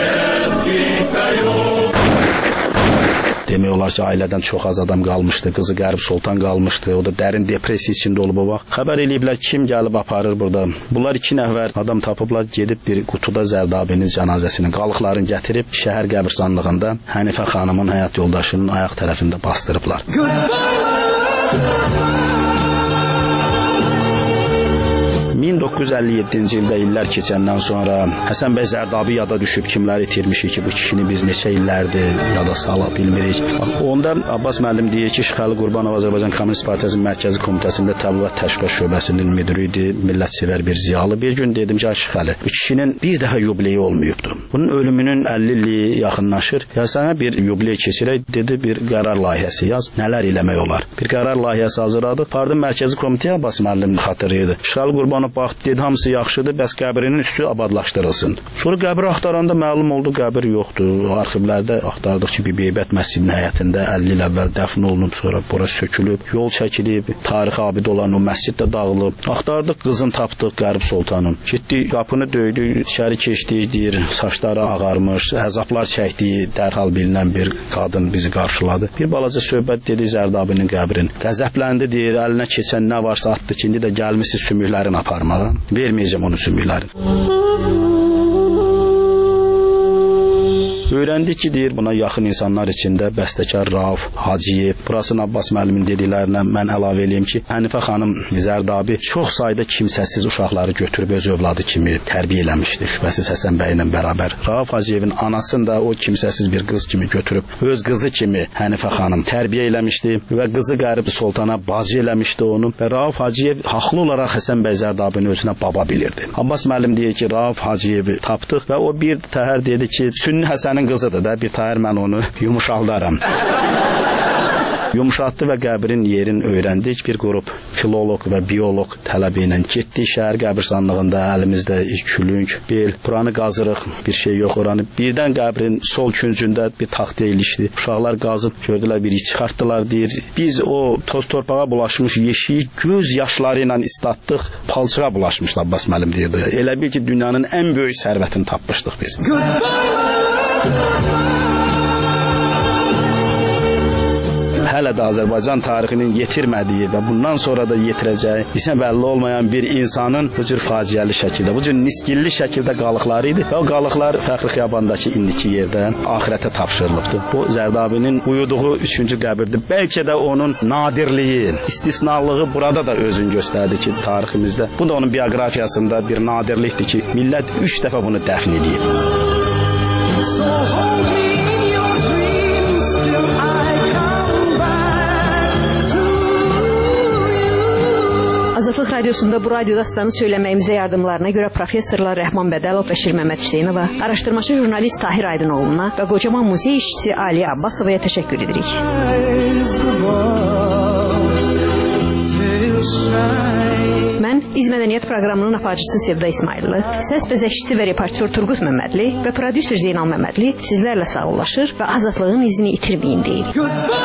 Demək olar ki, ailədən çox az adam qalmışdı. Qızı Qərib Sultan qalmışdı. O da dərin depressiya içində olub o vaxt. Xəbər eləyiblər kim gəlib aparır burada. Bunlar iki nəfər adam tapıblar, gedib bir qutuda Zərdabinin cənazəsinin qalıqlarını gətirib şəhər qəbirstanlığında Hənifə xanımın həyat yoldaşının ayaq tərəfində bastırıblar. min doqquz yüz əlli yeddinci ildə illər keçəndən sonra Həsən bəy Zərdabi yada düşüb, kimləri itirmişik ki, bu kişini biz neçə illərdir yada sala bilmirik. Onda Abbas müəllim deyir ki, Şıxəli Qurbanov Azərbaycan Kommunist Partiyasının Mərkəzi Komitəsində Təbliğat Təşkilat Şöbəsinin müdiri idi, millətçilər bir ziyalı. Bir gün dedim ki, Şıxəli, bu kişinin bir dəfə yubileyi olmayıbdı. Bunun ölümünün əlli illiyi yaxınlaşır. Ya sənə bir yubiley keçirək, dedi, bir qərar layihəsi yaz, nələr eləmək olar. Bir qərar layihəsi hazırladı. Pardon Mərkəzi Komitəyə Abbas müəllim xatırlayırdı. Şıxəli Qurbanov baxdı, dedi, hamısı yaxşıdır, bəs qəbrinin üstü abadlaşdırılsın. Sonra qəbri axtaranda məlum oldu, qəbir yoxdur. Arxivlərdə axtardıq ki, Bibi Heybət məscidinin həyətində əlli il əvvəl dəfn olunub, sonra bura sökülüb, yol çəkilib, tarixi abid olan o məscid də dağılıb. Axtardıq, qızını tapdıq Qərib Sultanın. Getdi, qapını döydü, içəri keçdi, deyir, saçları ağarmış, əzablar çəkdiyi dərhal bilinən bir qadın bizi qarşıladı. Bir balaca söhbət dedi Zərdabinin qəbrin. Qəzəbləndi, deyir, əlinə keçən nə varsa atdı ki, indi də gəlmişsi sümüklərin aparmağa. Verməyəcəm onu sümüklərin. Öyrəndik ki, deyir, buna yaxın insanlar içində bəstəkar Rauf Hacıyev, burasını Abbas müəllimin dediklərinə mən əlavə eləyim ki, Hənifə xanım Zərdabi çox sayda kimsəsiz uşaqları götürüb öz övladı kimi tərbiyə eləmişdi, şübhəsiz Həsən bəy ilə bərabər. Rauf Hacıyevin anasını da o kimsəsiz bir qız kimi götürüb öz qızı kimi Hənifə xanım tərbiyə eləmişdi və qızı Qərib Sultana bacı eləmişdi onu və Rauf Hacıyev haqlı olaraq Həsən bəy Zərdabini özünə baba bilirdi. Abbas müəllim deyir ki, Rauf Hacıyevi tapdıq və o bir təhər dedi ki, Sünni Həsən qızıdır da, bir təhər mən onu yumuşaldaram. Yumuşatdı və qəbrin yerin öyrəndik. Bir qrup filoloq və bioloq tələbi ilə getdik şəhər qəbirstanlığında, əlimizdə külünk, bel, buranı qazırıq, bir şey yox oranı. Birdən qəbrin sol küncündə bir taxta ilişdi. Uşaqlar qazıb gördülər, biri çıxartdılar, deyir. Biz o toz torpağa bulaşmış yeşiyi göz yaşları ilə islatdıq, palçığa bulaşmışdı Abbas müəllim deyirdi. Elə bil ki, dünyanın ən böyük sərvətini tapmışdıq biz. Hələ də Azərbaycan tarixinin yetirmədiyi və bundan sonra da yetirəcəyi isə bəlli olmayan bir insanın bu cür faciəli şəkildə, bu cür nisgilli şəkildə qalıqları idi və o qalıqlar Fəxri Xiyabandakı indiki yerdə axirətə tapşırılıbdı. Bu Zərdabinin uyuduğu üçüncü qəbirdir. Bəlkə də onun nadirliyi, istisnalığı burada da özünü göstərdi ki, tariximizdə. Bu da onun bioqrafiyasında bir nadirlikdir ki, millət üç dəfə bunu dəfn edib. So hold me in your dreams till I come back to you. Azadlıq Radiosunda bu radio dastanı söyləməyimizə yardımlarına görə professorlar Rəhman Bədəlov və Şir Məmməd Hüseynova, araşdırmacı jurnalist Tahir Aydınoğlu'na və qocaman muzey işçisi Ali Abbasovaya təşəkkür edirik. Mən Mən İz Mədəniyyət proqramının aparıcısı Sevda İsmayıllı, səs bəzəkçisi və reportyor Turqut Məmmədli və prodüser Zeynal Məmmədli sizlərlə sağollaşır və azadlığın izini itirməyin deyir.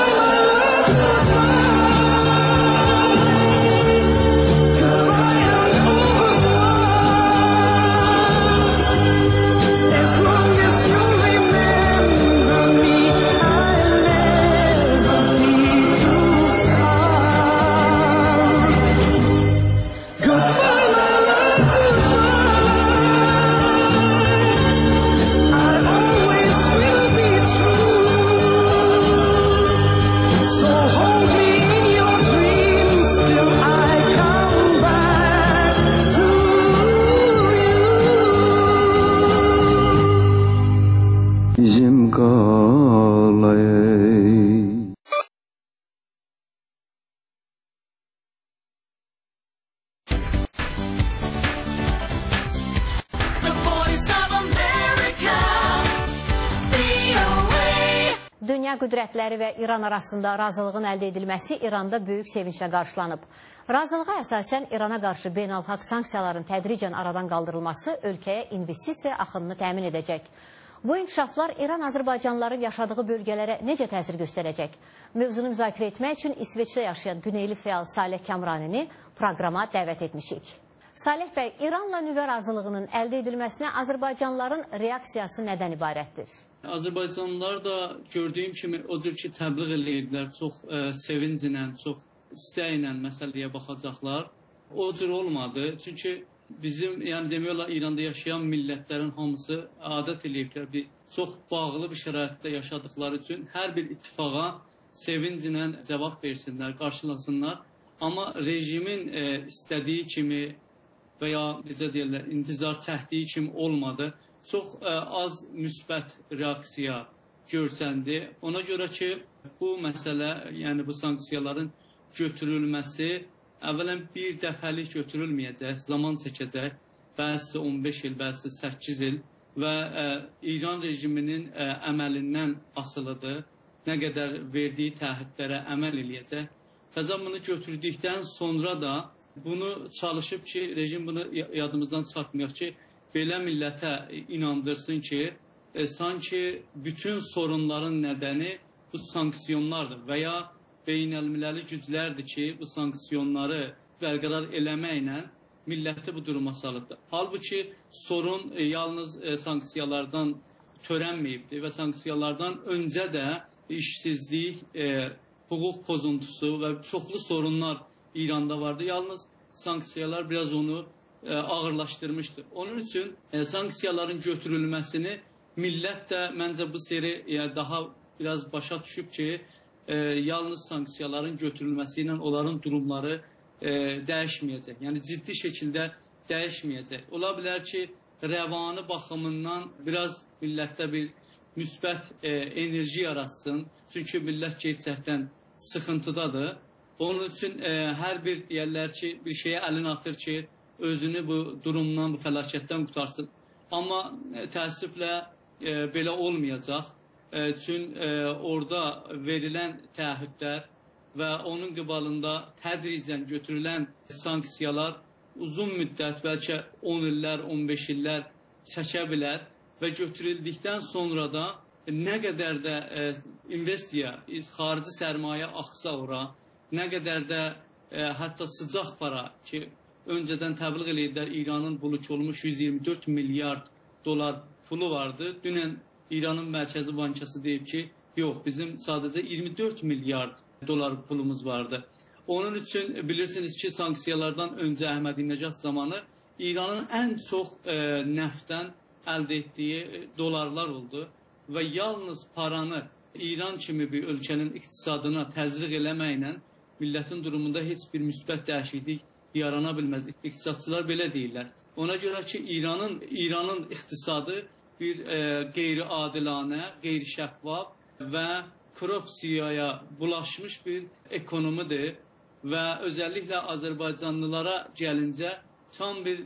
Dünya qüdrətləri və İran arasında razılığın əldə edilməsi İranda böyük sevinclə qarşılanıb. Razılığa əsasən İrana qarşı beynəlxalq sanksiyaların tədricən aradan qaldırılması ölkəyə investisiya axınını təmin edəcək. Bu inkişaflar İran Azərbaycanlıların yaşadığı bölgələrə necə təsir göstərəcək? Mövzunu müzakirə etmək üçün İsveçdə yaşayan Güneyli fəal Salih Kamranini proqrama dəvət etmişik. Salih bəy, İranla nüvə razılığının əldə edilməsinə Azərbaycanlıların reaksiyası nədən ibarətdir? Azərbaycanlılar da gördüyüm kimi odur ki, təbliğ edirdilər, çox e, sevinclə, çox istəklə məsələyə baxacaqlar. O cür olmadı. Çünki bizim, yəni demək olar, İranda yaşayan millətlərin hamısı adət ediblər, bir çox bağlı bir şəraitdə yaşadıkları üçün hər bir ittifaqa sevinclə cavab versinlər, qarşılasınlar. Amma rejimin e, istədiyi kimi və ya necə deyirlər, intizar çəkdiyi kimi olmadı. Çox ə, az müsbət reaksiya görsəndi. Ona görə ki, bu məsələ, yəni bu sanksiyaların götürülməsi əvvələn bir dəfəlik götürülməyəcək, zaman çəkəcək. Bəzisi on beş il, bəzisi səkkiz il və ə, İran rejiminin ə, əməlindən asılıdır. Nə qədər verdiyi təhdidlərə əməl eləyəcək. Təzə bunu götürdükdən sonra da bunu çalışıb ki, rejim bunu yadımızdan çıxartmayaq ki, belə millətə inandırsın ki, e, sanki bütün sorunların nədəni bu sanksiyonlardır və ya beynəlmiləli güclərdir ki, bu sanksiyonları bərqərar eləməklə milləti bu duruma salıbdır. Halbuki sorun e, yalnız e, sanksiyalardan törənməyibdir və sanksiyalardan öncə də işsizlik, e, hüquq pozuntusu və çoxlu sorunlar İranda vardı. Yalnız sanksiyalar biraz onu e, ağırlaşdırmışdır. Onun üçün e, sanksiyaların götürülməsini millət də məncə bu seri e, daha biraz başa düşüb ki, e, yalnız sanksiyaların götürülməsi ilə onların durumları e, dəyişməyəcək. Yəni ciddi şəkildə dəyişməyəcək. Ola bilər ki, rəvani baxımından biraz millətdə bir müsbət e, enerji yaratsın. Çünki millət gerçəkdən sıxıntıdadır. Onun üçün e, hər bir deyərlər ki, bir şeyə əlini atır ki, özünü bu durumdan, bu fəlakətdən qutarsın. Amma e, təəssüflə e, belə olmayacaq. E, çünki e, orada verilən təhdidlər və onun qıbalında tədricən götürülən sanksiyalar uzun müddət, bəlkə on illər, on beş illər çəkə bilər və götürüldükdən sonra da nə qədər də e, investiya, xarici sərmayə axsa ora, nə qədər də e, hətta sıcaq para ki, öncədən təbliğ eləyirlər, İranın buluk olmuş yüz iyirmi dörd milyard dolar pulu vardı. Dünən İranın Mərkəzi Bankası deyib ki, yox, bizim sadəcə iyirmi dörd milyard dolar pulumuz vardı. Onun üçün bilirsiniz ki, sanksiyalardan öncə Əhmədinəcad zamanı İranın ən çox e, nəftdən əldə etdiyi e, dolarlar oldu və yalnız paranı İran kimi bir ölkənin iqtisadına təzriq eləməklə millətin durumunda heç bir müsbət dəyişiklik yarana bilməz. İqtisadçılar belə deyirlər. Ona görə ki, İranın İranın iqtisadı bir e, qeyri-adilanə, qeyri-şəffaf və korrupsiyaya bulaşmış bir ekonomidir və özəlliklə Azərbaycanlılara gəlincə tam bir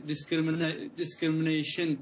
discrimination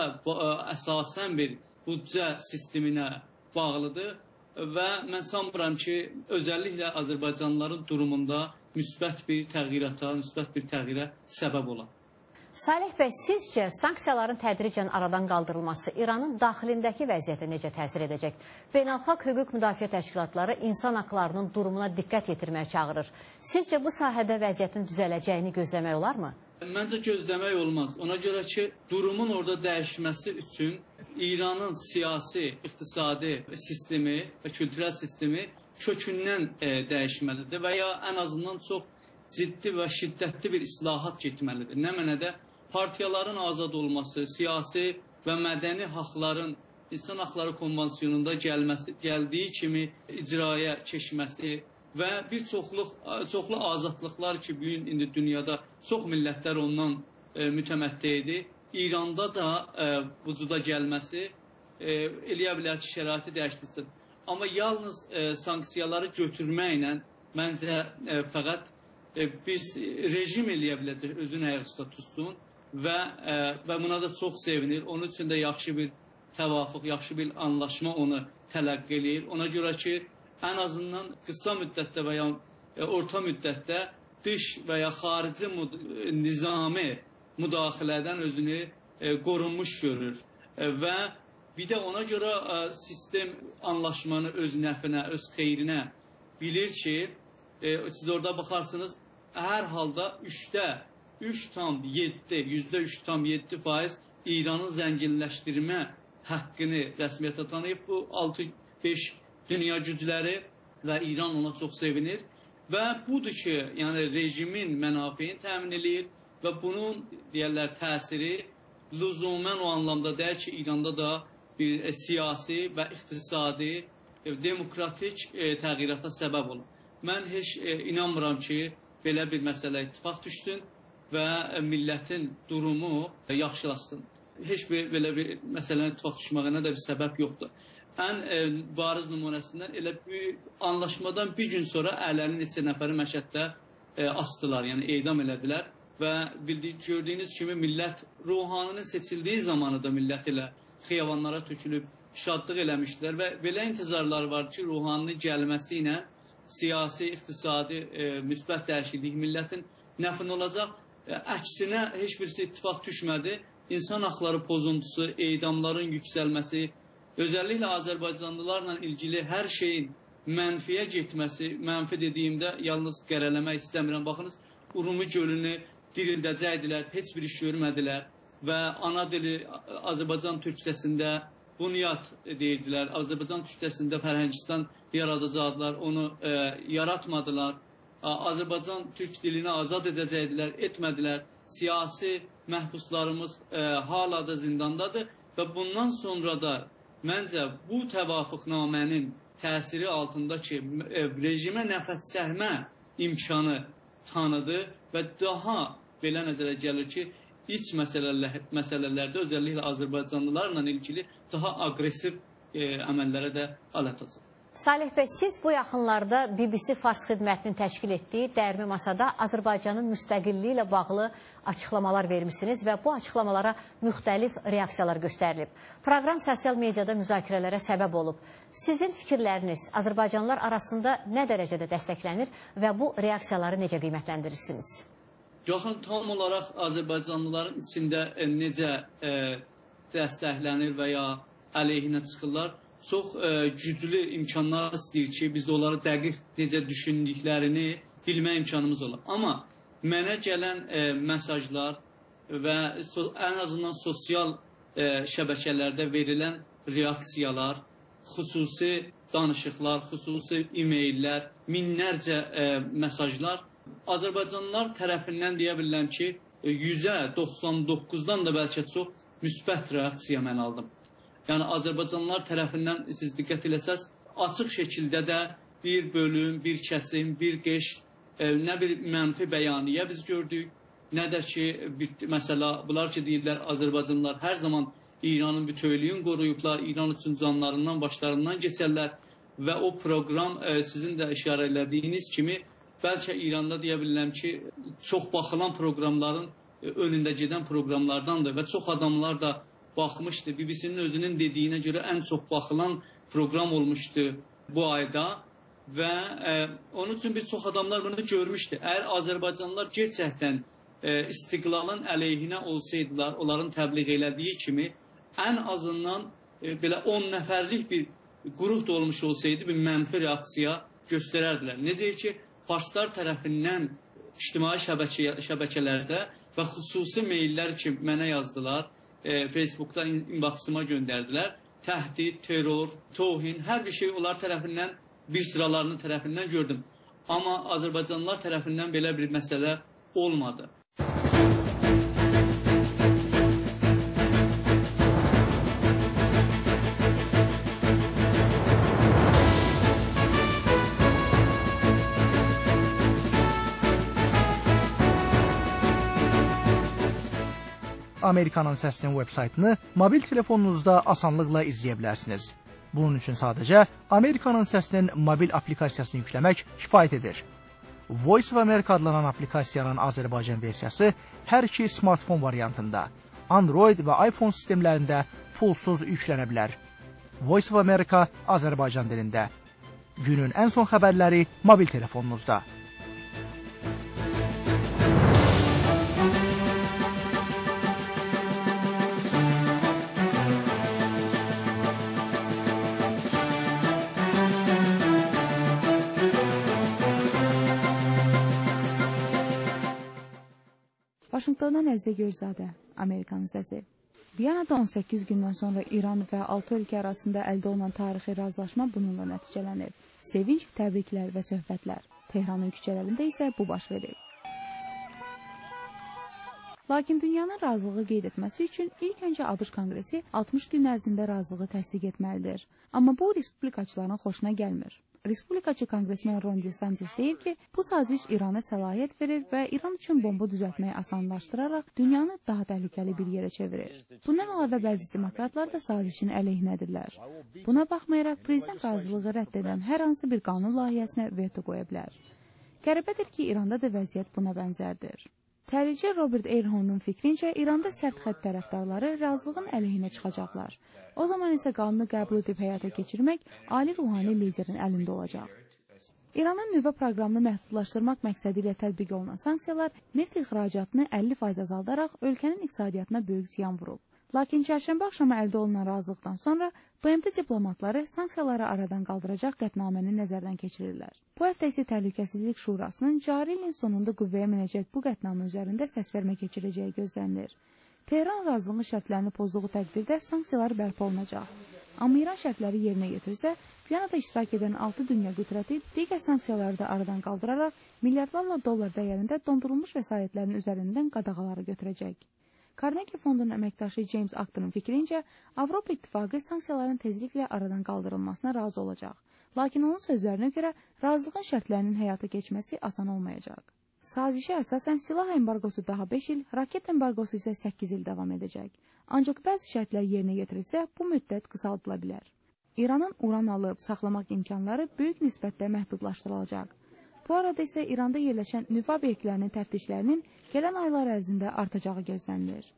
əsasən bir büdcə sisteminə bağlıdır və mən sanmıram ki, özəlliklə Azərbaycanlıların durumunda müsbət bir təğyirata, müsbət bir təğyirə səbəb olar. Salih bəy, sizcə sanksiyaların tədricən aradan qaldırılması İranın daxilindəki vəziyyətə necə təsir edəcək? Beynəlxalq hüquq müdafiə təşkilatları insan haqlarının durumuna diqqət yetirməyə çağırır. Sizcə bu sahədə vəziyyətin düzələcəyini gözləmək olarmı? Məncə gözləmək olmaz. Ona görə ki, durumun orada dəyişməsi üçün İranın siyasi, iqtisadi sistemi və kültürel sistemi kökündən e, dəyişməlidir və ya ən azından çox ciddi və şiddətli bir islahat getməlidir. Nə mənədə partiyaların azad olması, siyasi və mədəni haqların İnsan Haqları Konvansiyonunda gəlməsi, gəldiyi kimi icraya keçməsi və bir çoxluq, çoxlu azadlıqlar ki, bugün indi dünyada çox millətlər ondan e, mütəməttə idi. İranda da e, vücuda gəlməsi e, eləyə bilər ki, şəraiti dəyişdirsin. Amma yalnız e, sanksiyaları götürməklə məncə e, fəqət e, biz rejim eləyə biləcək, özünü ayaqüstə tutsun və, e, və buna da çox sevinir. Onun üçün də yaxşı bir təvafuq, yaxşı bir anlaşma onu tələqqi eləyir. Ona görə ki, ən azından qısa müddətdə və ya e, orta müddətdə dış və ya xarici nizami müdaxilədən özünü e, qorunmuş görür. E, və bir də ona görə e, sistem anlaşmanı öz nəfinə, öz xeyrinə bilir ki, e, siz orada baxarsınız, hər halda üçdə üç tam yeddi, yüzdə üç tam yeddi faiz İranın zənginləşdirmə haqqını rəsmiyyətə tanıyıb. Bu altı beş dünya gücləri və İran ona çox sevinir. Və budur ki, yəni rejimin mənafeyini təmin edir və bunun deyərlər təsiri lüzumən o anlamda deyil ki, İranda da bir e, siyasi və iqtisadi, e, demokratik e, təğyirata səbəb olur. Mən heç e, inanmıram ki, belə bir məsələ ittifaq düşsün və e, millətin durumu e, yaxşılasın. Heç bir belə bir məsələnin ittifaq düşməyinə də bir səbəb yoxdur. Ən e, bariz nümunəsindən elə bir anlaşmadan bir gün sonra əhlənin neçə nəfəri Məşəddə e, asdılar, yəni edam elədilər və bildiyi, gördüyünüz kimi millət Ruhaninin seçildiyi zamanı da millət ilə xiyavanlara tökülüb şadlıq eləmişdilər və belə intizarlar var ki, Ruhaninin gəlməsi ilə siyasi, iqtisadi e, müsbət dəyişiklik millətin nəfin olacaq. E, əksinə heç birisi ittifaq düşmədi. İnsan haqları pozuntusu, edamların yüksəlməsi, özəlliklə Azərbaycanlılarla ilgili hər şeyin mənfiyə getməsi, mənfi dediyimdə yalnız qərələmək istəmirəm. Baxınız, Urumi gölünü dirildəcəkdilər, heç bir iş görmədilər və ana dili Azərbaycan türkçəsində bunyat deyirdilər. Azərbaycan türkçəsində Fərhəngistan yaradacaqdılar, onu e, yaratmadılar. Azərbaycan türk dilini azad edəcəkdilər, etmədilər. Siyasi məhbuslarımız e, hala da zindandadır və bundan sonra da məncə bu təvafuqnamənin təsiri altında ki, e, rejimə nəfəs çəkmə imkanı tanıdı və daha belə nəzərə gəlir ki, iç məsələlər, məsələlərdə özəlliklə Azərbaycanlılarla ilgili daha aqressiv e, əməllərə də al atacaq. Salih bəy, siz bu yaxınlarda B B C Fars xidmətinin təşkil etdiyi Dərmi Masada Azərbaycanın müstəqilliyi ilə bağlı açıqlamalar vermişsiniz və bu açıqlamalara müxtəlif reaksiyalar göstərilib. Proqram sosial mediada müzakirələrə səbəb olub. Sizin fikirləriniz Azərbaycanlılar arasında nə dərəcədə dəstəklənir və bu reaksiyaları necə qiymətləndirirsiniz? Yaxın tam olaraq Azərbaycanlıların içində e, necə e, dəstəklənir və ya əleyhinə çıxırlar? Çox e, güclü imkanlar istəyir ki, biz onları dəqiq necə düşündüklərini bilmə imkanımız olur. Amma mənə gələn e, mesajlar və so, ən azından sosial e, şəbəkələrdə verilən reaksiyalar, xüsusi danışıqlar, xüsusi e-maillər, minlərcə e, mesajlar Azərbaycanlılar tərəfindən deyə bilirəm ki, yüzdə doxsan doqquzdan da bəlkə çox müsbət reaksiya mən aldım. Yəni Azərbaycanlılar tərəfindən siz diqqət eləsəz, açıq şəkildə də bir bölüm, bir kəsim, bir qəş, e, nə bir mənfi bəyaniyə biz gördük, nə də ki, bir, məsələ, bunlar ki deyirlər, Azərbaycanlılar hər zaman İranın bütövlüyünü qoruyublar, İran üçün canlarından, başlarından keçərlər və o proqram e, sizin də işarə elədiyiniz kimi, bəlkə İranda deyə bilirəm ki, çox baxılan proqramların e, önündə gedən proqramlardandır və çox adamlar da baxmışdı. B B C-nin özünün dediyinə görə ən çox baxılan proqram olmuşdu bu ayda və e, onun üçün bir çox adamlar bunu görmüşdü. Əgər Azərbaycanlılar gerçəkdən e, istiqlalın əleyhinə olsaydılar, onların təbliğ elədiyi kimi, ən azından e, belə on nəfərlik bir quruh da olmuş olsaydı, bir mənfi reaksiya göstərərdilər. Necə ki, farslar tərəfindən ictimai şəbəkə, şəbəkələrdə və xüsusi meyllər ki, mənə yazdılar, e, Facebookda inboxıma göndərdilər. Təhdid, terror, tohin, hər bir şey onlar tərəfindən, bir sıralarının tərəfindən gördüm. Amma Azərbaycanlılar tərəfindən belə bir məsələ olmadı. Amerikanın Səsinin web-saytını mobil telefonunuzda asanlıqla izləyə bilərsiniz. Bunun üçün sadəcə Amerikanın Səsinin mobil aplikasiyasını yükləmək kifayət edir. Voice of America adlanan aplikasiyanın Azərbaycan versiyası hər iki smartfon variantında, Android və iPhone sistemlərində pulsuz yüklənə bilər. Voice of America Azərbaycan dilində. Günün ən son xəbərləri mobil telefonunuzda. Vaşinqtondan Əzizə Görzadə, Amerikanın səsi. Viyanada on səkkiz gündən sonra İran və altı ölkə arasında əldə olunan tarixi razılaşma bununla nəticələnir. Sevinç, təbriklər və söhbətlər. Tehranın küçələrində isə bu baş verir. Lakin dünyanın razılığı qeyd etməsi üçün ilk öncə ABŞ Konqresi altmış gün ərzində razılığı təsdiq etməlidir. Amma bu respublikaçıların xoşuna gəlmir. Respublikaçı konqresmen Ron DeSantis deyir ki, bu saziş İrana səlahiyyət verir və İran üçün bomba düzəltməyi asanlaşdıraraq dünyanı daha təhlükəli bir yerə çevirir. Bundan əlavə bəzi demokratlar da sazişin əleyhinədirlər. Buna baxmayaraq, prezident razılığı rədd edən hər hansı bir qanun layihəsinə veto qoya bilər. Qəribədir ki, İranda da vəziyyət buna bənzərdir. Təhlilçi Robert Ehrhornun fikrincə, İranda sərt xətt tərəfdarları razılığın əleyhinə çıxacaqlar. O zaman isə qanunu qəbul edib həyata keçirmək ali ruhani liderin əlində olacaq. İranın nüvə proqramını məhdudlaşdırmaq məqsədi ilə tətbiq olunan sanksiyalar neft ixracatını əlli faiz azaldaraq ölkənin iqtisadiyyatına böyük ziyan vurub. Lakin çərşənbə axşamı əldə olunan razılıqdan sonra B M T diplomatları sanksiyaları aradan qaldıracaq qətnaməni nəzərdən keçirirlər. Bu həftə isə Təhlükəsizlik Şurasının cari ilin sonunda qüvvəyə minəcək bu qətnamə üzərində səsvermə keçirəcəyi gözlənilir. Tehran razılığın şərtlərini pozduğu təqdirdə sanksiyalar bərpa olunacaq. Amma İran şərtləri yerinə yetirsə, Viyanada iştirak edən altı dünya qüdrəti digər sanksiyaları da aradan qaldıraraq milyardlarla dollar dəyərində dondurulmuş vəsaitlərin üzərindən qadağaları götürəcək. Carnegie Fondunun əməkdaşı James Acton'un fikrincə, Avropa İttifaqı sanksiyaların tezliklə aradan qaldırılmasına razı olacaq. Lakin onun sözlərinə görə razılığın şərtlərinin həyata keçməsi asan olmayacaq. Sazişə əsasən silah embargosu daha beş il, raket embargosu isə səkkiz il davam edəcək. Ancaq bəzi şərtlər yerinə yetirilsə, bu müddət qısaldıla bilər. İranın uran alıb saxlamaq imkanları böyük nisbətdə məhdudlaşdırılacaq. Bu arada isə İranda yerləşən nüvə obyektlərinin təftişlərinin gələn aylar ərzində artacağı gözlənilir.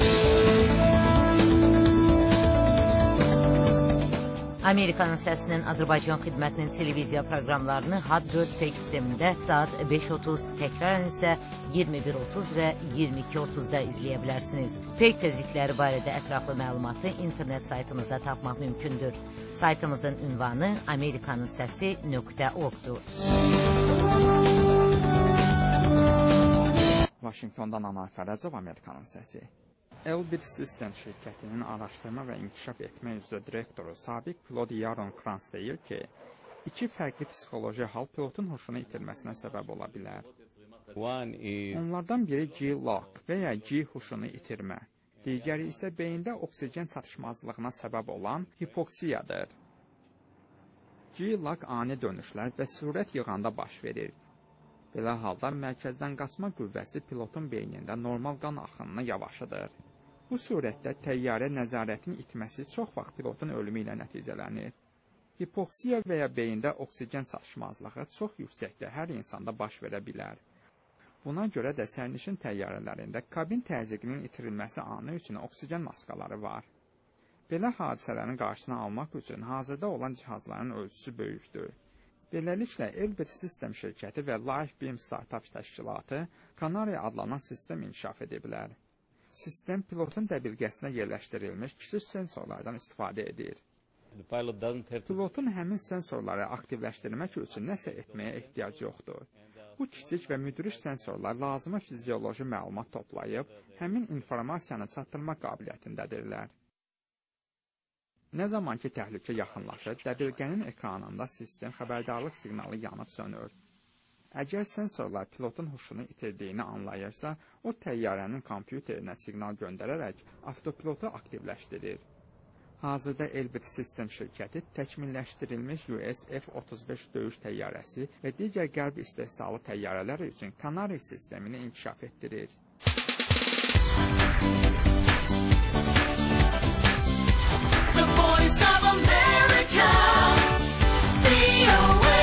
Amerikanın Səsinin Azərbaycan xidmətinin televiziya proqramlarını H A D dörd Fake sistemində saat beş otuz, təkrarən isə iyirmi bir otuz və iyirmi iki otuzda izləyə bilərsiniz. Fake tezlikləri barədə ətraflı məlumatı internet saytımızda tapmaq mümkündür. Saytımızın ünvanı amerikanın səsi nöqtə org-dur. Vaşinqtondan Anar Fərəcov, Amerikanın səsi. Elbit Systems şirkətinin araşdırma və inkişaf etmə üzrə direktoru sabiq pilot Yaron Krantz deyir ki, iki fərqli psixoloji hal pilotun hoşunu itirməsinə səbəb ola bilər. Onlardan biri G-lock və ya G huşunu itirmə, digəri isə beyində oksigen çatışmazlığına səbəb olan hipoksiyadır. G-lock ani dönüşlər və sürət yığanda baş verir. Belə hallar mərkəzdən qaçma qüvvəsi pilotun beynində normal qan axınını yavaşıdır. Bu surətdə təyyarə nəzarətini itməsi çox vaxt pilotun ölümü ilə nəticələnir. Hipoksiya və ya beyində oksigen çatışmazlığı çox yüksəkdə hər insanda baş verə bilər. Buna görə də sərnişin təyyarələrində kabin təzyiqinin itirilməsi anı üçün oksigen maskaları var. Belə hadisələrin qarşısını almaq üçün hazırda olan cihazların ölçüsü böyükdür. Beləliklə, Elbit System şirkəti və Lifebeam Startup təşkilatı Canary adlanan sistem inkişaf ediblər. Sistem pilotun dəbilqəsinə yerləşdirilmiş kiçik sensorlardan istifadə edir. Pilotun həmin sensorları aktivləşdirmək üçün nəsə etməyə ehtiyac yoxdur. Bu kiçik və müdrik sensorlar lazımi fizioloji məlumat toplayıb, həmin informasiyanı çatdırma qabiliyyətindədirlər. Nə zaman ki, təhlükə yaxınlaşır, dəbilqənin ekranında sistem xəbərdarlıq siqnalı yanıb sönür. Əgər sensorlar pilotun huşunu itirdiyini anlayırsa, o təyyarənin kompüterinə siqnal göndərərək avtopilotu aktivləşdirir. Hazırda Elbit System şirkəti təkmilləşdirilmiş U S F otuz beş döyüş təyyarəsi və digər qərb istehsalı təyyarələr üçün Canary sistemini inkişaf etdirir. The Voice of America, V O A.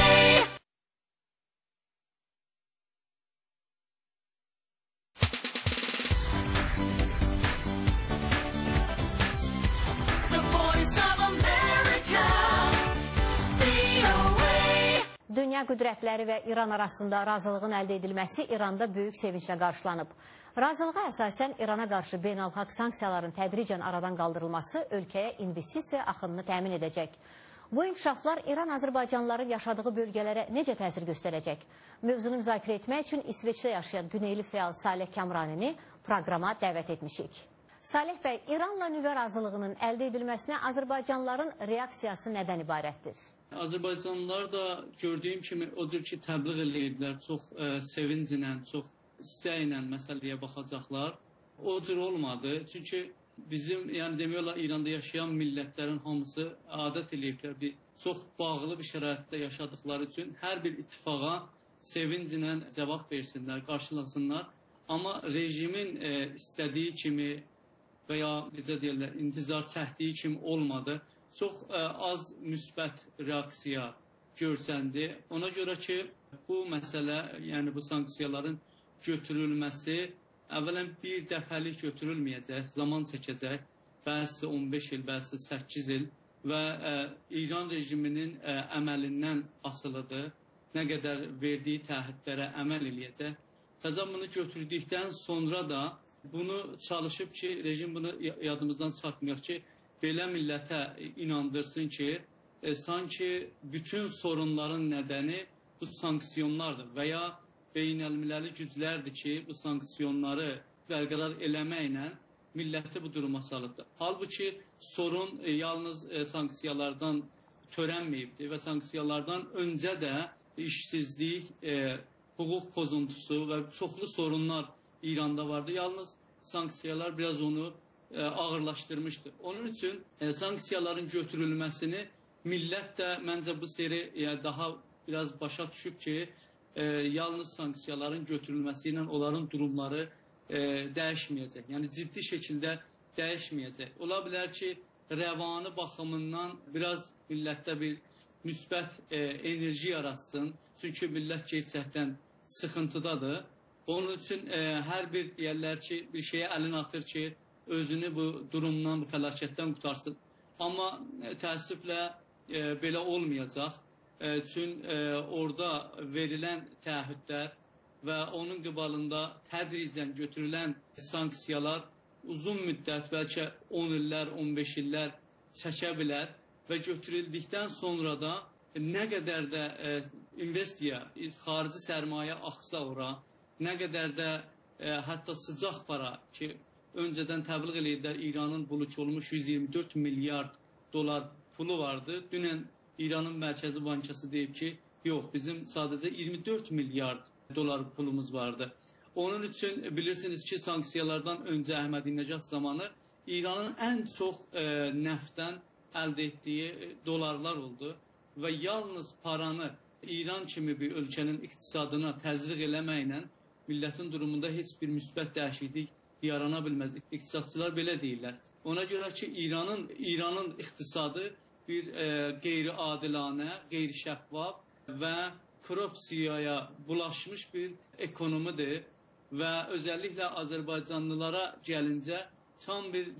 Dünya qüdrətləri və İran arasında razılığın əldə edilməsi İranda böyük sevinclə qarşılanıb. Razılığa əsasən İrana qarşı beynəlxalq sanksiyaların tədricən aradan qaldırılması ölkəyə investisiya axınını təmin edəcək. Bu inkişaflar İran Azərbaycanlıların yaşadığı bölgələrə necə təsir göstərəcək? Mövzunu müzakirə etmək üçün İsveçdə yaşayan Güneyli fəal Salih Kamranini proqrama dəvət etmişik. Salih bəy, İranla nüvə razılığının əldə edilməsinə Azərbaycanlıların reaksiyası nədən ibarətdir? Azərbaycanlılar da gördüyüm kimi odur ki, təbliğ edirdilər, çox ə, sevinclə, çox istəklə məsələyə baxacaqlar. O cür olmadı, çünki bizim, yəni demək olar, İranda yaşayan millətlərin hamısı adət ediblər, bir çox bağlı bir şəraitdə yaşadıkları üçün hər bir ittifaqa sevinclə cavab versinlər, qarşılasınlar. Amma rejimin ə, istədiyi kimi və ya necə deyirlər, intizar çəkdiyi kimi olmadı. Çox ə, az müsbət reaksiya görsəndi. Ona görə ki, bu məsələ, yəni bu sanksiyaların götürülməsi əvvələn bir dəfəlik götürülməyəcək, zaman çəkəcək. Bəzisi on beş il, bəzisi səkkiz il və ə, İran rejiminin ə, əməlindən asılıdır. Nə qədər verdiyi təhdidlərə əməl eləyəcək. Təzə bunu götürdükdən sonra da bunu çalışıb ki, rejim bunu yadımızdan çıxartmıyor ki, belə millətə inandırsın ki, e, sanki bütün sorunların nədəni bu sanksiyonlardır və ya beynəlmiləli güclərdir ki, bu sanksiyonları bərqərar eləməklə milləti bu duruma salıbdır. Halbuki sorun e, yalnız e, sanksiyalardan törənməyibdir və sanksiyalardan öncə də işsizlik, e, hüquq pozuntusu və çoxlu sorunlar İranda vardı. Yalnız sanksiyalar biraz onu e, ağırlaşdırmışdır. Onun üçün e, sanksiyaların götürülməsini millət də məncə bu seri e, daha biraz başa düşüb ki, e, yalnız sanksiyaların götürülməsi ilə onların durumları e, dəyişməyəcək. Yəni ciddi şəkildə dəyişməyəcək. Ola bilər ki, rəvanı baxımından biraz millətdə bir müsbət e, enerji yaratsın. Çünki millət gerçəkdən sıxıntıdadır. Onun üçün e, hər bir deyərlər ki, bir şeyə əlini atır ki, özünü bu durumdan, bu fəlakətdən qutarsın. Amma e, təəssüflə e, belə olmayacaq. E, çünki e, orada verilən təəhhüdlər və onun qıbalında tədricən götürülən sanksiyalar uzun müddət, bəlkə on illər, on beş illər çəkə bilər və götürüldükdən sonra da nə qədər də e, investiya, xarici sərmayə axsa ora, nə qədər də e, hətta sıcaq para ki, öncədən təbliğ eləyirlər, İranın buluk olmuş yüz iyirmi dörd milyard dolar pulu vardı. Dünən İranın Mərkəzi Bankası deyib ki, yox, bizim sadəcə iyirmi dörd milyard dolar pulumuz vardı. Onun üçün bilirsiniz ki, sanksiyalardan öncə Əhmədinəcad zamanı İranın ən çox e, nəftdən əldə etdiyi e, dolarlar oldu və yalnız paranı İran kimi bir ölkənin iqtisadına təzyiq eləməklə millətin durumunda heç bir müsbət dəyişiklik yarana bilməz. İqtisadçılar belə deyirlər. Ona görə ki, İranın İranın iqtisadı bir e, qeyri-adilanə, qeyri-şəffaf və korrupsiyaya bulaşmış bir ekonomidir və özəlliklə Azərbaycanlılara gəlincə tam bir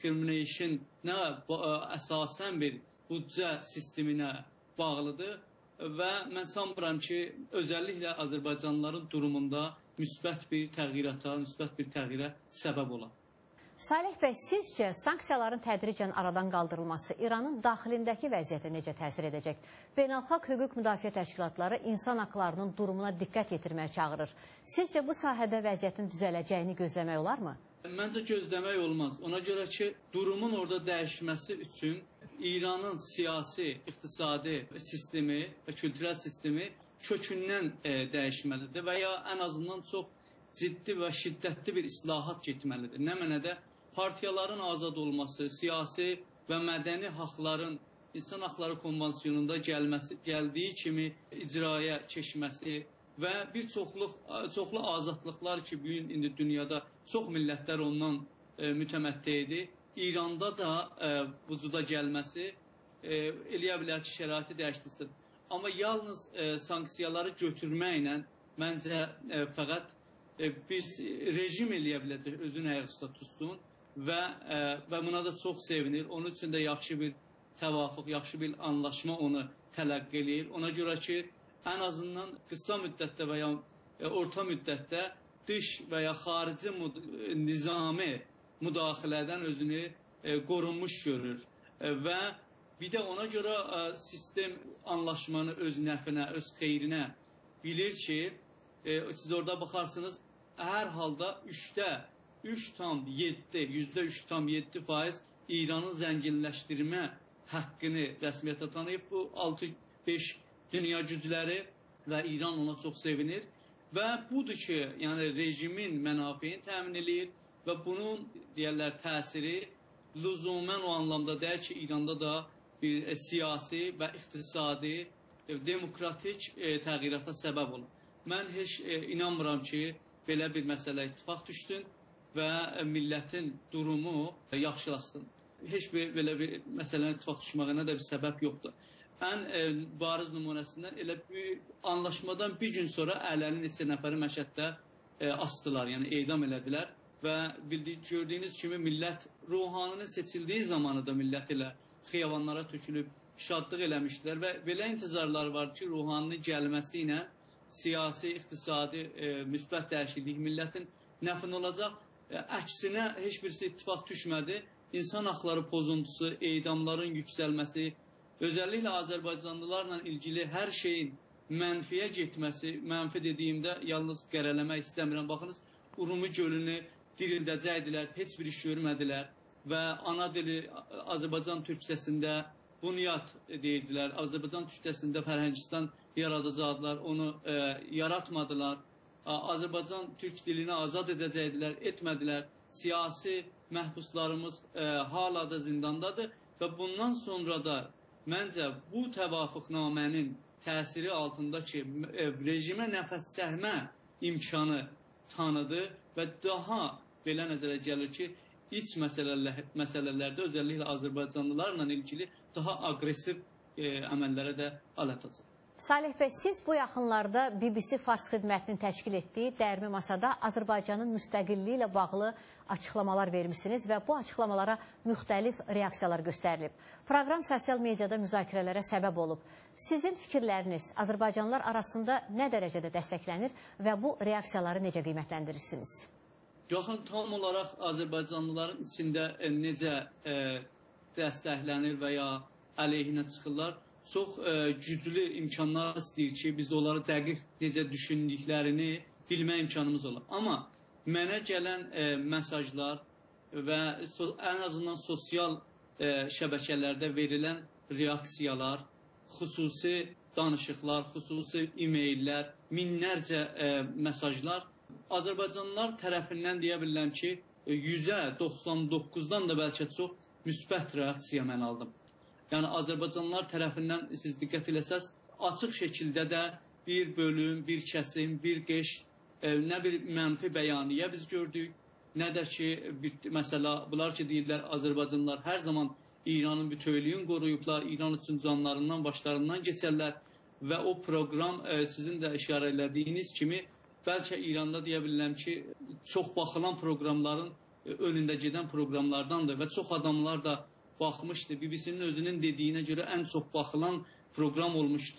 diskrimination nə əsasən bir büdcə sisteminə bağlıdır. və mən sanmıram ki, özəlliklə Azərbaycanlıların durumunda müsbət bir təğyirata, müsbət bir təğyirə səbəb olar. Salih bəy, sizcə sanksiyaların tədricən aradan qaldırılması İranın daxilindəki vəziyyətə necə təsir edəcək? Beynəlxalq hüquq müdafiə təşkilatları insan haqlarının durumuna diqqət yetirməyə çağırır. Sizcə bu sahədə vəziyyətin düzələcəyini gözləmək olarmı? Məncə gözləmək olmaz. Ona görə ki, durumun orada dəyişməsi üçün İranın siyasi, iqtisadi sistemi və kültürel sistemi kökündən e, dəyişməlidir və ya ən azından çox ciddi və şiddətli bir islahat getməlidir. Nə mənədə partiyaların azad olması, siyasi və mədəni haqların insan haqları konvansiyonunda gəlməsi, gəldiyi kimi icraya keçməsi və bir çoxluq, çoxlu azadlıqlar ki, bugün indi dünyada çox millətlər ondan e, mütəməttidir. İranda da e, vücuda gəlməsi e, eləyə bilər ki, şəraiti dəyişdirsin. Amma yalnız e, sanksiyaları götürməklə məncə e, fəqət e, biz rejim eləyə biləcək, özünü ayaqüstə tutsun və, e, və buna da çox sevinir. Onun üçün də yaxşı bir təvafuq, yaxşı bir anlaşma onu tələqqi eləyir. Ona görə ki, ən azından qısa müddətdə və ya e, orta müddətdə dış və ya xarici nizami müdaxilədən özünü e, qorunmuş görür. E, və bir də ona görə e, sistem anlaşmanı öz nəfinə, öz xeyrinə bilir ki, e, siz orada baxarsınız, hər halda üçdə üç tam yeddi, yüzdə üç tam yeddi faiz İranın zənginləşdirmə haqqını rəsmiyyətə tanıyıb. Bu altı beş dünya gücləri və İran ona çox sevinir. Və budur ki, yəni rejimin mənafeyini təmin edir və bunun deyərlər təsiri lüzumən o anlamda deyil ki, İranda da bir e, siyasi və iqtisadi, e, demokratik e, təğyirata səbəb olur. Mən heç e, inanmıram ki, belə bir məsələ ittifaq düşsün və e, millətin durumu e, yaxşılasın. Heç bir belə bir məsələnin ittifaq düşməyinə də bir səbəb yoxdur. Ən e, bariz nümunəsindən elə bir anlaşmadan bir gün sonra əhlənin neçə nəfəri Məşəddə e, asdılar, yəni edam elədilər və bildiyi, gördüyünüz kimi millət ruhaninin seçildiyi zamanı da millət ilə xiyavanlara tökülüb şadlıq eləmişdilər və belə intizarlar var ki, ruhaninin gəlməsi ilə siyasi, iqtisadi, e, müsbət dəyişiklik millətin nəfin olacaq. E, əksinə heç birisi ittifaq düşmədi. İnsan haqları pozuntusu, edamların yüksəlməsi, özəlliklə Azərbaycanlılarla ilgili hər şeyin mənfiyə getməsi, mənfi dediyimdə yalnız qərələmək istəmirəm. Baxınız, Urumi gölünü dirildəcəkdilər, heç bir iş görmədilər və ana dili Azərbaycan türkçəsində Bunyat deyirdilər. Azərbaycan türkçəsində Fərhəngistan yaradacaqdılar, onu e, yaratmadılar. Azərbaycan türk dilini azad edəcəkdilər, etmədilər. Siyasi məhbuslarımız e, hala da zindandadır və bundan sonra da məncə bu təvafuqnamənin təsiri altında ki, e, rejimə nəfəs çəkmə imkanı tanıdı və daha belə nəzərə gəlir ki, iç məsələlər, məsələlərdə özəlliklə Azərbaycanlılarla ilgili daha aqressiv e, əməllərə də al atacaq. Salih bəy, siz bu yaxınlarda B B C Fars xidmətinin təşkil etdiyi dərmi masada Azərbaycanın müstəqilliyi ilə bağlı açıqlamalar vermişsiniz və bu açıqlamalara müxtəlif reaksiyalar göstərilib. Proqram sosial mediada müzakirələrə səbəb olub. Sizin fikirləriniz Azərbaycanlılar arasında nə dərəcədə dəstəklənir və bu reaksiyaları necə qiymətləndirirsiniz? Yaxın tam olaraq Azərbaycanlıların içində e, necə e, dəstəklənir və ya əleyhinə çıxırlar? Çox e, güclü imkanlar istəyir ki, biz onları dəqiq necə düşündüklərini bilmə imkanımız olur. Amma mənə gələn e, mesajlar və so, ən azından sosial e, şəbəkələrdə verilən reaksiyalar, xüsusi danışıqlar, xüsusi e-maillər, minlərcə e, mesajlar Azərbaycanlılar tərəfindən deyə bilirəm ki, yüzdə doxsan doqquzdan da bəlkə çox müsbət reaksiya mən aldım. Yəni Azərbaycanlılar tərəfindən siz diqqət eləsəz, açıq şəkildə də bir bölüm, bir kəsim, bir qəş, e, nə bir mənfi bəyaniyə biz gördük, nə də ki, bir, məsələ, bunlar ki deyirlər Azərbaycanlılar hər zaman İranın bütövlüyünü qoruyublar, İran üçün canlarından, başlarından keçərlər və o proqram e, sizin də işarə elədiyiniz kimi, bəlkə İranda deyə bilirəm ki, çox baxılan proqramların e, önündə gedən proqramlardandır və çox adamlar da baxmışdı. B B C-nin özünün dediyinə görə ən çox baxılan proqram olmuşdu.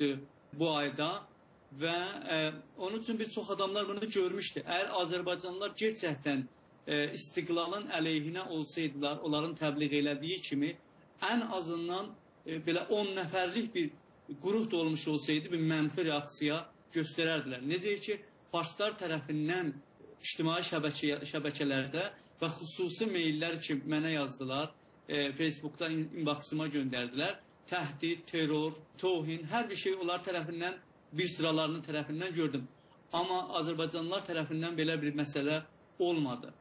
bu ayda və e, onun üçün bir çox adamlar bunu görmüşdü. Əgər Azərbaycanlılar gerçəkdən e, istiqlalın əleyhinə olsaydılar, onların təbliğ elədiyi kimi, ən azından e, belə on nəfərlik bir quruh da olmuş olsaydı, bir mənfi reaksiya göstərərdilər. Necə ki, farslar tərəfindən ictimai şəbəkə, şəbəkələrdə və xüsusi meyllər ki, mənə yazdılar, e, Facebookda inboxıma göndərdilər. Təhdid, terror, tohin, hər bir şey onlar tərəfindən, bir sıralarının tərəfindən gördüm. Amma Azərbaycanlılar tərəfindən belə bir məsələ olmadı.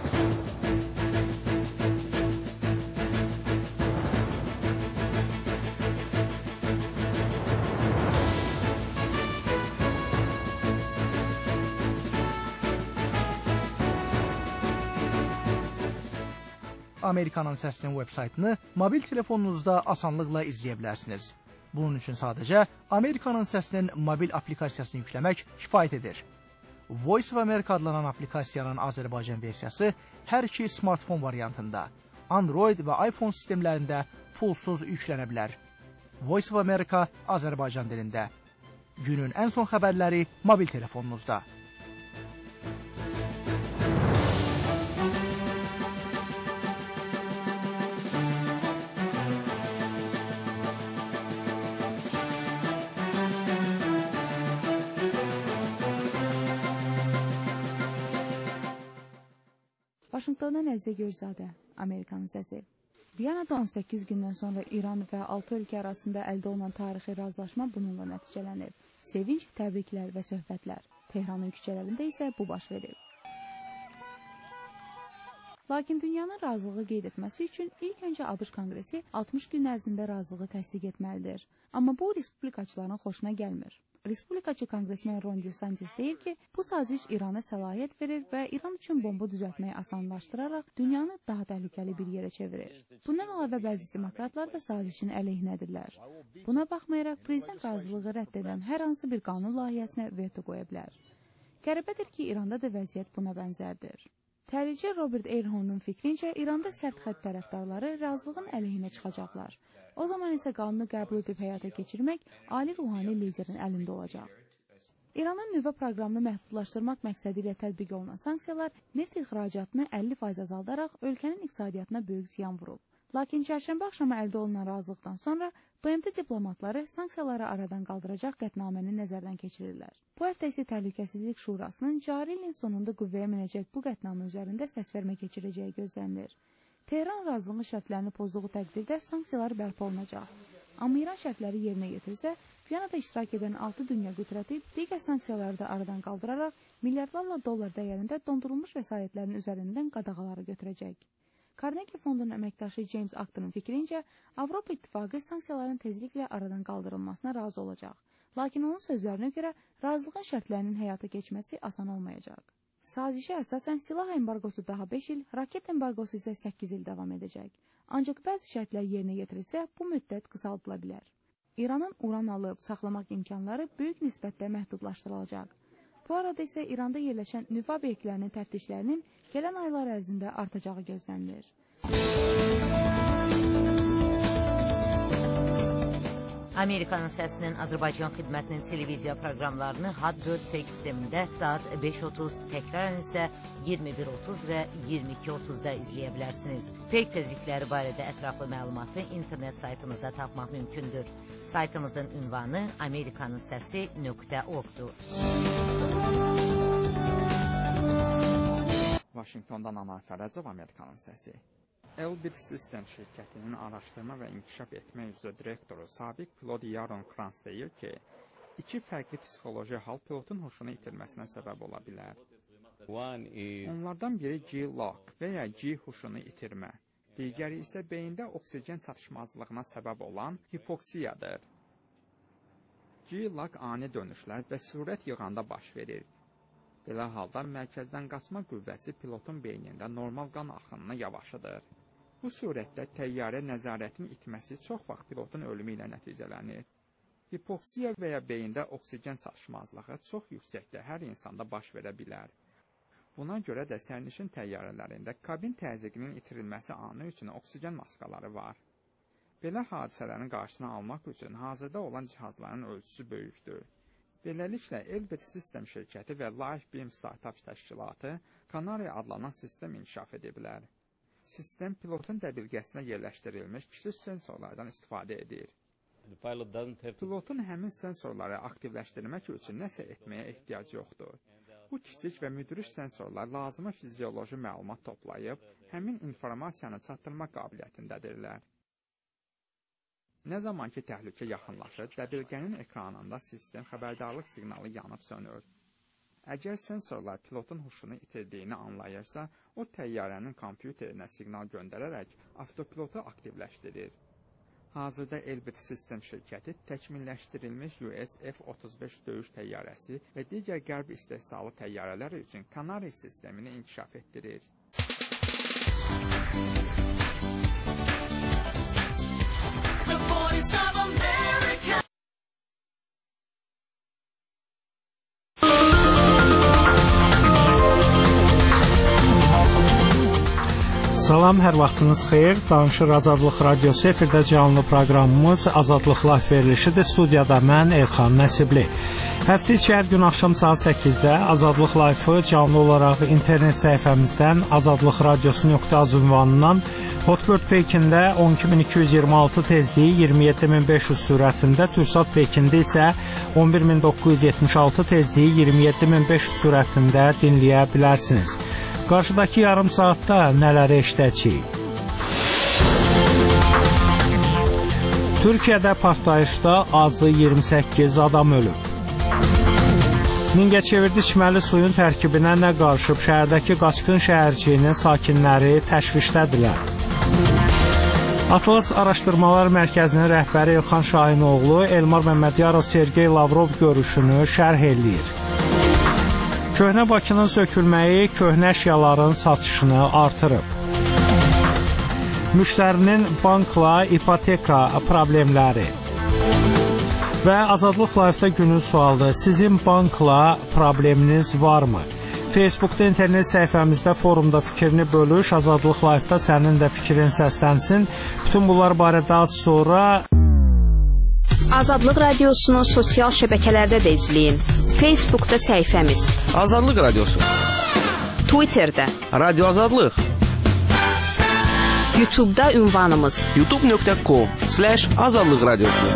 Amerikanın Səsinin web-saytını mobil telefonunuzda asanlıqla izləyə bilərsiniz. Bunun üçün sadəcə Amerikanın Səsinin mobil aplikasiyasını yükləmək kifayət edir. Voice of America adlanan aplikasiyanın Azərbaycan versiyası hər iki smartfon variantında, Android və iPhone sistemlərində pulsuz yüklənə bilər. Voice of America Azərbaycan dilində. Günün ən son xəbərləri mobil telefonunuzda. Vaşinqtondan Əzizə Göyzadə, Amerikanın səsi. Viyanada on səkkiz gündən sonra İran və altı ölkə arasında əldə olunan tarixi razılaşma bununla nəticələnib. Sevinç, təbriklər və söhbətlər. Tehranın küçələrində isə bu baş verib. Lakin dünyanın razılığı qeyd etməsi üçün ilk öncə ABŞ Konqresi altmış gün ərzində razılığı təsdiq etməlidir. Amma bu respublikaçıların xoşuna gəlmir. Respublikaçı konqresmen Ron DeSantis deyir ki, bu saziş İrana səlahiyyət verir və İran üçün bomba düzəltməyi asanlaşdıraraq dünyanı daha təhlükəli bir yerə çevirir. Bundan əlavə bəzi demokratlar da sazişin əleyhinədirlər. Buna baxmayaraq, prezident razılığı rədd edən hər hansı bir qanun layihəsinə veto qoya bilər. Qəribədir ki, İranda da vəziyyət buna bənzərdir. Təhlilçi Robert Ehrhorn'un fikrincə, İranda sərt xətt tərəfdarları razılığın əleyhinə çıxacaqlar. O zaman isə qanunu qəbul edib həyata keçirmək ali ruhani liderin əlində olacaq. İranın nüvə proqramını məhdudlaşdırmaq məqsədi ilə tətbiq olunan sanksiyalar neft ixracatını əlli faiz azaldaraq ölkənin iqtisadiyyatına böyük ziyan vurub. Lakin çərşənbə axşamı əldə olunan razılıqdan sonra B M T diplomatları sanksiyaları aradan qaldıracaq qətnaməni nəzərdən keçirirlər. Bu həftə isə Təhlükəsizlik Şurasının cari ilin sonunda qüvvəyə minəcək bu qətnamə üzərində səsvermə keçirəcəyi gözlənilir. Tehran razılığı şərtlərini pozduğu təqdirdə sanksiyalar bərpa olunacaq. Amma İran şərtləri yerinə yetirsə, Viyanada iştirak edən altı dünya qüdrəti digər sanksiyaları da aradan qaldıraraq milyardlarla dollar dəyərində dondurulmuş vəsaitlərin üzərindən qadağaları götürəcək. Carnegie Fondunun əməkdaşı James Acton'un fikrincə, Avropa İttifaqı sanksiyaların tezliklə aradan qaldırılmasına razı olacaq. Lakin onun sözlərinə görə razılığın şərtlərinin həyata keçməsi asan olmayacaq. Sazişə əsasən silah embargosu daha beş il, raket embargosu isə səkkiz il davam edəcək. Ancaq bəzi şərtlər yerinə yetirilsə, bu müddət qısaldıla bilər. İranın uran alıb saxlamaq imkanları böyük nisbətdə məhdudlaşdırılacaq. Bu arada isə İranda yerləşən nüvə obyektlərinin təftişlərinin gələn aylar ərzində artacağı gözlənilir. Amerikanın Səsinin Azərbaycan xidmətinin televiziya proqramlarını H A D dörd P sistemində saat beş otuz, təkrarən isə iyirmi bir otuz və iyirmi iki otuzda izləyə bilərsiniz. Peyk tezlikləri barədə ətraflı məlumatı internet saytımızda tapmaq mümkündür. Saytımızın ünvanı amerikanın səsi nöqtə org-dur. Vaşinqtondan Anar Fərəcov, Amerikanın səsi. Elbit System şirkətinin araşdırma və inkişaf etmək üzrə direktoru sabiq pilot Yaron Krantz deyir ki, iki fərqli psixoloji hal pilotun hoşunu itirməsinə səbəb ola bilər. Onlardan biri G-lock və ya G huşunu itirmə, digəri isə beyində oksigen çatışmazlığına səbəb olan hipoksiyadır. G-lock ani dönüşlər və sürət yığanda baş verir. Belə hallar mərkəzdən qaçma qüvvəsi pilotun beynində normal qan axınını yavaşıdır. Bu surətdə təyyarə nəzarətini itməsi çox vaxt pilotun ölümü ilə nəticələnir. Hipoksiya və ya beyində oksigen çatışmazlığı çox yüksəkdə hər insanda baş verə bilər. Buna görə də sərnişin təyyarələrində kabin təzyiqinin itirilməsi anı üçün oksigen maskaları var. Belə hadisələrin qarşısını almaq üçün hazırda olan cihazların ölçüsü böyükdür. Beləliklə, Elbit System şirkəti və Lifebeam Startup təşkilatı Kanari adlanan sistem inkişaf ediblər. Sistem pilotun dəbilqəsinə yerləşdirilmiş kiçik sensorlardan istifadə edir. Pilotun həmin sensorları aktivləşdirmək üçün nəsə etməyə ehtiyac yoxdur. Bu kiçik və müdrik sensorlar lazımi fizioloji məlumat toplayıb, həmin informasiyanı çatdırmaq qabiliyyətindədirlər. Nə zaman ki, təhlükə yaxınlaşır, dəbilqənin ekranında sistem xəbərdarlıq siqnalı yanıb sönür. Əgər sensorlar pilotun huşunu itirdiyini anlayırsa, o təyyarənin kompüterinə siqnal göndərərək avtopilotu aktivləşdirir. Hazırda Elbit System şirkəti təkmilləşdirilmiş U S F otuz beş döyüş təyyarəsi və digər qərb istehsalı təyyarələr üçün Kanari sistemini inkişaf etdirir. Salam, hər vaxtınız xeyir. Danışır Azadlıq Radiosu efirdə canlı proqramımız Azadlıq Live verilişidir. Studiyada mən Elxan Nəsibli. Həftə içi hər gün axşam saat səkkizdə Azadlıq Live-ı canlı olaraq internet səhifəmizdən azadlıq radiosu nöqtə az ünvanından Hotbird Pekində on iki min iki yüz iyirmi altı tezliyi iyirmi yeddi min beş yüz sürətində, Türksat Pekində isə on bir min doqquz yüz yetmiş altı tezliyi iyirmi yeddi min beş yüz sürətində dinləyə bilərsiniz. Qarşıdakı yarım saatda nələri eşidəcəyik? Türkiyədə partlayışda azı iyirmi səkkiz adam ölüb. Mingəçevirdə içməli suyun tərkibinə nə qarışıb, şəhərdəki qaçqın şəhərciyinin sakinləri təşvişdədirlər. Atlas Araşdırmalar Mərkəzinin rəhbəri İlxan Şahinoğlu Elmar Məmmədiyarov Sergey Lavrov görüşünü şərh eləyir. Köhnə Bakının sökülməyi köhnə əşyaların satışını artırıb. Müştərinin bankla ipoteka problemləri. Və Azadlıq Live-da günün sualıdır. Sizin bankla probleminiz varmı? Facebookda, internet səhifəmizdə, forumda fikrini bölüş. Azadlıq Live-da sənin də fikrin səslənsin. Bütün bunlar barədə az sonra... Azadlıq Radiosunu sosial şəbəkələrdə də izləyin. Facebookda səhifəmiz Azadlıq Radiosu, Twitterdə Radio Azadlıq, YouTube'da ünvanımız youtube nöqtə com slash azadlıq radiosu.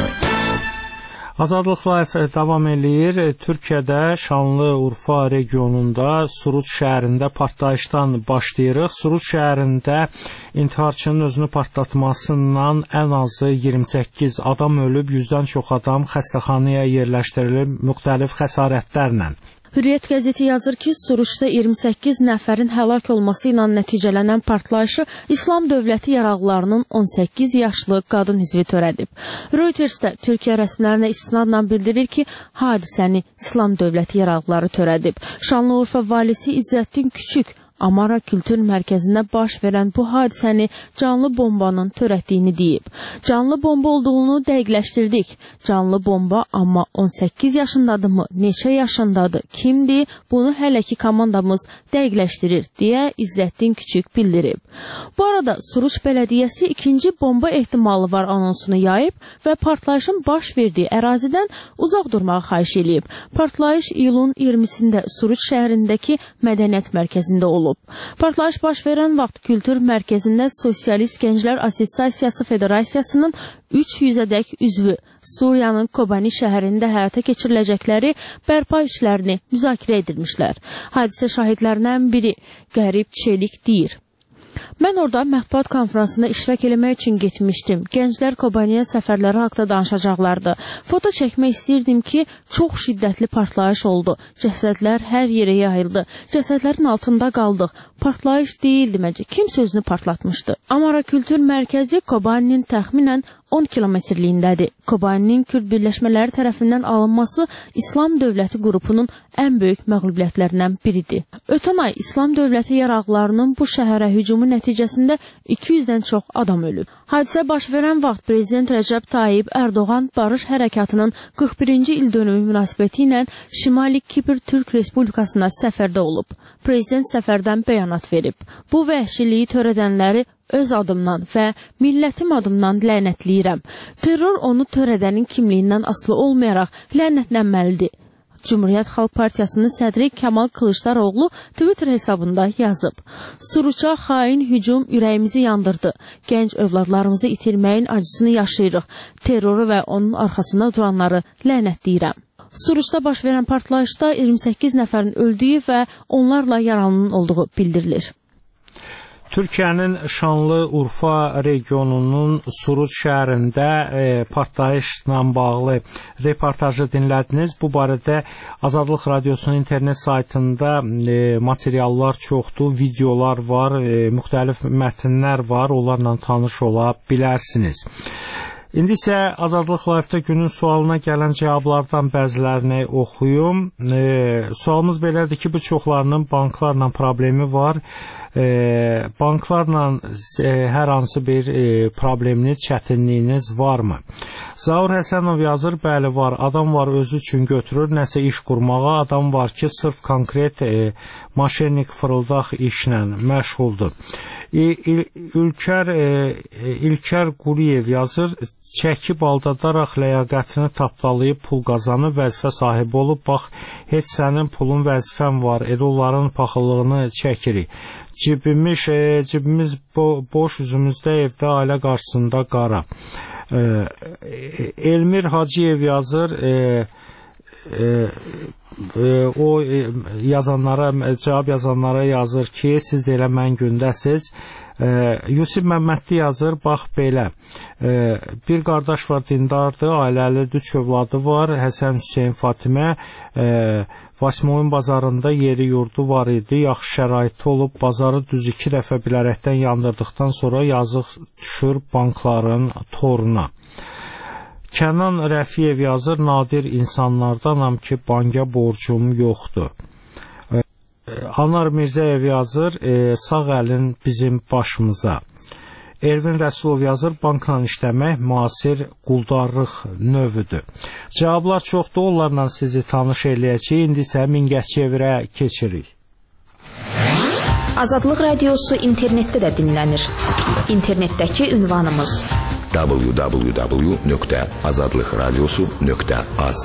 Azadlıq Live davam eləyir. Türkiyədə Şanlıurfa regionunda Suruç şəhərində partlayışdan başlayırıq. Suruç şəhərində intiharçının özünü partlatmasından ən azı iyirmi səkkiz adam ölüb, yüzdən çox adam xəstəxanaya yerləşdirilib müxtəlif xəsarətlərlə. Hürriyyət qəzeti yazır ki, Suruçda iyirmi səkkiz nəfərin həlak olması ilə nəticələnən partlayışı İslam dövləti yaraqlarının on səkkiz yaşlı qadın üzvü törədib. Reuters də Türkiyə rəsmilərinə istinadla bildirir ki, hadisəni İslam dövləti yaraqları törədib. Şanlıurfa valisi İzzətdin Küçük Amara Kültür Mərkəzində baş verən bu hadisəni canlı bombanın törətdiyini deyib. Canlı bomba olduğunu dəqiqləşdirdik. Canlı bomba, amma on səkkiz yaşındadırmı, neçə yaşındadır, kimdir, bunu hələ ki komandamız dəqiqləşdirir, deyə İzzətdin Küçük bildirib. Bu arada Suruç Bələdiyyəsi ikinci bomba ehtimalı var anonsunu yayıb və partlayışın baş verdiyi ərazidən uzaq durmağı xahiş edib. Partlayış iyulun iyirmisində Suruç şəhərindəki mədəniyyət mərkəzində olub. Partlayış baş verən vaxt Kültür Mərkəzində Sosialist Gənclər Assosiasiyası Federasiyasının üç yüzədək üzvü Suriyanın Kobani şəhərində həyata keçiriləcəkləri bərpa işlərini müzakirə edilmişlər. Hadisə şahidlərindən biri Qərib Çelik deyir: Mən orada mətbuat konferansında iştirak eləmək üçün getmişdim. Gənclər Kobaniyə səfərləri haqda danışacaqlardı. Foto çəkmək istəyirdim ki, çox şiddətli partlayış oldu. Cəsədlər hər yerə yayıldı. Cəsədlərin altında qaldıq. Partlayış deyildi məncə. Kim sözünü partlatmışdı? Amara Kültür Mərkəzi Kobaninin təxminən on kilometrliyindədir. Kobaninin Kürd birləşmələri tərəfindən alınması İslam dövləti qrupunun ən böyük məğlubiyyətlərindən biridir. Ötən ay İslam dövləti yaraqlarının bu şəhərə hücumu nəticəsində iki yüzdən çox adam ölüb. Hadisə baş verən vaxt Prezident Rəcəb Tayyib Ərdoğan Barış Hərəkatının qırx birinci il dönümü münasibəti ilə Şimali Kipr Türk Respublikasına səfərdə olub. Prezident səfərdən bəyanat verib. Bu vəhşiliyi törədənləri öz adımdan və millətim adımdan lənətləyirəm. Terror onu törədənin kimliyindən asılı olmayaraq lənətlənməlidir. Cumhuriyyət Xalq Partiyasının sədri Kəmal Kılıçdaroğlu Twitter hesabında yazıb. Suruça xain hücum ürəyimizi yandırdı. Gənc övladlarımızı itirməyin acısını yaşayırıq. Terroru və onun arxasında duranları lənətləyirəm. Suruçda baş verən partlayışda iyirmi səkkiz nəfərin öldüyü və onlarla yaralının olduğu bildirilir. Türkiyənin Şanlıurfa regionunun Suruç şəhərində e, partlayışla bağlı reportajı dinlədiniz. Bu barədə Azadlıq Radiosunun internet saytında e, materiallar çoxdur, videolar var, e, müxtəlif mətnlər var, onlarla tanış ola bilərsiniz. İndi isə Azadlıq Live-da günün sualına gələn cavablardan bəzilərini oxuyum. E, sualımız belədir ki, bu çoxlarının banklarla problemi var. E, banklarla e, hər hansı bir e, probleminiz, çətinliyiniz varmı? Zaur Həsənov yazır, bəli var. Adam var özü üçün götürür, nəsə iş qurmağa. Adam var ki, sırf konkret e, maşennik fırıldaq işlə məşğuldur. E, il, İlkər, e, İlkər Quliyev yazır, çəkib aldadaraq ləyaqətini tapdalayıb pul qazanıb, vəzifə sahibi olub, bax, heç sənin pulun vəzifən var, elə onların paxıllığını çəkirik. Cibimiz, e, cibimiz bo boş, üzümüzdə evdə ailə qarşısında qara. E, Elmir Hacıyev yazır, e, e, e, o e, yazanlara, cavab yazanlara yazır ki, siz də elə mən gündəsiz. E, Yusif Məmmədli yazır, bax belə, e, bir qardaş var, dindardır, ailəli, üç övladı var, Həsən Hüseyin Fatimə, e, Vasimoyun bazarında yeri yurdu var idi, yaxşı şəraiti olub, bazarı düz iki dəfə bilərəkdən yandırdıqdan sonra yazıq düşür bankların toruna. Kənan Rəfiyev yazır, nadir insanlardanam ki, banka borcum yoxdur. Anar Mirzəyev yazır, e, sağ əlin bizim başımıza. Ervin Rəsulov yazır, bankla işləmək müasir quldarlıq növüdür. Cavablar çoxdur, onlarla sizi tanış eləyəcək. İndi isə Mingəçevirə keçirik. Azadlıq Radiosu internetdə də dinlənir. İnternetdəki ünvanımız w w w nöqtə azadlıq radiosu nöqtə az.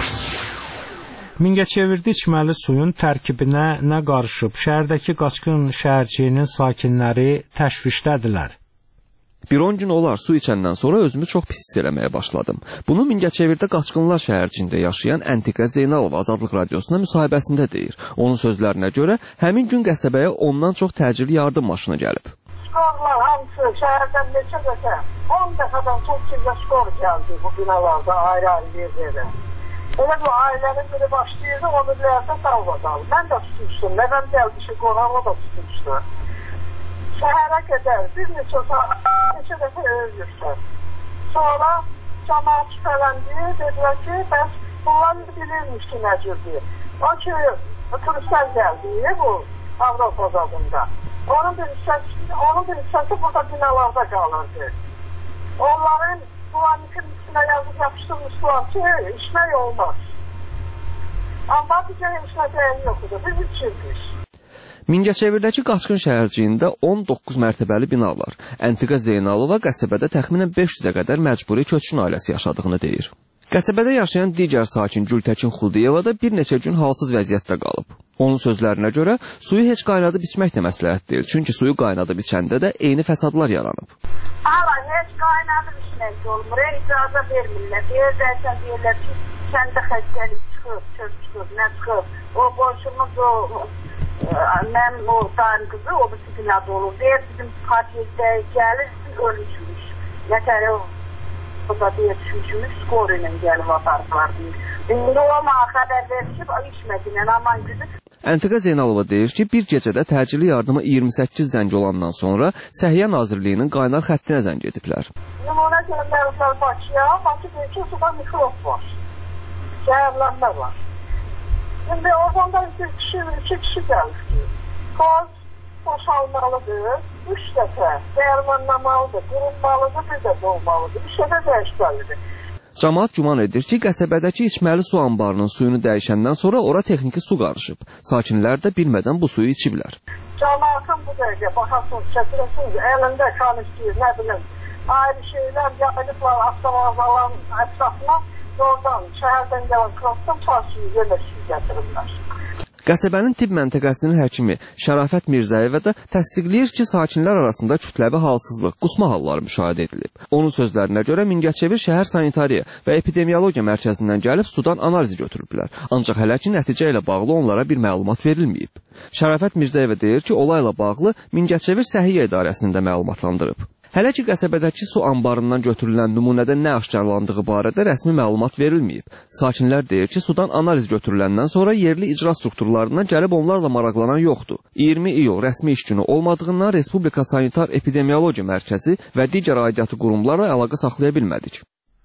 Mingəçevirdə içməli suyun tərkibinə nə qarışıb? Şəhərdəki qaçqın şəhərciyinin sakinləri təşvişdədirlər. Bir on gün olar su içəndən sonra özümü çox pis hiss eləməyə başladım. Bunu Mingəçevirdə qaçqınlar şəhərciyində yaşayan Əntiqə Zeynalov Azadlıq Radiosuna müsahibəsində deyir. Onun sözlərinə görə həmin gün qəsəbəyə ondan çox təcili yardım maşını gəlib. Skorlar hamısı şəhərdən neçə dəfə, on dəfədən çox kimdə skor gəldi bu binalarda, ayrı-ayrı yerlərdə. Elə bu ailənin biri başlayırdı, o birlərdə dalvadalı. Mən də tutmuşdum, nəvəm gəldi ki, qonar, o da tutmuşdu. Şəhərə qədər bir neçə saat, neçə dəfə ölürsən. Sonra cəmaat şübhələndi, dedilər ki, bəs bunlar bilirmiş ki, nəcürdür. O ki, turistlər gəldi bu Avropa zadında. Onun bir hissəsi, onun bir hissəsi burada binalarda qalırdı. Onların Kullanıcının üstüne yazıp yapıştırmışlar ki işler olmaz. Ama bize işler değerli yoktu. Biz içirdik. Mingəçevirdəki qaçqın şəhərciyində on doqquz mərtəbəli bina var. Əntiqə Zeynalova qəsəbədə təxminən beş yüzə qədər məcburi köçkün ailəsi yaşadığını deyir. Qəsəbədə yaşayan digər sakin Gültəkin Xudiyeva da bir neçə gün halsız vəziyyətdə qalıb. Onun sözlərinə görə suyu heç qaynadıb içmək də məsləhət deyil. Çünki suyu qaynadıb içəndə də eyni fəsadlar yaranıb. Hala heç qaynadıb içmək olmur. İcazə vermirlər. Deyirlərsən deyirlər ki, kəndə xəstəlik çıxır, çöp çıxır, nə çıxır. O boşumuz o, mən o dayım qızı o birisi binada olur. Deyir bizim partiyədə gəlir, ölmüşmüş. Nətəri o. O da deyir, düşmüşümüz skor ilə gəlib apardılar deyir. İndi olma xəbər verişib, içmədiyən aman güdür. Əntiqə Zeynalova deyir ki, bir gecədə təcili yardıma iyirmi səkkiz zəng olandan sonra Səhiyyə Nazirliyinin qaynar xəttinə zəng ediblər. Nümunə göndəriblər Bakıya, Bakı deyir ki, suda mikrob var. Zəhərlənmə var. Şimdi oradan da bir kişi, iki kişi gəldi. Koz boşalmalıdır, üç dəfə dəyərmanlamalıdır, qurulmalıdır, bir də dolmalıdır, bir şeydə dəyişməlidir. Camaat güman edir ki, qəsəbədəki içməli su anbarının suyunu dəyişəndən sonra ora texniki su qarışıb. Sakinlər də bilmədən bu suyu içiblər. Camaatın bu dəqiqə baxasınız, çəkiləsiniz, əlində konistiyir, nə bilim, ayrı şeylər yayılıblar avtomobillərin ətrafına, oradan, şəhərdən gələn krosdan parçayı yerləşik gətirirlər. Qəsəbənin tibb məntəqəsinin həkimi Şərafət Mirzəyevə də təsdiqləyir ki, sakinlər arasında kütləvi halsızlıq, qusma halları müşahidə edilib. Onun sözlərinə görə Mingəçevir şəhər sanitariya və epidemiologiya mərkəzindən gəlib sudan analizi götürüblər. Ancaq hələ ki, nəticə ilə bağlı onlara bir məlumat verilməyib. Şərafət Mirzəyevə deyir ki, olayla bağlı Mingəçevir Səhiyyə İdarəsində məlumatlandırıb. Hələ ki, qəsəbədəki su anbarından götürülən nümunədə nə aşkarlandığı barədə rəsmi məlumat verilməyib. Sakinlər deyir ki, sudan analiz götürüləndən sonra yerli icra strukturlarından gəlib onlarla maraqlanan yoxdur. iyirmi iyul rəsmi iş günü olmadığından Respublika Sanitar Epidemiologiya Mərkəzi və digər aidiyyatı qurumlarla əlaqə saxlaya bilmədik.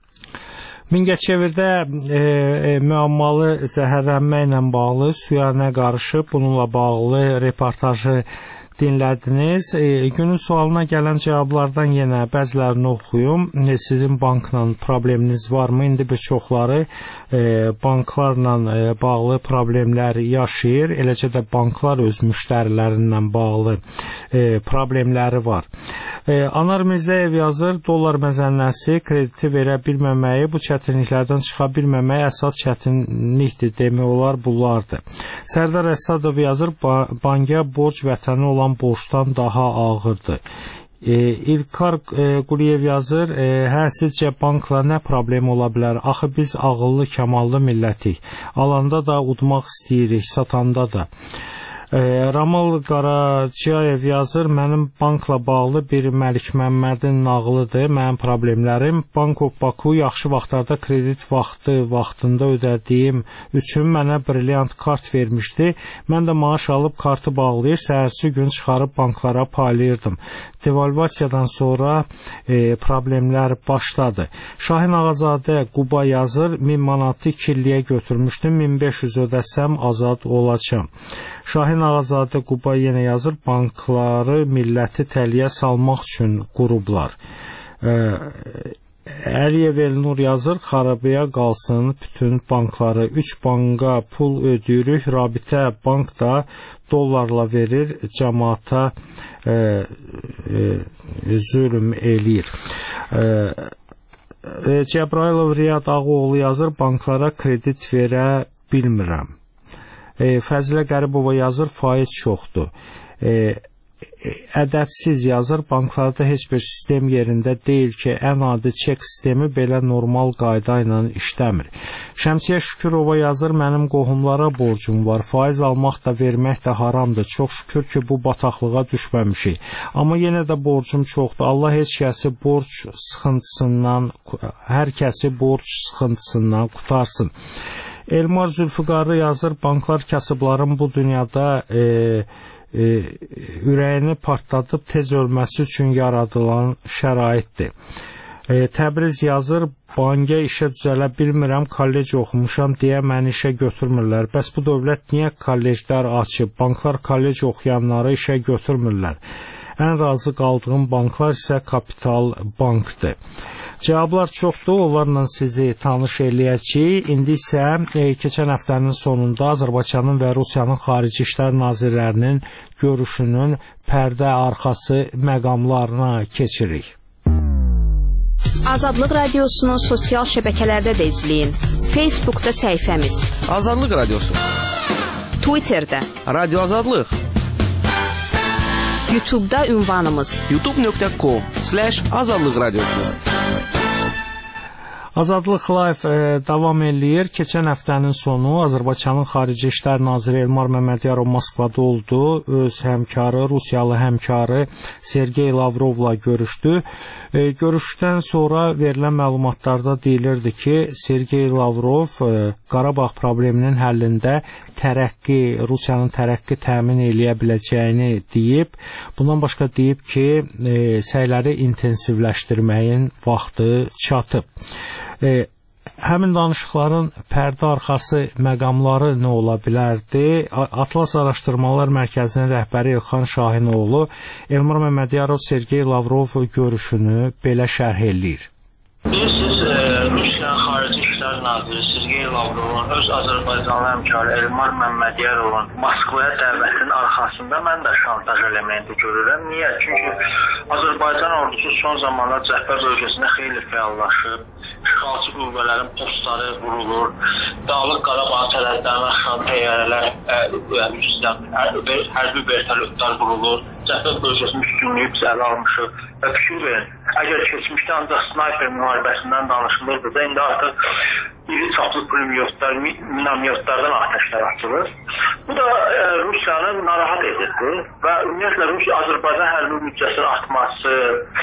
Mingəçevirdə e, e, müəmmalı zəhərlənmə ilə bağlı suya nə qarışıb, bununla bağlı reportajı dinlədiniz. E, günün sualına gələn cavablardan yenə bəzilərini oxuyum. E, sizin bankla probleminiz varmı? İndi bir çoxları e, banklarla e, bağlı problemlər yaşayır. Eləcə də banklar öz müştərilərindən bağlı e, problemləri var. E, Anar Mirzəyev yazır, dollar məzənnəsi krediti verə bilməməyi, bu çətinliklərdən çıxa bilməməyi əsas çətinlikdir, demək olar bunlardır. Sərdar Əsadov yazır, ba banka borc vətəni olan borcdan daha ağırdır. E, İlkar e, Quliyev yazır, e, hə sizcə bankla nə problem ola bilər? Axı biz ağıllı, kəmallı millətik. Alanda da udmaq istəyirik, satanda da. E, Ramal Qaraciyayev yazır, mənim bankla bağlı bir Məlik Məmmədin nağılıdır, mənim problemlərim. Bank of Baku yaxşı vaxtlarda kredit vaxtı vaxtında ödədiyim üçün mənə brilyant kart vermişdi. Mən də maaş alıb kartı bağlayır, səhərsi gün çıxarıb banklara paylayırdım. Devalvasiyadan sonra e, problemlər başladı. Şahin Ağazadə Quba yazır, min manatı killiyə götürmüşdüm, min beş yüz ödəsəm azad olacam. Şahin Ağazadə Quba yenə yazır, bankları milləti təliyə salmaq üçün qurublar. E, Əliyev Elnur yazır, xarabaya qalsın bütün bankları. Üç banka pul ödəyirik, Rabitə bank da dollarla verir, cəmaata e, e, zülm eləyir. E, Cəbrailov Riyad Ağoğlu yazır, banklara kredit verə bilmirəm. E, Fəzilə Qəribova yazır, faiz çoxdur. E, Ədəbsiz yazır, banklarda heç bir sistem yerində deyil ki, ən adi çek sistemi belə normal qayda ilə işləmir. Şəmsiyə Şükürova yazır, mənim qohumlara borcum var, faiz almaq da vermək də haramdır, çox şükür ki, bu bataqlığa düşməmişik. Amma yenə də borcum çoxdur, Allah heç kəsi borc sıxıntısından, hər kəsi borc sıxıntısından qutarsın. Elmar Zülfüqarı yazır, banklar kasıbların bu dünyada e, e, ürəyini partladıb tez ölməsi üçün yaradılan şəraitdir. E, Təbriz yazır, banka işə düzələ bilmirəm, kollec oxumuşam deyə məni işə götürmürlər. Bəs bu dövlət niyə kolleclər açıb? Banklar kollec oxuyanları işə götürmürlər. Ən razı qaldığım banklar isə Kapital Bankdır. Cavablar çoxdur, onlarla sizi tanış eləyəcəyik. İndi isə e, keçən həftənin sonunda Azərbaycanın və Rusiyanın Xarici İşlər Nazirlərinin görüşünün pərdə arxası məqamlarına keçirik. Azadlıq Radiosunun sosial şəbəkələrdə də izləyin. Facebookda səhifəmiz Azadlıq Radiosu, Twitterdə Radio Azadlıq, YouTube'da ünvanımız youtube nöqtə com slash azadlıq radiosu. Azadlıq Live e, davam eləyir. Keçən həftənin sonu Azərbaycanın Xarici İşlər Naziri Elmar Məmmədiyarov Moskvada oldu. Öz həmkarı, Rusiyalı həmkarı Sergey Lavrovla görüşdü. E, görüşdən sonra verilən məlumatlarda deyilirdi ki, Sergey Lavrov e, Qarabağ probleminin həllində tərəqqi, Rusiyanın tərəqqi təmin eləyə biləcəyini deyib. Bundan başqa deyib ki, e, səyləri intensivləşdirməyin vaxtı çatıb. E, həmin danışıqların pərdə arxası məqamları nə ola bilərdi? Atlas Araşdırmalar Mərkəzinin rəhbəri İlxan Şahinoğlu Elmar Məmmədiyarov Sergey Lavrov görüşünü belə şərh eləyir. Bilirsiniz, Rusiyanın Xarici İşlər Naziri Sergey Lavrovun öz Azərbaycanlı həmkarı Elmar Məmmədyarovun Moskvaya dəvətinin arxasında mən də şantaj elementi görürəm. Niyə? Çünki Azərbaycan ordusu son zamanlar cəbhə bölgəsində xeyli fəallaşıb. İşğalçı qüvvələrin postları vurulur. Dağlıq Qarabağ sərhədlərinə aşan təyyarələr hərbi vertolyotlar vurulur. Cəbhə bölgəsinin üstünlüyü biz ələ almışıq. Və fikir verin, əgər keçmişdə ancaq snayper müharibəsindən danışılırdı da, indi artıq iri çaplı pulemyotlar, minamyotlardan atəşlər açılır. Bu da e, Rusiyanı narahat edirdi və ümumiyyətlə Rusiya Azərbaycan hərbi büdcəsinin artması,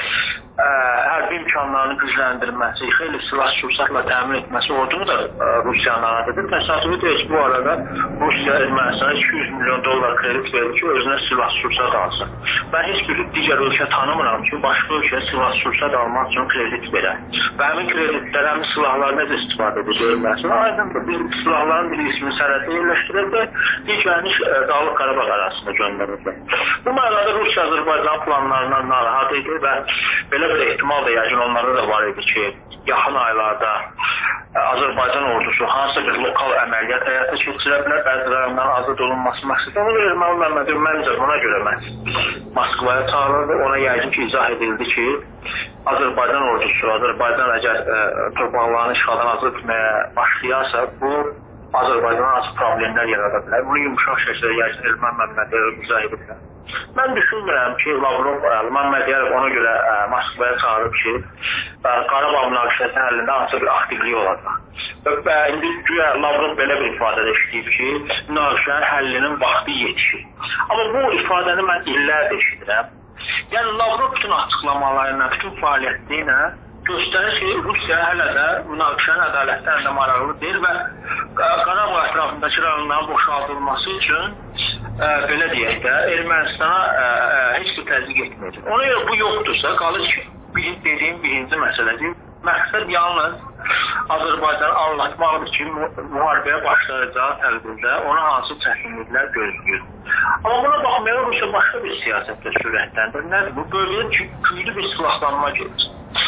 ə, hərbi imkanlarını gücləndirməsi, xeyli silah sursatla təmin etməsi ordunu da ə, Rusiyanı narahat edir. Təsadüfi deyək, bu arada Rusiya Ermənistana iki yüz milyon dollar kredit verir ki, özünə silah sursat alsın. Mən heç bir digər ölkə tanımıram ki, başqa ölkəyə silah sursat almaq üçün kredit verər. Və həmin kreditlər, həmin silahlar necə istifadə edir Ermənistan? Aydındır, biz silahların bir ismini sərhəddə yerləşdirək və digərini Dağlıq Qarabağ arasında göndərirlər. Bu mənada Rusiya Azərbaycan planlarından narahat edir və belə bir ehtimal da yəqin onlarda da var idi ki, yaxın aylarda Azərbaycan ordusu hansısa bir lokal əməliyyat həyata keçirə bilər, bəzilərindən azad olunması məqsədi. Onu Elmar Məmmədov məncə buna görə məhz Moskvaya çağırıldı. Ona yəqin ki, izah edildi ki, Azərbaycan ordusu, Azərbaycan əgər torpaqlarını işğaldan azad etməyə başlayarsa, bu Azərbaycana hansı problemlər yarada bilər. Bunu yumuşaq şəkildə yəqin Elmar Məmmədov izah ediblər. Mən düşünmürəm ki, Lavrov, Məmmədov ona görə ə, Moskvaya çağırıb ki, ə, Qarabağ münaqişəsi həllində hansı bir aktivlik olacaq. Və indi güya Lavrov belə bir ifadədə işləyib ki, münaqişənin həllinin vaxtı yetişir. Amma bu ifadəni mən illərdir eşidirəm. Yəni Lavrov bütün açıqlamalarıyla, bütün fəaliyyəti ilə göstərir ki, Rusiya hələ də münaqişənin ədalətlərində maraqlı deyil və Qarabağ ətrafındakı rayonların boşaldılması üçün ə, belə deyək də, Ermənistana ə, ə, heç bir təzyiq etməyəcək. Ona görə bu yoxdursa, qalır ki, bir, dediyim birinci məsələdir. Məqsəd yalnız Azərbaycanı anlatmaqdır ki, müharibəyə başlayacağı təqdirdə ona hansı çətinliklər gözləyir. Amma buna baxmayaraq Rusiya başqa bir siyasətlə sürətləndir. Nədir? Bu bölgədə güclü bir silahlanma gedir.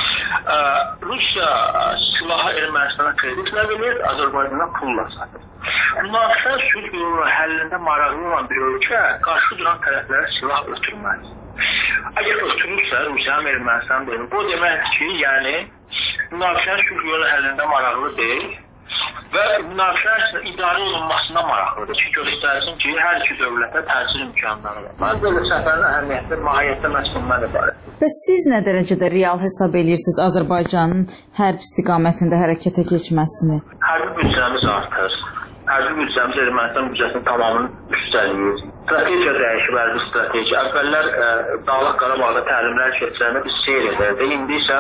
Ə, Rusiya silahı Ermənistana kreditlə verir, Azərbaycana pulla satır. Münaqişə sülh yolu həllində maraqlı olan bir ölkə qarşı duran tərəflərə silah ötürməz. Əgər ötürürsə, Rusiya Ermənistan deyil. Bu deməkdir ki, yəni münaqişənin sülh yolu həllində maraqlı deyil və münaqişənin idarə olunmasına maraqlıdır ki, göstərsin ki, hər iki dövlətə təsir imkanları var. Məncə də səfərin əhəmiyyəti mahiyyətdə məhz bundan ibarət. Və siz nə dərəcədə real hesab edirsiniz Azərbaycanın hərb istiqamətində hərəkətə keçməsini? Hərbi büdcəmiz artır. Hərbi büdcəmiz Ermənistan büdcəsinin tamamını üstəliyir. Strategiya dəyişib, hərbi strategiya. Əvvəllər ə, Dağlıq Qarabağda təlimlər keçirəndə biz seyr edərdik. İndi isə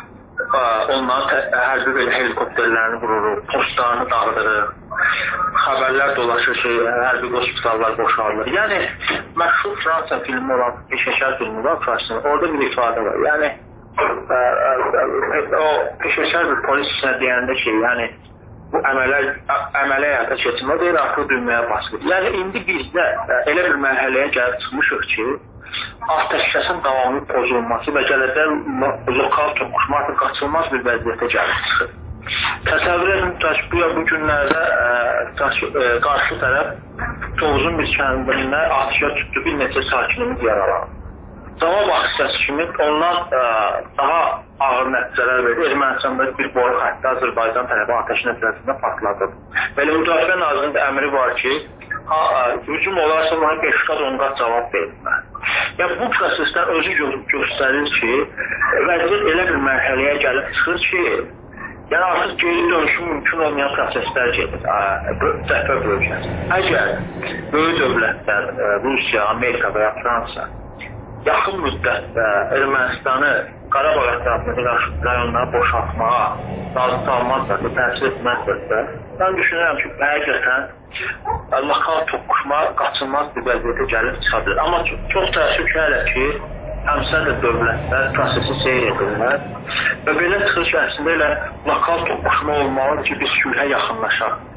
onların hərbi belə helikopterlərini vururuq, postlarını dağıdırıq, xəbərlər dolaşır ki, hərbi hospitallar boşalır. Yəni, məşhur Fransa filmi olan Peşəkar filmi var, Fransa'nın, orada bir ifadə var. Yəni, ə, ə, o peşəkar bir polis içinə deyəndə ki, yəni, bu əmələ, əmələ həyata keçirmə deyir, artıq dünyaya basılır. Yəni, indi bizdə ə, elə bir mərhələyə gəlib çıxmışıq ki, atəşkəsin davamlı pozulması və gələcək lokal toqquşma artıq qaçılmaz bir vəziyyətə gəlib çıxır. Təsəvvür edin, bu, bu günlərdə ə, ə, qarşı tərəf Tovuzun bir kəndində atışa tutdu, bir neçə sakinimiz yaralandı. Cavab aksiyası kimi ondan ə, daha ağır nəticələr verdi. Ermənistanda bir boru xətti Azərbaycan tərəfi atəş nəticəsində partladı. Belə Müdafiə Nazirinin əmri var ki, ha, hücum olarsa buna beş qat on qat cavab verilməli. Yəni bu prosesdən özü gö göstərir ki, vəziyyət elə bir mərhələyə gəlib çıxır ki, yəni artıq geri dönüşü mümkün olmayan proseslər gedir cəbhə bölgəsi. Əgər böyük dövlətlər, Rusiya, Amerika və ya Fransa yaxın müddətdə Ermənistanı Qarabağ ətrafında rayonları boşaltmağa razı salmazsa, təsir etməzsə, mən düşünürəm ki, həqiqətən lokal toqquşma qaçılmaz bir vəziyyətə gəlib çıxa bilər. Amma çox, çox təəssüf ki, hələ ki, həmçinin də dövlətlər prosesi seyr edirlər və belə çıxır ki, əslində elə lokal toqquşma olmalıdır ki, biz sülhə yaxınlaşaq.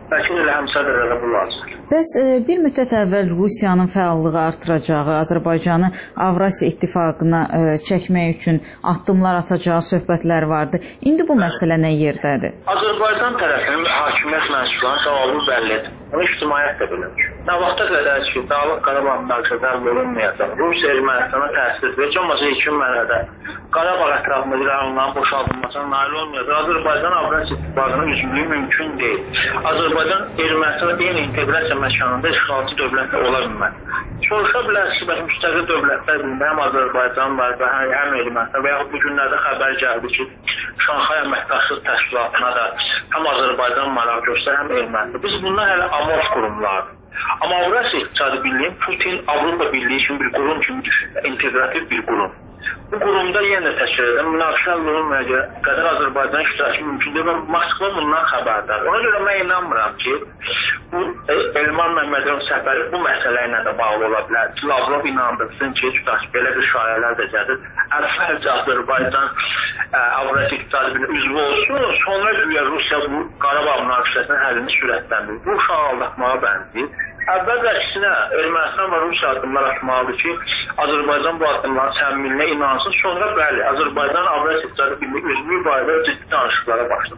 Bəlkə elə həmsə dərəcədə bu lazımdır. Bəs e, bir müddət əvvəl Rusiyanın fəallığı artıracağı, Azərbaycanı Avrasiya İttifaqına e, çəkmək üçün addımlar atacağı söhbətlər vardı. İndi bu məsələ nə yerdədir? Azərbaycan tərəfinin hakimiyyət mənsublarının cavabı bəllidir. Onu ictimaiyyət də bilir. Nə vaxta qədər ki, Dağlıq Qarabağ münaqişəsi həll olunmayacaq, Rusiya Ermənistana təsir edəcək, olmasa ilkin mərhələdə Qarabağ ətrafında iranların boşaldılmasına nail olmayacaq. Azərbaycan Avrasiya İttifaqının üzvlüyü mümkün deyil. Azərbaycan Ermənistana eyni inteqrasiya məkanında işğalçı dövlətlə ola bilməz. Soruşa bilərsiniz ki, müstəqil dövlətlər birində həm Azərbaycan var və həm Ermənistan və yaxud bu günlərdə xəbər gəldi ki, Şanxay Əməkdaşlıq Təşkilatına da həm Azərbaycan maraq göstərir, həm Ermənistan. Biz bunlar hələ amorf qurumlardır. Amma Avrasiya İqtisadi Birliyi Putin Avropa Birliyi üçün bir qurum kimi düşünür, integrativ bir qurum. Bu qurumda yenə təşkil edən münaqişə olunmaya qədər Azərbaycan iştirakı mümkündür və Moskva bundan xəbərdar. Ona görə mən inanmıram ki, bu Elman Məmmədov səfəri bu məsələ ilə də bağlı ola bilər. Lavrov inandırsın ki, tutaq belə bir şayələr də gəlir. Əvvəlcə Azərbaycan Avrasiya İqtisadi Birliyi üzvü olsun, sonra güya Rusiya bu Qarabağ münaqişəsinin həllini sürətləndirir. Bu uşaq aldatmağa bənzəyir. Əvvəlcə əksinə Ermənistan və Rusiya addımlar atmalıdır ki, Azərbaycan bu addımların səmimiliyinə inansın. Sonra bəli, Azərbaycan Avrasiya İqtisadi Birliyi üzvü barədə ciddi danışıqlara başladı.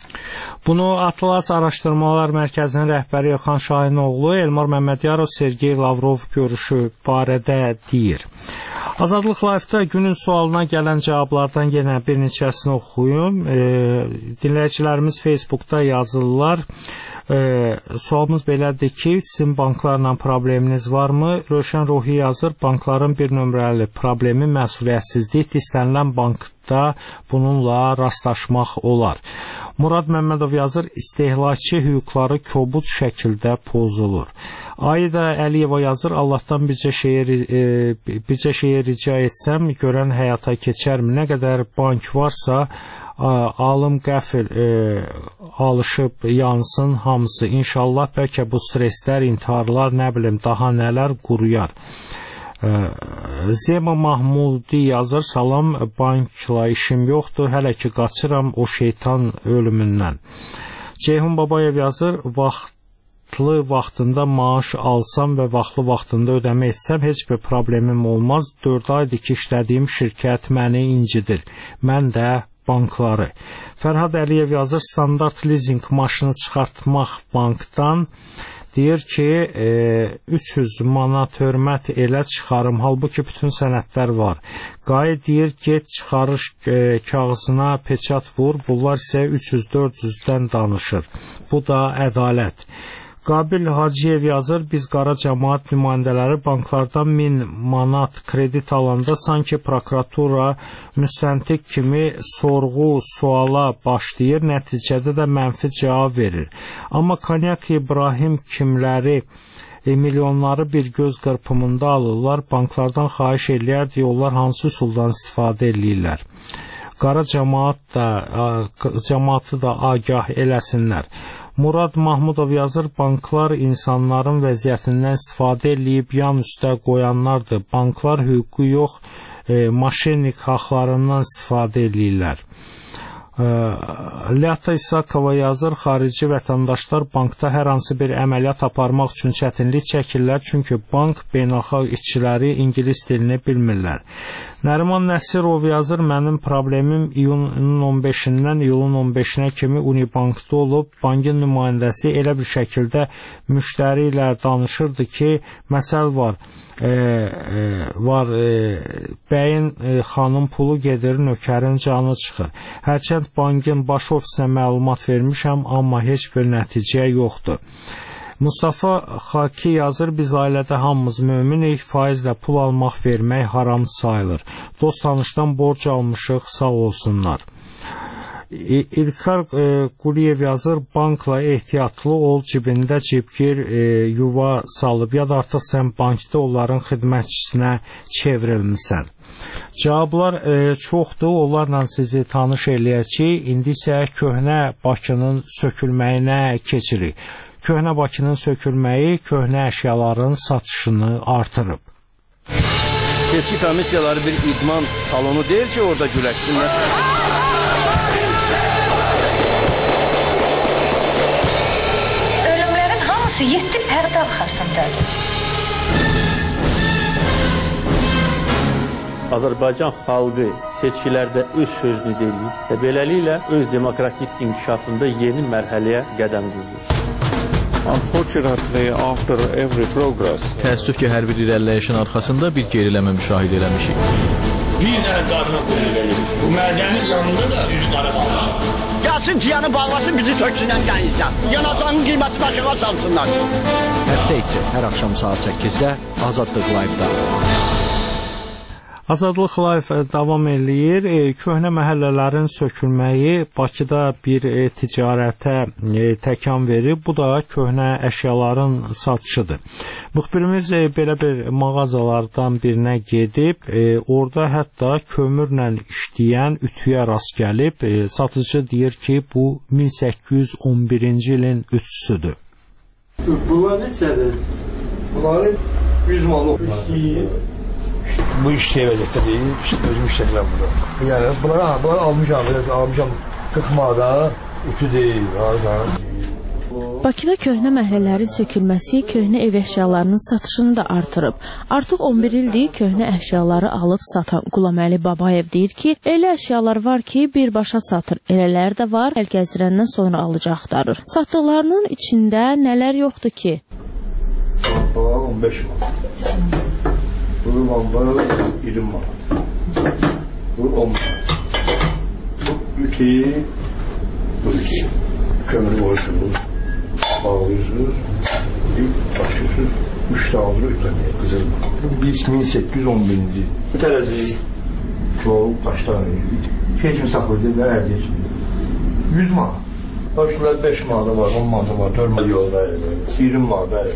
Bunu Atlas Araşdırmalar Mərkəzinin rəhbəri Elxan Şahinoğlu, Elmar Məmmədiyarov, Sergey Lavrov görüşü barədə deyir. Azadlıq Live-da günün sualına gələn cavablardan yenə bir neçəsini oxuyum. E, dinləyicilərimiz Facebookda yazırlar. E, sualımız belədir ki, sizin banklarla probleminiz varmı? Rövşən Ruhi yazır, bankların bir nömrəli problemi məsuliyyətsizlikdir. İstənilən bankda bununla rastlaşmaq olar. Murad Məmmədov yazır, istehlakçı hüquqları kobud şəkildə pozulur. Ayda Əliyeva yazır, Allahdan bircə şeyə, e, bircə şeyə rica etsəm, görən həyata keçərmi? Nə qədər bank varsa, alım qəfil e, alışıb yansın hamısı. İnşallah bəlkə bu streslər, intiharlar, nə bilim, daha nələr quruyar. E, Zema Mahmudi yazır, salam, bankla işim yoxdur, hələ ki qaçıram o şeytan ölümündən. Ceyhun Babayev yazır, vaxt vaxtında maaş alsam və vaxtlı vaxtında ödəmə etsəm heç bir problemim olmaz. dörd aydır ki işlədiyim şirkət məni incidir. Mən də bankları. Fərhad Əliyev yazır, standart leasing maşını çıxartmaq bankdan deyir ki e, üç yüz manat hörmət elə çıxarım, halbuki bütün sənədlər var. Qayə deyir, get çıxarış e, kağızına peçat vur, bunlar isə üç yüz dörd yüzdən danışır. Bu da ədalət. Qabil Hacıyev yazır, biz qara cəmaət nümayəndələri banklardan min manat kredit alanda sanki prokuratura müstəntiq kimi sorğu, suala başlayır, nəticədə də mənfi cavab verir. Amma Konyak İbrahim kimləri e, milyonları bir göz qırpımında alırlar, banklardan xahiş eləyər, deyirlər hansı üsuldan istifadə eləyirlər. Qara cəmaət da, cəmaatı da agah eləsinlər. Murad Mahmudov yazır, banklar insanların vəziyyətindən istifadə eləyib yan üstə qoyanlardır. Banklar hüququ yox, e, maşinlik haqlarından istifadə eləyirlər. E, Ləta İsakova yazır, xarici vətəndaşlar bankda hər hansı bir əməliyyat aparmaq üçün çətinlik çəkirlər, çünki bank beynəlxalq işçiləri ingilis dilini bilmirlər. Nəriman Nəsirov yazır, mənim problemim iyunun on beşindən iyulun on beşinə kimi Unibankda olub, bankın nümayəndəsi elə bir şəkildə müştəri ilə danışırdı ki, məsəl var, e, e, var e, bəyin e, xanım pulu gedir, nökərin canı çıxır. Hərçənd bankın baş ofisinə məlumat vermişəm, amma heç bir nəticə yoxdur. Mustafa Xaki yazır, biz ailədə hamımız möminik, faizlə pul almaq, vermək haram sayılır. Dost tanışdan borc almışıq, sağ olsunlar. İlkar e, Quliyev yazır, bankla ehtiyatlı ol, cibində cibgir e, yuva salıb, ya da artıq sən bankda onların xidmətçisinə çevrilmisən. Cavablar e, çoxdur, onlarla sizi tanış eləyəcək. İndi isə köhnə Bakının sökülməyinə keçirik. Köhnə Bakının sökülməyi köhnə əşyaların satışını artırıb. Seçki komissiyaları bir idman salonu deyil ki, orada güləşsinlər. hamısı yeddi pərdə arxasındadır. Azərbaycan xalqı seçkilərdə öz sözünü deyir və beləliklə öz demokratik inkişafında yeni mərhələyə qədəm qoyur. Unfortunately, after every progress, təəssüf ki, hər bir irəliləyişin arxasında bir geriləmə müşahidə eləmişik. Bir dənə qarına qoyulur. Bu mədənin yanında da üz qara qalmışam. Gəlsin ciyanı bağlasın, bizi töksünən dənizdən. Yanacağın qiyməti başına salsınlar. Həftə içi hər axşam saat səkkizdə Azadlıq Live-da. Azadlıq Live davam eləyir. E, köhnə məhəllələrin sökülməyi Bakıda bir e, ticarətə e, təkan verir. Bu da köhnə əşyaların satışıdır. Müxbirimiz e, belə bir mağazalardan birinə gedib, e, orada hətta kömürlə işləyən ütüyə rast gəlib. E, satıcı deyir ki, bu min səkkiz yüz on birinci ilin ütüsüdür. Bunlar neçədir? Bunları yüz manat istəyir. Bu işləyə vəziyyətdə deyil, özüm işləyirəm burada. Yəni, bunları, bunları almışam, almışam qırx manata, ütü deyil, razı. Bakıda köhnə məhlələrin sökülməsi köhnə ev əşyalarının satışını da artırıb. Artıq on bir ildir köhnə əşyaları alıb satan Qulaməli Babayev deyir ki, elə əşyalar var ki, birbaşa satır. Elələri də var, əl gəzdirəndən sonra alıcı axtarır. Satdıqlarının içində nələr yoxdur ki? on beş manat. Bu lamba iyirmi manat. Bu on manat. Bu ütü, bu ütü. Kömürü koyuyorsunuz, bağlıyorsunuz, başlıyorsunuz. Üç tane ütü kızıl. Biz min səkkiz yüz on birinci. Bu tərəzi çoğu kaç tane? Şey kimi saklayacaq, nə əldə için? yüz manat. Başlar beş manat var, on manat var, dörd manat yolda, iyirmi manat.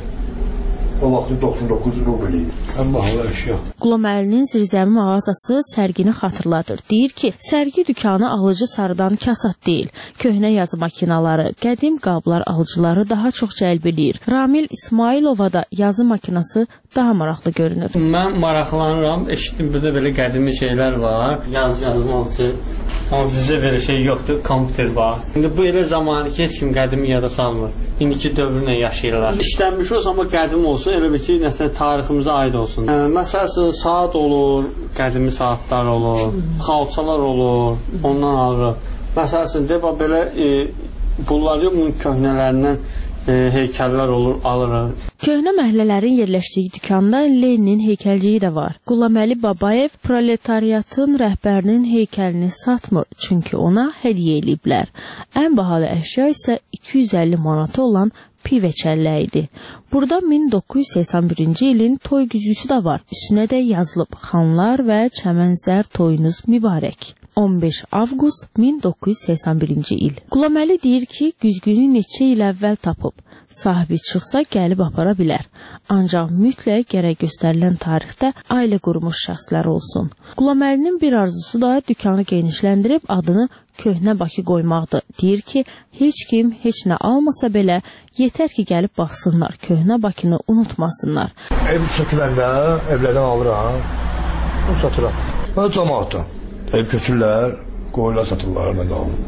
O vaxtı doxsan doqquz rubl idi. Ən bahalı əşya. Qulaməlinin zirzəmi mağazası sərgini xatırladır. Deyir ki, sərgi dükanı alıcı sarıdan kasat deyil. Köhnə yazı makinaları, qədim qablar alıcıları daha çox cəlb eləyir. Ramil İsmailova da yazı makinası daha maraqlı görünür. Mən maraqlanıram, eşitdim burada belə qədimi şeylər var. Yaz yazmaq üçün. Amma bizdə belə şey yoxdur, kompüter var. İndi bu elə zamanı ki, heç kim qədimi yada salmır. İndiki dövrlə yaşayırlar. İşlənmiş olsa, amma qədim olsun, elə bir ki, nəsə tariximizə aid olsun. E, məsələn, saat olur, qədimi saatlar olur, xalçalar olur, ondan alırıq. Məsələn, deyib, belə e, bunlar yox, bunun köhnələrindən e, heykəllər olur, alırıq. Köhnə məhlələrin yerləşdiyi dükanda Leninin heykəlciyi də var. Qulaməli Babayev proletariatın rəhbərinin heykəlini satmır, çünki ona hədiyyə eləyiblər. Ən bahalı əşya isə iki yüz əlli manatı olan pivə çəlləyidir. Burada min doqquz yüz səksən birinci ilin toy güzgüsü də var. Üstünə də yazılıb xanlar və çəmənzər toyunuz mübarək. on beş avqust min doqquz yüz səksən birinci il. Qulaməli deyir ki, güzgünü neçə il əvvəl tapıb. Sahibi çıxsa gəlib apara bilər. Ancaq mütləq gərək göstərilən tarixdə ailə qurmuş şəxslər olsun. Qulaməlinin bir arzusu da dükanı genişləndirib adını Köhnə Bakı qoymaqdır. Deyir ki, heç kim heç nə almasa belə yetər ki, gəlib baxsınlar, Köhnə Bakını unutmasınlar. Ev söküləndə evlərdən alıram, o satıram. Və cəmaatdan. Ev köçürlər, qoyurlar satırlar, mən də alım.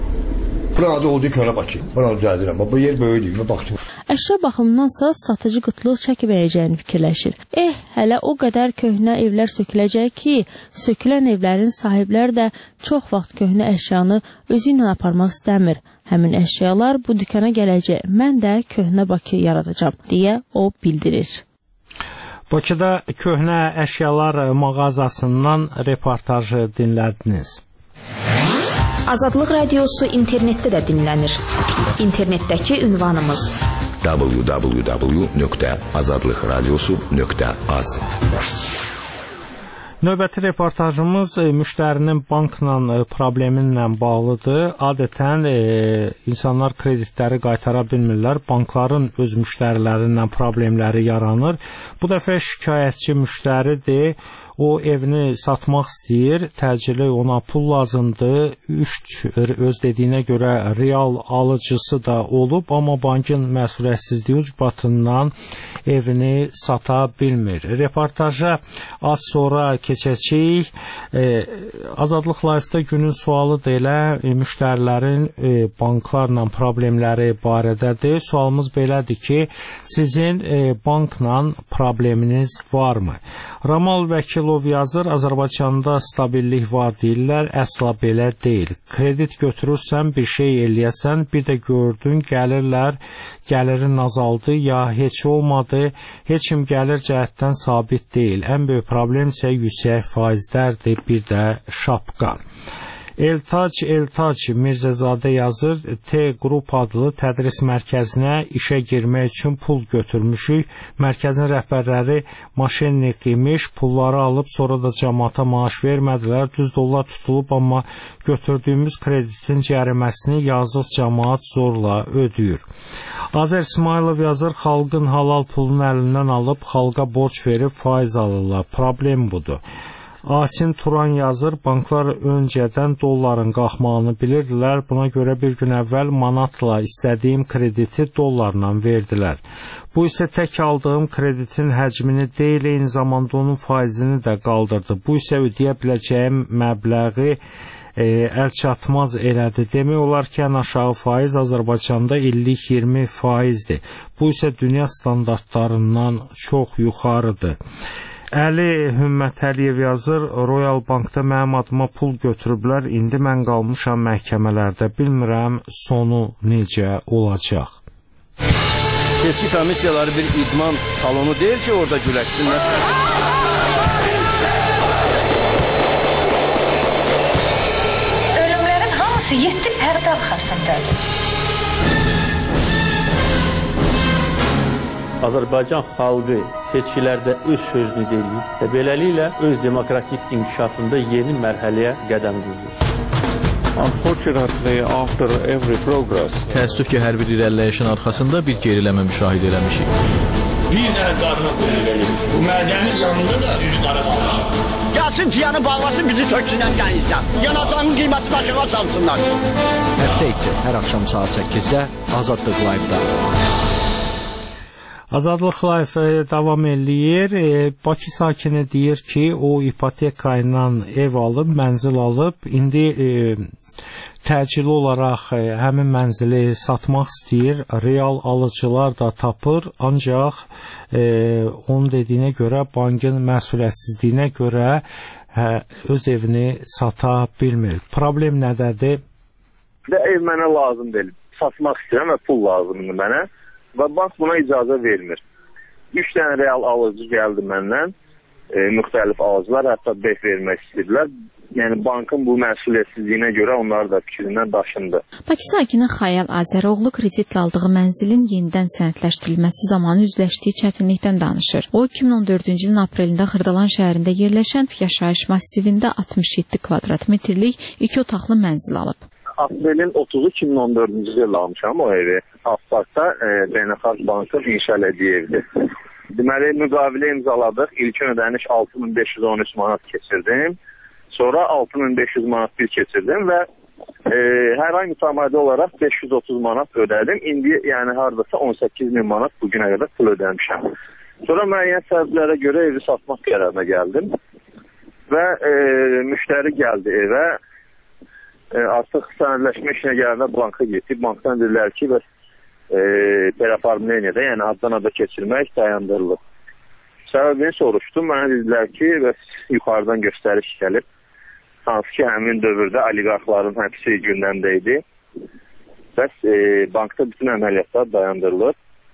Burada olacaq Köhnə Bakı. Buna düzəldirəm. Bu yer böyüdür, və baxdım. Əşya baxımdansa satıcı qıtlıq çəkməyəcəyini fikirləşir. Eh, hələ o qədər köhnə evlər söküləcək ki, sökülən evlərin sahibləri də çox vaxt köhnə əşyanı özü ilə aparmaq istəmir. Həmin əşyalar bu dükana gələcək. Mən də Köhnə Bakı yaradacağam, deyə o bildirir. Bakıda köhnə əşyalar mağazasından reportajı dinlədiniz. Azadlıq Radiosu internetdə də dinlənir. İnternetdəki ünvanımız w w w nöqtə azadlıqradiosu nöqtə az. Növbəti reportajımız müştərinin bankla probleminlə bağlıdır. Adətən e, insanlar kreditləri qaytara bilmirlər. Bankların öz müştərilərindən problemləri yaranır. Bu dəfə şikayətçi müştəridir. O evini satmaq istəyir, təcili ona pul lazımdır, üç öz dediyinə görə real alıcısı da olub, amma bankın məsuliyyətsizliyi ucbatından evini sata bilmir. Reportaja az sonra keçəcəyik. E, Azadlıq Live-da günün sualı da elə e, müştərilərin e, banklarla problemləri barədədir. Sualımız belədir ki, sizin e, bankla probleminiz varmı? Ramal Vəkilov yazır, Azərbaycanda stabillik var deyirlər, əsla belə deyil. Kredit götürürsən, bir şey eləyəsən, bir də gördün, gəlirlər, gəlirin azaldı, ya heç olmadı, heç kim gəlir cəhətdən sabit deyil. Ən böyük problem isə yüksək faizlərdir, bir də şapka. Eltac Eltac Mirzəzadə yazır, T Qrup adlı tədris mərkəzinə işə girmək üçün pul götürmüşük. Mərkəzin rəhbərləri maşennik imiş, pulları alıb sonra da cəmaata maaş vermədilər. Düz dollar tutulub, amma götürdüyümüz kreditin cəriməsini yazıq cəmaat zorla ödəyir. Azər İsmailov yazır, xalqın halal pulunu əlindən alıb xalqa borc verib faiz alırlar. Problem budur. Asin Turan yazır, banklar öncədən dolların qalxmağını bilirdilər, buna görə bir gün əvvəl manatla istədiyim krediti dollarla verdilər. Bu isə tək aldığım kreditin həcmini deyil, eyni zamanda onun faizini də qaldırdı. Bu isə ödəyə biləcəyim məbləği e, əl çatmaz elədi. Demək olar ki, ən aşağı faiz Azərbaycanda illik iyirmi faizdir. Bu isə dünya standartlarından çox yuxarıdır. Əli Hümmət Əliyev yazır, Royal Bankda mənim adıma pul götürüblər, indi mən qalmışam məhkəmələrdə, bilmirəm sonu necə olacaq. Seçki komissiyaları bir idman salonu deyil ki, orada güləşsinlər. Ölümlərin hamısı yeddi pərdə arxasındadır. Azərbaycan xalqı seçkilərdə öz sözünü deyir və beləliklə öz demokratik inkişafında yeni mərhələyə qədəm qoyur. Unfortunately, after every progress, təəssüf ki, hər bir irəliləyişin arxasında bir geriləmə müşahidə eləmişik. Bir dənə qarına qulu verir. Bu mədənin yanında da üz qara qalmışıq. Gəlsin piyanı bağlasın, bizi töksünən qənizdən. Yanacağın qiyməti aşağı salsınlar. Həftə içi hər axşam saat səkkizdə Azadlıq Live-da. Azadlıq Live davam eləyir. E, Bakı sakini deyir ki, o ipoteka ilə ev alıb, mənzil alıb, indi e, təcili olaraq e, həmin mənzili satmaq istəyir. Real alıcılar da tapır, ancaq e, onun dediyinə görə, bankın məsuliyyətsizliyinə görə hə, öz evini sata bilmir. Problem nədədir? Ev mənə lazım deyil. Satmaq istəyirəm və pul lazımdır mənə. Və bank buna icazə vermir. Üç dənə real alıcı gəldi məndən, e, müxtəlif alıcılar, hətta beh vermək istəyirlər. Yəni bankın bu məsuliyyətsizliyinə görə onlar da fikrindən daşındı. Bakı sakini Xəyal Azəroğlu kreditlə aldığı mənzilin yenidən sənədləşdirilməsi zamanı üzləşdiyi çətinlikdən danışır. O iki min on dördüncü ilin aprelində Xırdalan şəhərində yerləşən yaşayış massivində altmış yeddi kvadrat metrlik iki otaqlı mənzil alıb. Aprelin otuzu iki min on dördüncü il almışam o evi. Asparkda e, Beynəlxalq Bankın inşa elədiyi evdir. Deməli, müqavilə imzaladıq. İlkin ödəniş altı min beş yüz on üç manat keçirdim. Sonra altı min beş yüz manat bir keçirdim və e, hər ay mütəmadi olaraq beş yüz otuz manat ödədim. İndi yəni hardasa on səkkiz min manat bugünə qədər pul ödəmişəm. Sonra müəyyən səbəblərə görə evi satmaq qərarına gəldim və e, müştəri gəldi evə. E, artıq sənədləşmə işinə gələndə banka getdik. Bankdan dedilər ki, bəs e, teleformleniyyədə, yəni addan ada keçirmək dayandırılıb. Səbəbini soruşdum. Mənə dedilər ki, bəs yuxarıdan göstəriş gəlib. Hansı ki, həmin dövrdə oliqarxların həbsi gündəmdə idi. Bəs e, bankda bütün əməliyyatlar dayandırılır.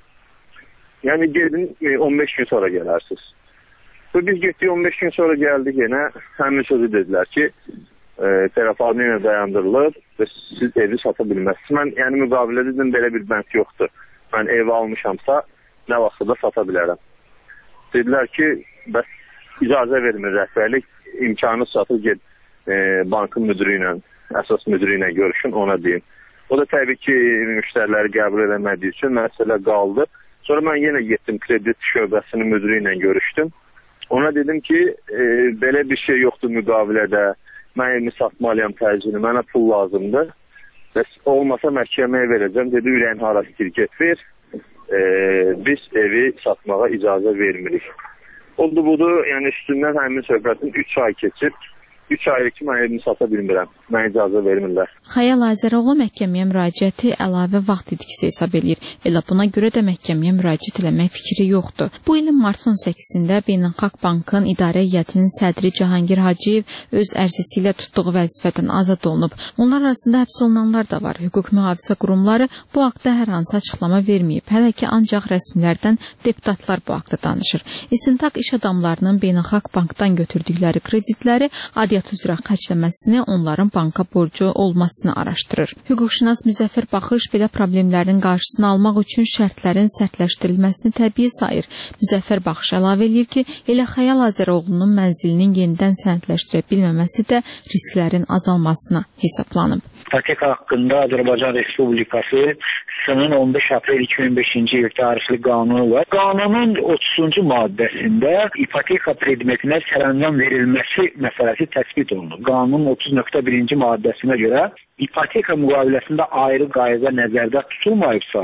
Yəni gedin e, on beş gün sonra gələrsiniz. Və biz getdik on beş gün sonra gəldik yenə. Həmin sözü dedilər ki, E, telefonla dayandırılır və siz evi sata bilməzsiniz. Mən yəni müqavilədə dedim, belə bir bənd yoxdur. Mən evi almışamsa nə vaxtda da sata bilərəm. Dedilər ki, bəs icazə vermir rəhbərlik, imkanı satır, get e, bankın müdürü ilə, əsas müdürü ilə görüşün, ona deyin. O da təbii ki, müştəriləri qəbul eləmədiyi üçün məsələ qaldı. Sonra mən yenə getdim kredit şöbəsinin müdürü ilə görüşdüm. Ona dedim ki, e, belə bir şey yoxdur müqavilədə. Mən evimi satmalıyam təcili, mənə pul lazımdır. Bəs olmasa məhkəməyə verəcəm. Dedi, ürəyin hara istəyir, get ver. E, biz evi satmağa icazə vermirik. Oldu budur, yəni üstündən həmin söhbətin üç ay keçib. üç aylık ki, mən evimi sata bilmirəm. Mənə icazə vermirlər. Xəyal Azəroğlu məhkəməyə müraciəti əlavə vaxt itkisi hesab edir. Elə buna görə də məhkəməyə müraciət eləmək fikri yoxdur. Bu ilin martın on səkkizində Beynəlxalq Bankın İdarə Heyətinin sədri Cahangir Hacıyev öz ərizəsi ilə tutduğu vəzifədən azad olunub. Onlar arasında həbs olunanlar da var. Hüquq mühafizə qurumları bu haqda hər hansı açıqlama verməyib. Hələ ki, ancaq rəsmilərdən deputatlar bu haqda danışır. İstintaq iş adamlarının Beynəlxalq Bankdan götürdükləri kreditləri adi üzrə xərcləməsini, onların banka borcu olmasını araşdırır. Hüquqşünas Müzəffər Baxış belə problemlərin qarşısını almaq üçün şərtlərin sərtləşdirilməsini təbii sayır. Müzəffər Baxış əlavə edir ki, elə Xəyal Azəroğlunun mənzilinin yenidən sənədləşdirə bilməməsi də risklərin azalmasına hesablanıb. İpoteka haqqında Azərbaycan Respublikası on beş aprel iki min beşinci il tarixli qanunu var. Qanunun otuzuncu maddəsində ipoteka predmetinə sərəncam verilməsi məsələsi təsbit olunur. Qanunun otuz nöqtə birinci maddəsinə görə ipoteka müqaviləsində ayrı qayda nəzərdə tutulmayıbsa,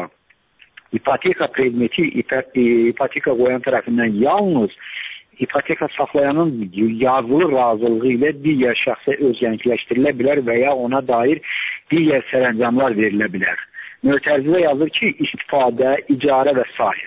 ipoteka predmeti ipoteka qoyan tərəfindən yalnız ipoteka saxlayanın yazılı razılığı ilə digər şəxsə özgənkləşdirilə bilər və ya ona dair digər sərəncamlar verilə bilər. Mötərizədə yazır ki, istifadə, icarə və sair.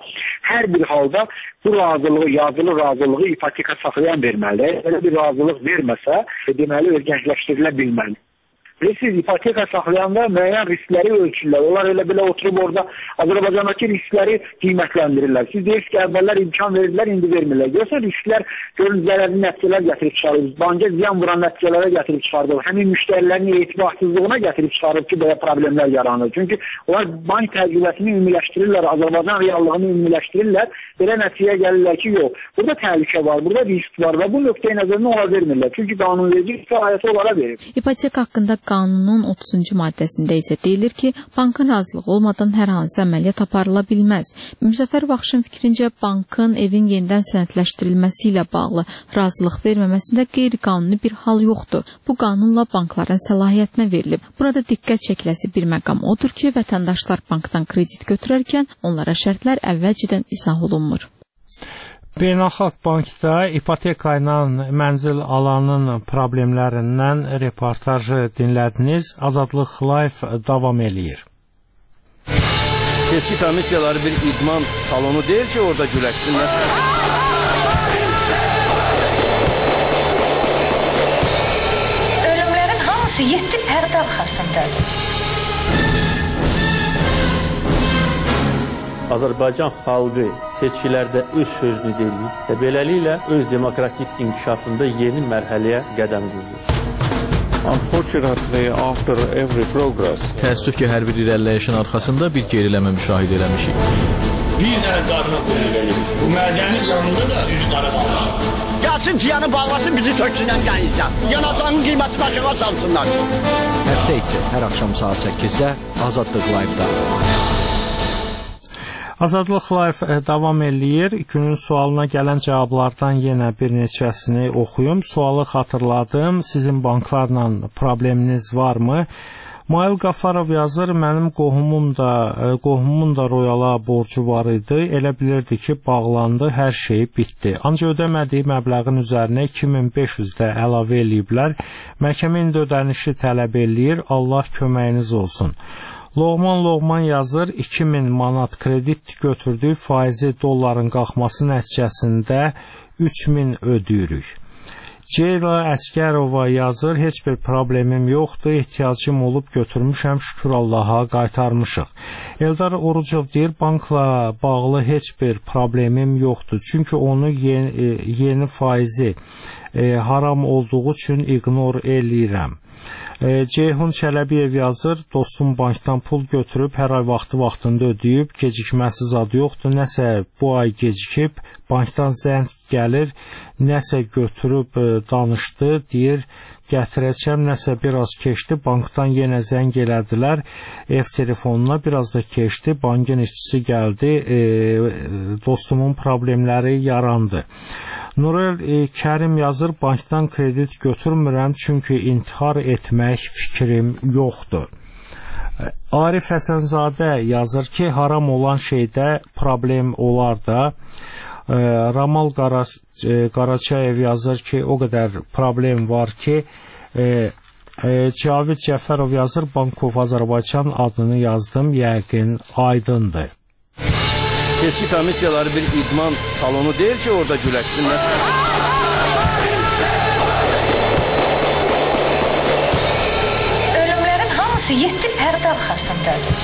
Hər bir halda bu razılığı, yazılı razılığı ipoteka saxlayan verməlidir. Elə bir razılıq verməsə, deməli özgənkləşdirilə bilməlidir. Və siz ipoteka saxlayanda müəyyən riskləri ölçürlər. Onlar elə belə oturub orada Azərbaycandakı riskləri qiymətləndirirlər. Siz deyirsiniz ki, əvvəllər imkan verirlər, indi vermirlər. Görsə risklər görün zərərli nəticələr gətirib çıxarır. Banka ziyan vuran nəticələrə gətirib çıxarır. Həmin müştərilərin etibarsızlığına gətirib çıxarır ki, belə problemlər yaranır. Çünki onlar bank təcrübəsini ümumiləşdirirlər, Azərbaycan reallığını ümumiləşdirirlər. Belə nəticəyə gəlirlər ki, yox. Burada təhlükə var, burada risk var və bu nöqteyi nəzərini ona vermirlər. Çünki qanunverici istirahəti onlara verir. İpoteka haqqında qanunun otuzuncu maddəsində isə deyilir ki, bankın razılığı olmadan hər hansı əməliyyat aparıla bilməz. Müzəffər Baxışın fikrincə, bankın evin yenidən sənədləşdirilməsi ilə bağlı razılıq verməməsində qeyri-qanuni bir hal yoxdur. Bu qanunla bankların səlahiyyətinə verilib. Burada diqqət çəkiləsi bir məqam odur ki, vətəndaşlar bankdan kredit götürərkən onlara şərtlər əvvəlcədən izah olunmur. Beynəlxalq Bankda ipoteka ilə mənzil alanın problemlərindən reportajı dinlədiniz. Azadlıq Live davam eləyir. Seçki komissiyaları bir idman salonu deyil ki, orada güləşsinlər. Ölümlərin hamısı yeddi pərdə arxasındadır. Azərbaycan xalqı seçkilərdə öz sözünü deyir və beləliklə öz demokratik inkişafında yeni mərhələyə qədəm qoyur. Unfortunately, after every progress, təəssüf ki, hər bir irəliləyişin arxasında bir geriləmə müşahidə eləmişik. Bir dənə qarına qulluq verir. Bu mədənin yanında da üzü qara qalmışıq. Gəlsin ciyanı bağlasın, bizi töksünən dənizdən. Yanacağın qiyməti başına salsınlar. Həftə içi hər axşam saat səkkizdə Azadlıq Live-da. Azadlıq Live davam eləyir. Günün sualına gələn cavablardan yenə bir neçəsini oxuyum. Sualı xatırladım. Sizin banklarla probleminiz varmı? Mail Qafarov yazır, mənim qohumum da, qohumumun da Royala borcu var idi. Elə bilirdi ki, bağlandı, hər şey bitdi. Ancaq ödəmədiyi məbləğin üzərinə iki min beş yüz də əlavə eləyiblər. Məhkəmə indi ödənişi tələb eləyir. Allah köməyiniz olsun. Loğman Loğman yazır, iki min manat kredit götürdük, faizi dolların qalxması nəticəsində üç min ödəyirik. Ceyla Əskərova yazır, heç bir problemim yoxdur, ehtiyacım olub götürmüşəm, şükür Allaha qaytarmışıq. Eldar Orucov deyir, bankla bağlı heç bir problemim yoxdur, çünki onu yeni, yeni faizi e, haram olduğu üçün ignor eləyirəm. Ceyhun Çələbiyev yazır, dostum bankdan pul götürüb, hər ay vaxtı vaxtında ödəyib, gecikməsi zad yoxdur, nəsə bu ay gecikib, bankdan zəng gəlir, nəsə götürüb danışdı, deyir, gətirəcəm, nəsə biraz keçdi, bankdan yenə zəng elədilər, ev telefonuna biraz da keçdi, bankın işçisi gəldi, e, dostumun problemləri yarandı. Nurel e, Kərim yazır, bankdan kredit götürmürəm, çünki intihar etmək fikrim yoxdur. Arif Həsənzadə yazır ki, haram olan şeydə problem olar da. Ramal Qaraçayev yazır ki, o qədər problem var ki, Cavid Cəfərov yazır, Bank of Azərbaycan adını yazdım, yəqin aydındır. Seçki komissiyaları bir idman salonu deyil ki, orada güləşsinlər. Ölümlərin hamısı yeddi pərdə arxasındadır.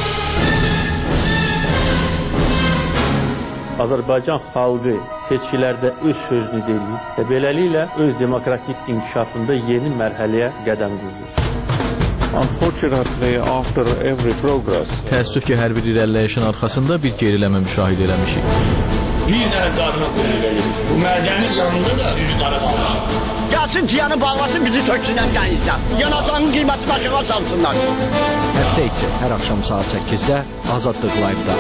Azərbaycan xalqı seçkilərdə öz sözünü deyir və beləliklə öz demokratik inkişafında yeni mərhələyə qədəm qoyur. Unfortunately, after every progress, təəssüf ki, hər bir irəliləyişin arxasında bir geriləmə müşahidə eləmişik. Bir dənə darına qulluq edir. Bu mədənin yanında da üzü qara qalmışıq. Gəlsin ciyanı bağlasın, bizi töksünlər qənizdən. Yanacağının qiyməti başına salsınlar. Həftə içi hər axşam saat səkkizdə Azadlıq Live-da.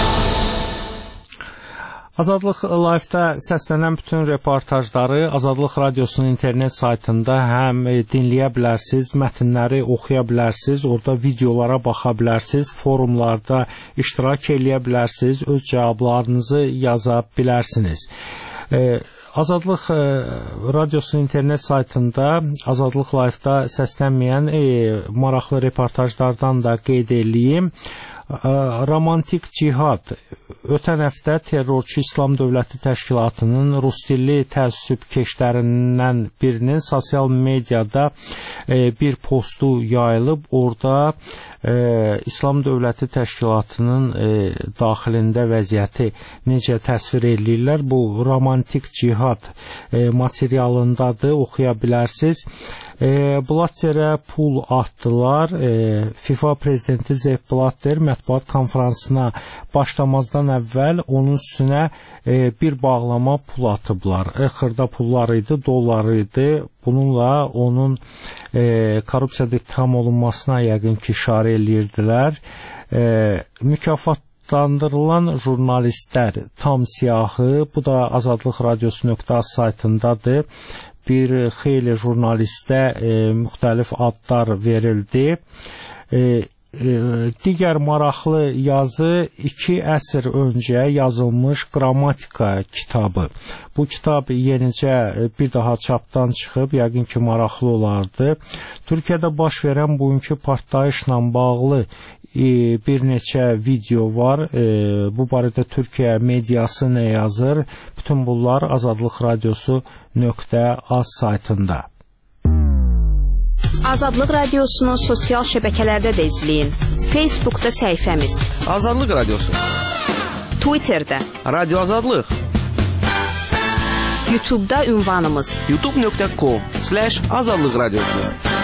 Azadlıq Live-da səslənən bütün reportajları Azadlıq Radiosunun internet saytında həm dinləyə bilərsiniz, mətnləri oxuya bilərsiniz, orada videolara baxa bilərsiniz, forumlarda iştirak eləyə bilərsiniz, öz cavablarınızı yaza bilərsiniz. Azadlıq Radiosunun internet saytında Azadlıq Live-da səslənməyən maraqlı reportajlardan da qeyd edeyim. Romantik cihad. Ötən həftə terrorçu İslam Dövləti Təşkilatının rus dilli təəssübkeşlərindən birinin sosial mediada bir postu yayılıb. Orada İslam Dövləti Təşkilatının daxilində vəziyyəti necə təsvir edirlər? Bu romantik cihad materialındadır, oxuya bilərsiniz. Blatterə pul atdılar. FIFA prezidenti Sepp Blatter mətbuat konferansına başlamazdan əvvəl onun üstünə bir bağlama pul atıblar. Xırda pullar idi, dollar idi. Bununla onun korrupsiyada ittiham olunmasına yəqin ki, işarə edirdilər. Mükafat Adlandırılan jurnalistlər tam siyahı, bu da Azadlıq Radiosu nöqtə az saytındadır. Bir xeyli jurnalistə e, müxtəlif adlar verildi. E, e, digər maraqlı yazı iki əsr öncə yazılmış qrammatika kitabı. Bu kitab yenicə bir daha çapdan çıxıb, yəqin ki, maraqlı olardı. Türkiyədə baş verən bugünkü partlayışla bağlı bir neçə video var. Bu barədə Türkiyə mediası nə yazır? Bütün bunlar Azadlıq Radiosu nöqtə az saytında. Azadlıq Radiosunu sosial şəbəkələrdə də izləyin. Facebookda səhifəmiz Azadlıq Radiosu, Twitterdə Radio Azadlıq, YouTube'da ünvanımız youtube nöqtə com slash azadlıq radiosu.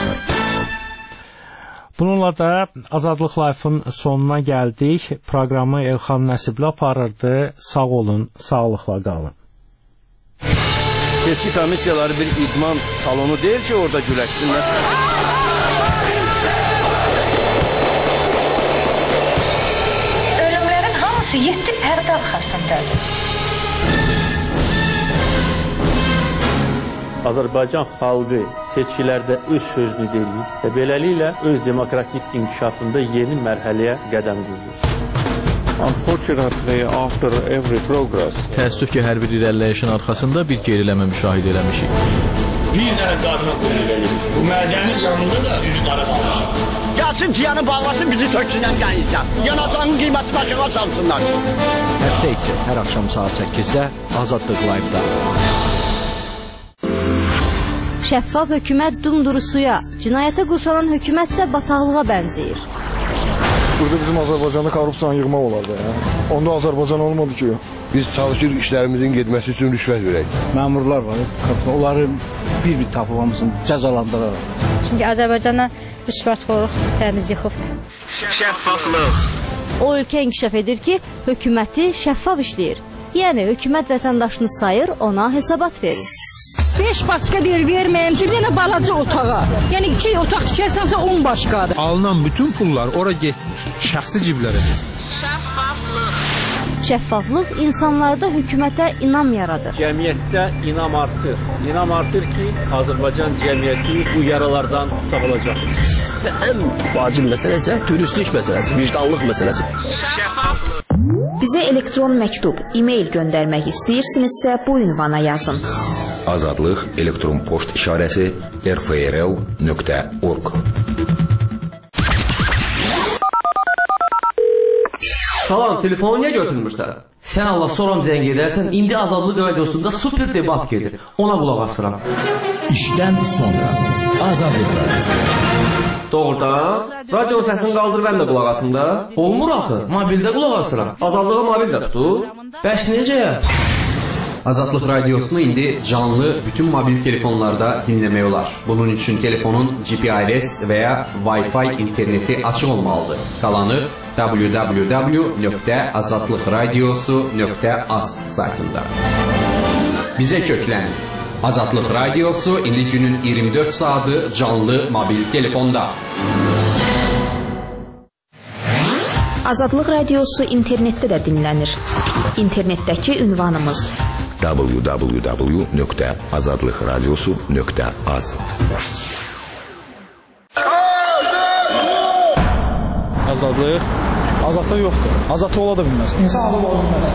Bununla da Azadlıq Live-ın sonuna gəldik. Proqramı Elxan Nəsibli aparırdı. Sağ olun, sağlıqla qalın. Seçki komissiyaları bir idman salonu deyil ki, orada güləşsinlər. Ölümlərin hamısı yeddi pərdə arxasındadır. Azərbaycan xalqı seçkilərdə öz sözünü deyir və beləliklə öz demokratik inkişafında yeni mərhələyə qədəm qoyur. Unfortunately, after every progress, təəssüf ki, hər bir irəliləyişin arxasında bir geriləmə müşahidə eləmişik. Bir dənə darına qulluq edir. Bu mədənin yanında da üzü qara qalmışıq. Gəlsin ciyanı bağlasın, bizi töksünlər qənizdən. Yanacağının qiyməti başına salsınlar. Həftə içi hər axşam saat səkkizdə Azadlıq Live-da. Şəffaf hökumət dumduru suya, cinayətə qurşanan hökumətsə bataqlığa bənzəyir. Burada bizim Azərbaycanda korrupsiyanı yığmaq olardı. Ya. Onda Azərbaycan olmadı ki. Biz çalışırıq işlərimizin getməsi üçün rüşvət verək. Məmurlar var, onları bir-bir tapıb hamısını cəzalandırırlar. Çünki Azərbaycana rüşvətxorluq təmiz yıxıbdır. Şəffaflıq. O ölkə inkişaf edir ki, hökuməti şəffaf işləyir. Yəni, hökumət vətəndaşını sayır, ona hesabat verir. beş başqa deyir verməyim, bir dənə balaca otağa. Yəni iki otaq tikərsənsə on başqadır. Alınan bütün pullar ora getmiş, şəxsi ciblərə. Şəffaflıq. Şəffaflıq insanlarda hökumətə inam yaradır. Cəmiyyətdə inam artır. İnam artır ki, Azərbaycan cəmiyyəti bu yaralardan sağalacaq. Ən vacib məsələ isə dürüstlük məsələsi, vicdanlıq məsələsi. Şəffaflıq. Bizə elektron məktub, e-mail göndərmək istəyirsinizsə bu ünvana yazın. Azadlıq elektron poçt işarəsi r f r l nöqtə org. Salam, telefonu niyə götürmürsən? Sən Allah soram zəng edərsən, indi Azadlıq radiosunda super debat gedir. Ona qulaq asıram. İşdən sonra Azadlıq radiosu. Doğrudan? Radio səsini qaldır, mən də qulaq asım da. Olmur axı, mobildə qulaq asıram. Azadlığı mobildə tutur. Bəs necə? Azadlıq radiosunu indi canlı bütün mobil telefonlarda dinləmək olar. Bunun üçün telefonun G P R S və ya Wi-Fi interneti açıq olmalıdır. Qalanı w w w nöqtə azadlıq radiosu nöqtə az saytında. Bizə köklənin. Azadlıq radiosu indi günün iyirmi dörd saatı canlı mobil telefonda. Azadlıq radiosu internetdə də dinlənir. İnternetdəki ünvanımız w w w nöqtə azadlıq radiosu nöqtə az. Azadlıq? Azadlıq yoxdur. Azadlıq ola da bilməz. İnsan azad ola bilməz.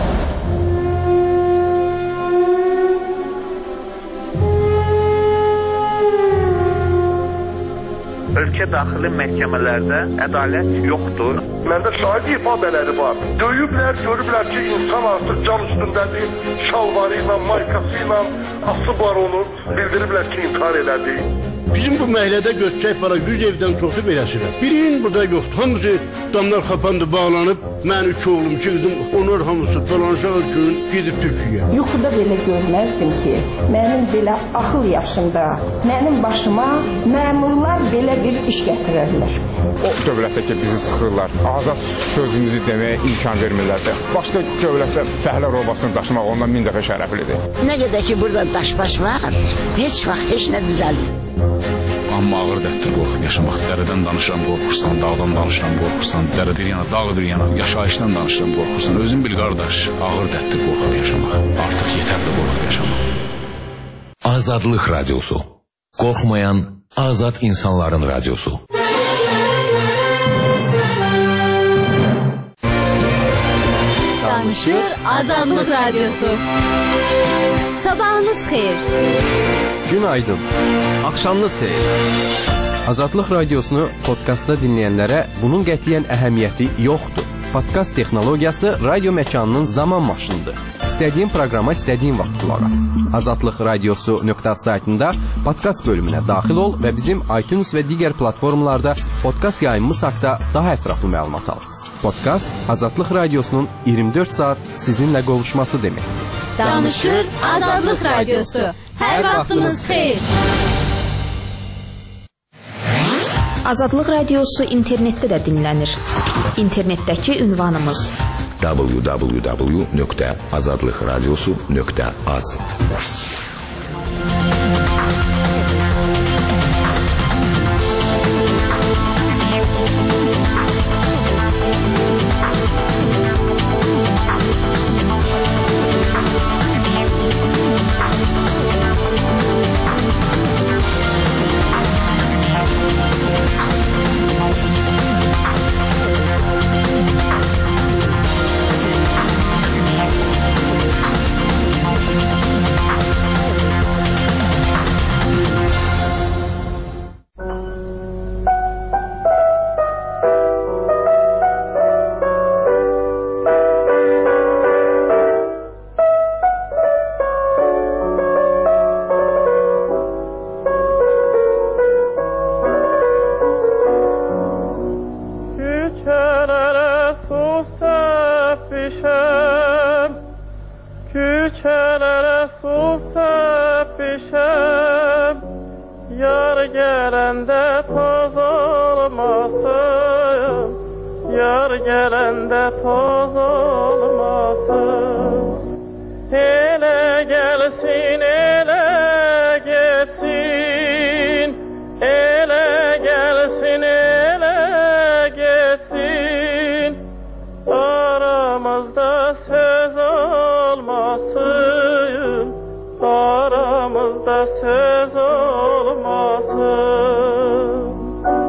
Ölkə daxili məhkəmələrdə ədalət yoxdur. Məndə şahid ifadələri var. Döyüblər, görüblər ki, insan artıq can üstündədir. Şalvarı ilə, maykası ilə asıblar onu. Bildiriblər ki, intihar elədi. Bizim bu məhəllədə götürək para yüz evdən çoxu beləsirlər. Birinin burada yoxdur. Hamısı damlar xapandı, bağlanıb. Mən üç oğlum, iki qızım, onlar hamısı falanşaq üçün gedib Türkiyə. Yuxuda belə görməzdim ki, mənim belə axıl yaşında, mənim başıma məmurlar belə bir iş gətirirlər. O dövlətdə ki, bizi sıxırlar, azad sözümüzü deməyə imkan vermirlərsə, başqa dövlətdə fəhlə robasını daşımaq ondan min dəfə şərəflidir. Nə qədər ki, burada daşbaş var, heç vaxt heç nə düzəlmir. Amma ağır dərddir qorxub yaşamaq. Dərədən danışıram, qorxursan, dağdan danışıram, qorxursan, dərə bir yana, dağ bir yana, yaşayışdan danışıram, qorxursan. Özün bil qardaş, ağır dərddir qorxub yaşamaq. Artıq yetərli qorxub yaşamaq. Azadlıq radiosu. Qorxmayan azad insanların radiosu. Danışır Azadlıq radiosu. Sabahınız xeyir. Günaydın. Axşamınız xeyir. Azadlıq radiosunu podkastda dinləyənlərə bunun qətiyyən əhəmiyyəti yoxdur. Podkast texnologiyası radio məkanının zaman maşınıdır. İstədiyin proqrama istədiyin vaxt qulaq as. azadlıq radiosu nöqtə saytında podkast bölümünə daxil ol və bizim iTunes və digər platformalarda podkast yayımımız haqqında daha ətraflı məlumat al. Podkast Azadlıq radiosunun iyirmi dörd saat sizinlə qovuşması deməkdir. Danışır Azadlıq radiosu. Hər vaxtınız xeyir. Azadlıq radiosu internetdə də dinlənir. İnternetdəki ünvanımız w w w nöqtə azadlıq radiosu nöqtə az.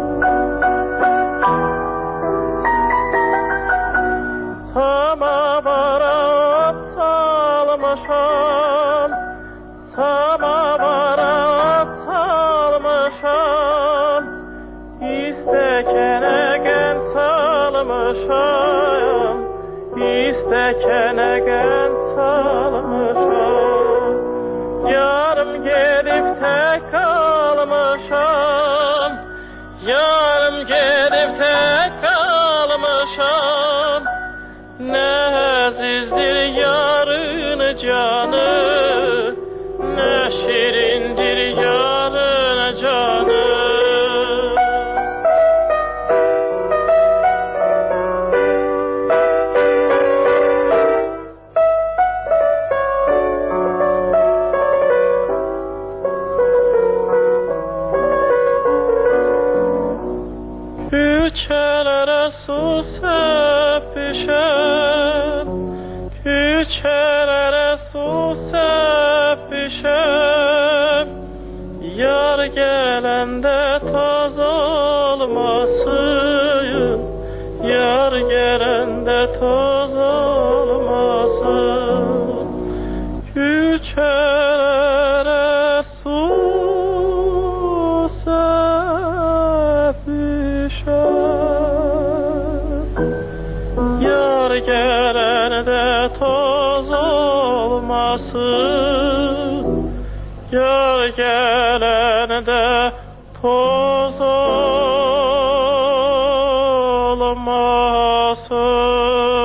Sama salmışam, samavara salmışam, istekene gent salmışam, istekene gent salmışam, yarım gelip tek kalmışam, yarım gelip tek kalmışam, ne azizdir yarın canı, ne şirindir yarın canı. Küçelere su sepişen, küçelere su sepişen, yar gelende toz olmasın, yar gelende toz olmasın. Küçelere su yar gelende toz olmasın, yar gelende toz olmasın.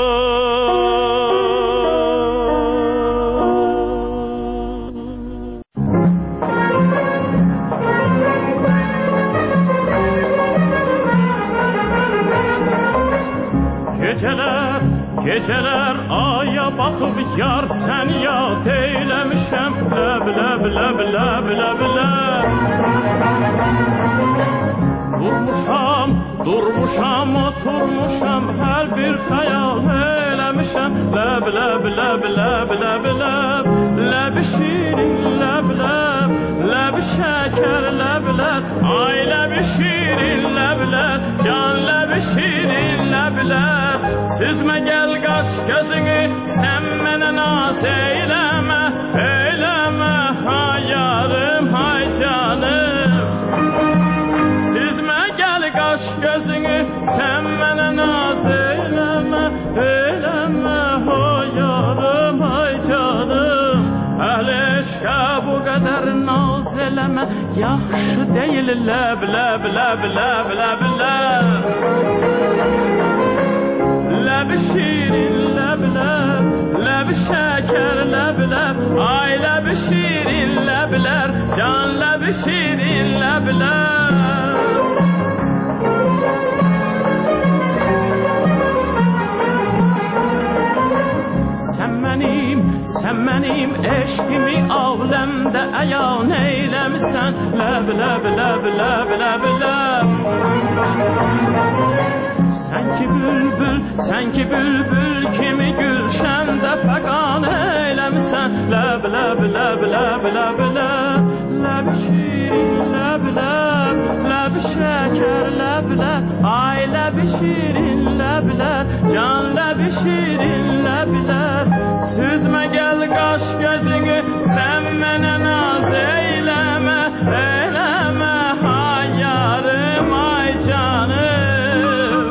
Geceler, geceler aya bakıp yar sen yad eylemişem, leb leb leb leb leb leb. Durmuşam, durmuşam, oturmuşam, her bir hayal eylemişem, leb leb leb leb leb leb. Leb şirin leb leb, leb şeker leb leb, ay leb şirin leb leb, can leb şirin leb leb. Süzme gel kaş gözünü, sen mene naz eyleme, eyleme, hay yarım, hay canım. Süzme gel kaş gözünü, sen mene naz eyleme, eyleme, hay yarım, hay canım. Əhl-i eşqə bu qədər naz eləmə, yaxşı deyil, ləb, ləb, ləb, ləb, ləb, ləb. Ləb şirin, ləb, ləb, ləb şəkər, ləb, ləb, ay ləb şirin, ləb, ləb, can ləb şirin, ləb, ləb. Sən mənim, sən mənim eşqimi avləmdə əyan eyləmisən, ləb, ləb, ləb, ləb, ləb, ləb. Sən ki bülbül, sən ki bülbül kimi gülşəndə fəqan eyləmisən, ləb, ləb, ləb, ləb, ləb, ləb. Ləb şirin, ləb, ləb, ləb şəkər, ləb, ləb, ay ləb şirin, ləb, ləb, can ləb şirin, ləb, ləb. Süzmə gəl qaş gözünü, sən mənə naz eyləmə, eyləmə, hay yarım, ay canım.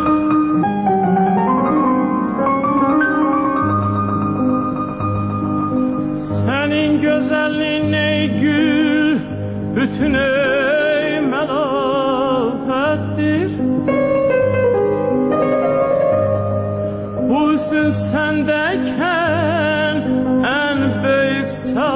Sənin gözəlliyin ey gül, bütün ey məlahətdir. Bu hüsn səndəkən ən böyük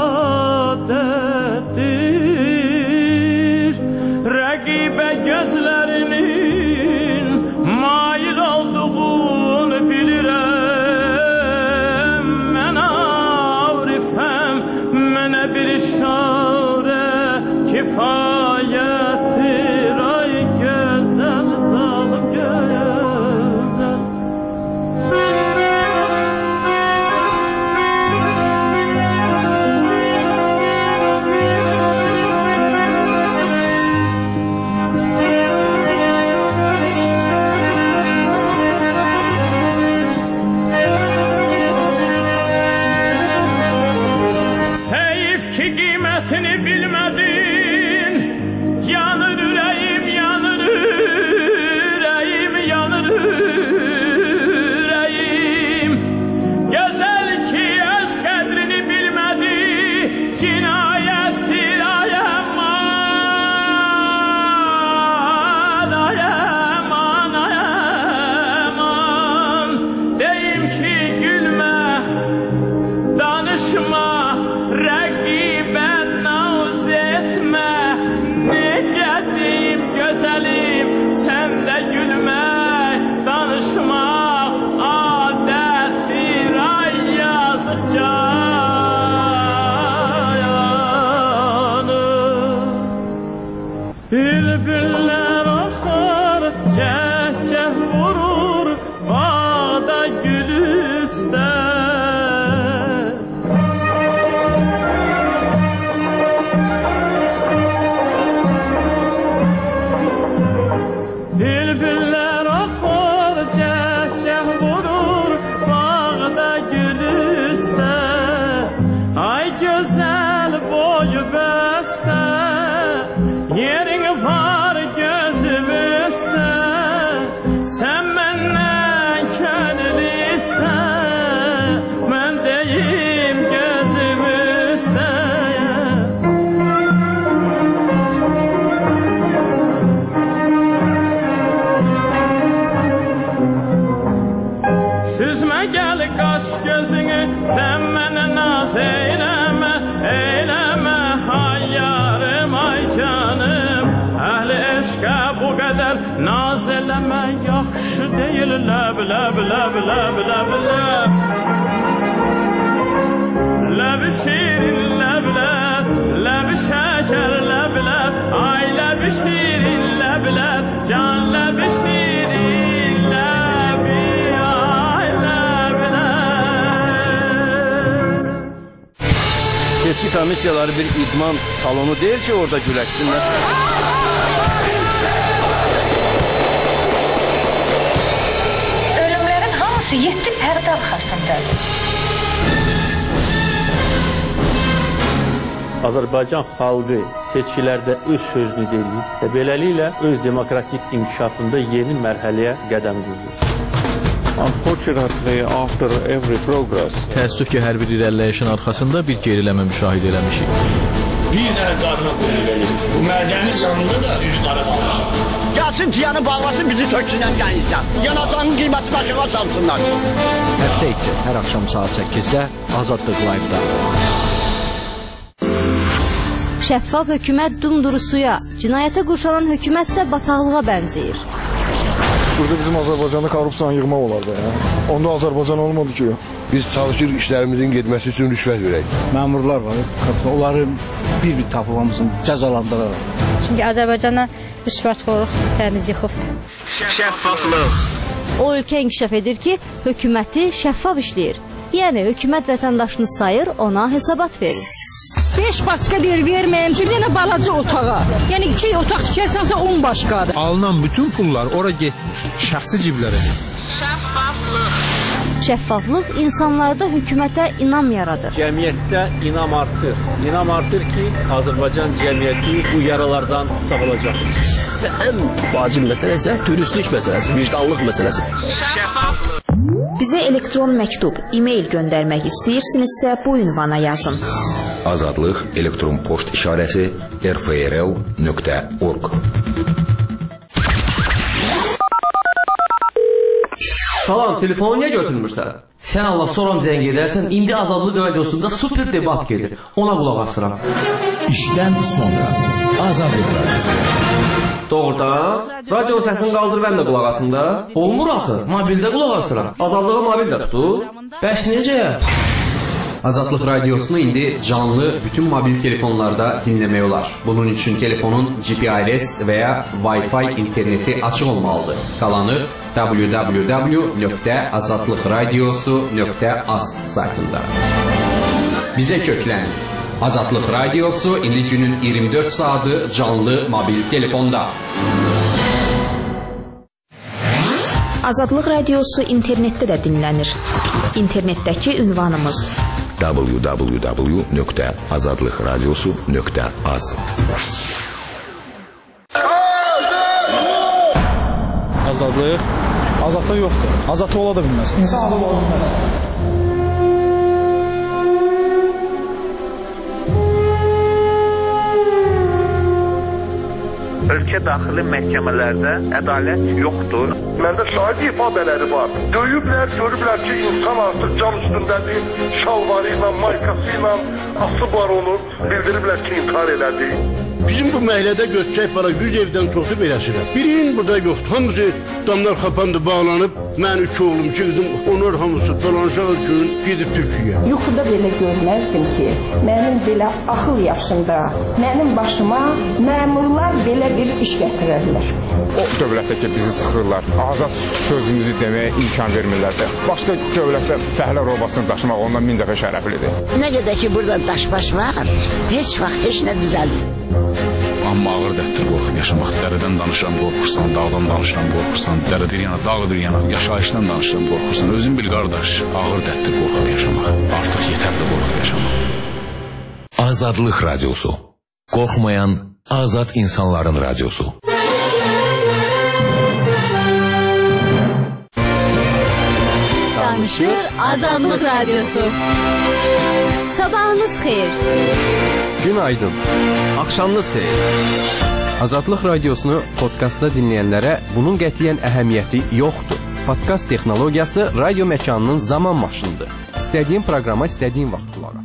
saadətdir. Rəqibə gözlərinin mail olduğunu bilirəm. Mən arifəm, mənə bir işarə kifayətdir. Ay gözəl zalım gözəl. danışma, rəqibə naz etmə. Necə deyim gözəlim, sən də gülmək, danışmaq adətdir, ay yazıq canım. Bülbüllər axar, cəhcəh vurur, bağda gül üstə. Bülbüllər axar, cəhcəh vurur, bağda gül üstə. Ay gözəl boy bəstə, yerin var gözüm üstə. Sən məndən könül istə, mən deyim gözüm üstə. Süzmə gəl qaş gözünü, sən mənə naz eyləmə, eyləmə, ay yarım, ay canım. Əhli eşqə bu qədər naz eləmə, yaxşı deyil, ləb, ləb, ləb, ləb, ləb, ləb. Ləb şirin, ləb, ləb, ləb şəkər, ləb, ləb, ay ləb şirin, ləb, ləb, can ləb şirin, ləb, ay ləb, ləb. Seçki komissiyaları bir idman salonu deyil ki, orada güləşsinlər. Ölümlərin hamısı yeddi pərdə arxasındadır. Azərbaycan xalqı seçkilərdə öz sözünü deyir və beləliklə öz demokratik inkişafında yeni mərhələyə qədəm qoyur. Unfortunately, after every progress, Təəssüf ki, hər bir irəliləyişin arxasında bir geriləmə müşahidə eləmişik. Bir dənə qarına qulluq edir. Bu mədəni canında da üz qara qalmışam. Gəlsin ciyanı bağlasın, bizi töksünən dənizdən. Yanacağın qiyməti başına salsınlar. Həftə içi hər axşam saat səkkizdə Azadlıq Live-da. Şəffaf hökumət dumdurusuya, cinayətə qurşanan hökumət isə bataqlığa bənzəyir. Burada bizim Azərbaycanda korrupsiyanı yığmaq olardı. Ya. Onda Azərbaycan olmadı ki. Biz çalışırıq işlərimizin getməsi üçün rüşvət verək. Məmurlar var, onların bir-bir tapılmasını cəzalandıraraq. Çünki Azərbaycana rüşvətxorluq təmiz yıxıbdır. Şəffaflıq. O ölkə inkişaf edir ki, hökuməti şəffaf işləyir. Yəni hökumət vətəndaşını sayır, ona hesabat verir. beş başqa deyir verməyim üçün yenə balaca otağa. Yəni iki otaq tikərsənsə on başqadır. Alınan bütün pullar ora getmiş, şəxsi ciblərə. Şəffaflıq. Şəffaflıq insanlarda hökumətə inam yaradır. Cəmiyyətdə inam artır. İnam artır ki, Azərbaycan cəmiyyəti bu yaralardan sağolacaq. Və ən vacib məsələ isə dürüstlük məsələsi, vicdanlıq məsələsi. Şəffaflıq. Bizə elektron məktub, e-mail göndərmək istəyirsinizsə bu ünvana yazın. Azadlıq elektron poçt işarəsi r f r l nöqtə org. Salam, telefonu niyə götürmürsən? Sən Allah soram zəng edərsən, indi Azadlıq radiosunda super debat gedir. Ona qulaq asıram. İşdən sonra Azadlıq radiosu. Doğrudan, radionun səsini qaldır mən də qulaq asım da. Olmur axı, mobildə qulaq asıram. Azadlığı mobildə tutur. Bəs necə? Azadlıq radiosunu indi canlı bütün mobil telefonlarda dinləmək olar. Bunun üçün telefonun G P R S və ya Wi-Fi interneti açıq olmalıdır. Qalanı w w w nöqtə azadlıqradiosu nöqtə az saytında. Bizə köklən. Azadlıq radiosu indi günün iyirmi dörd saatı canlı mobil telefonda. Azadlıq radiosu internetdə də dinlənir. İnternetdəki ünvanımız w w w nöqtə azadlıqradiosu nöqtə az. Azadlıq? Azadlıq yoxdur. Azadlıq ola da bilməz. İnsan azad ola bilməz. Ölkə daxili məhkəmələrdə ədalət yoxdur. Məndə şahid ifadeləri var. Döyüblər, görüblər ki, insan artıq cam üstündədir, şalvarı ilə, maykası ilə asıb var onu, bildiriblər ki, intihar elədi. Bizim bu məhəllədə göçək para yüz evdən çoxu beləsidir. Birinin burada yoxdur. Hamısı damlar xapandı, bağlanıb. Mən üç oğlum, iki qızım, onlar hamısı dolanışaq üçün gedib Türkiyəyə. Yuxuda belə görməzdim ki, mənim belə axıl yaşında, mənim başıma məmurlar belə bir iş gətirərlər. O dövlətdə ki, bizi sıxırlar, azad sözümüzü deməyə imkan vermirlərsə, başqa dövlətdə fəhlə robasını daşımaq ondan min dəfə şərəflidir. Nə qədər ki, burada daş-baş var, heç vaxt heç nə düzəlmir. Amma ağır dərddir qorxub yaşamaq. Dərədən danışıram, qorxursan, dağdan danışıram, qorxursan, dərədir yana, dağdır yana, yaşayışdan danışıram, qorxursan. Özün bil qardaş, ağır dərddir qorxub yaşamaq. Artıq yetərli qorxub yaşamaq. Azadlıq Radyosu. Qorxmayan azad insanların radyosu. Danışır Azadlıq Radyosu. Sabahınız xeyir. Günaydın. Axşamınız xeyir. Azadlıq Radiosunu podkastda dinləyənlərə bunun qətiyyən əhəmiyyəti yoxdur. Podkast texnologiyası radio məkanının zaman maşınıdır. İstədiyin proqrama istədiyin vaxt qulaq as.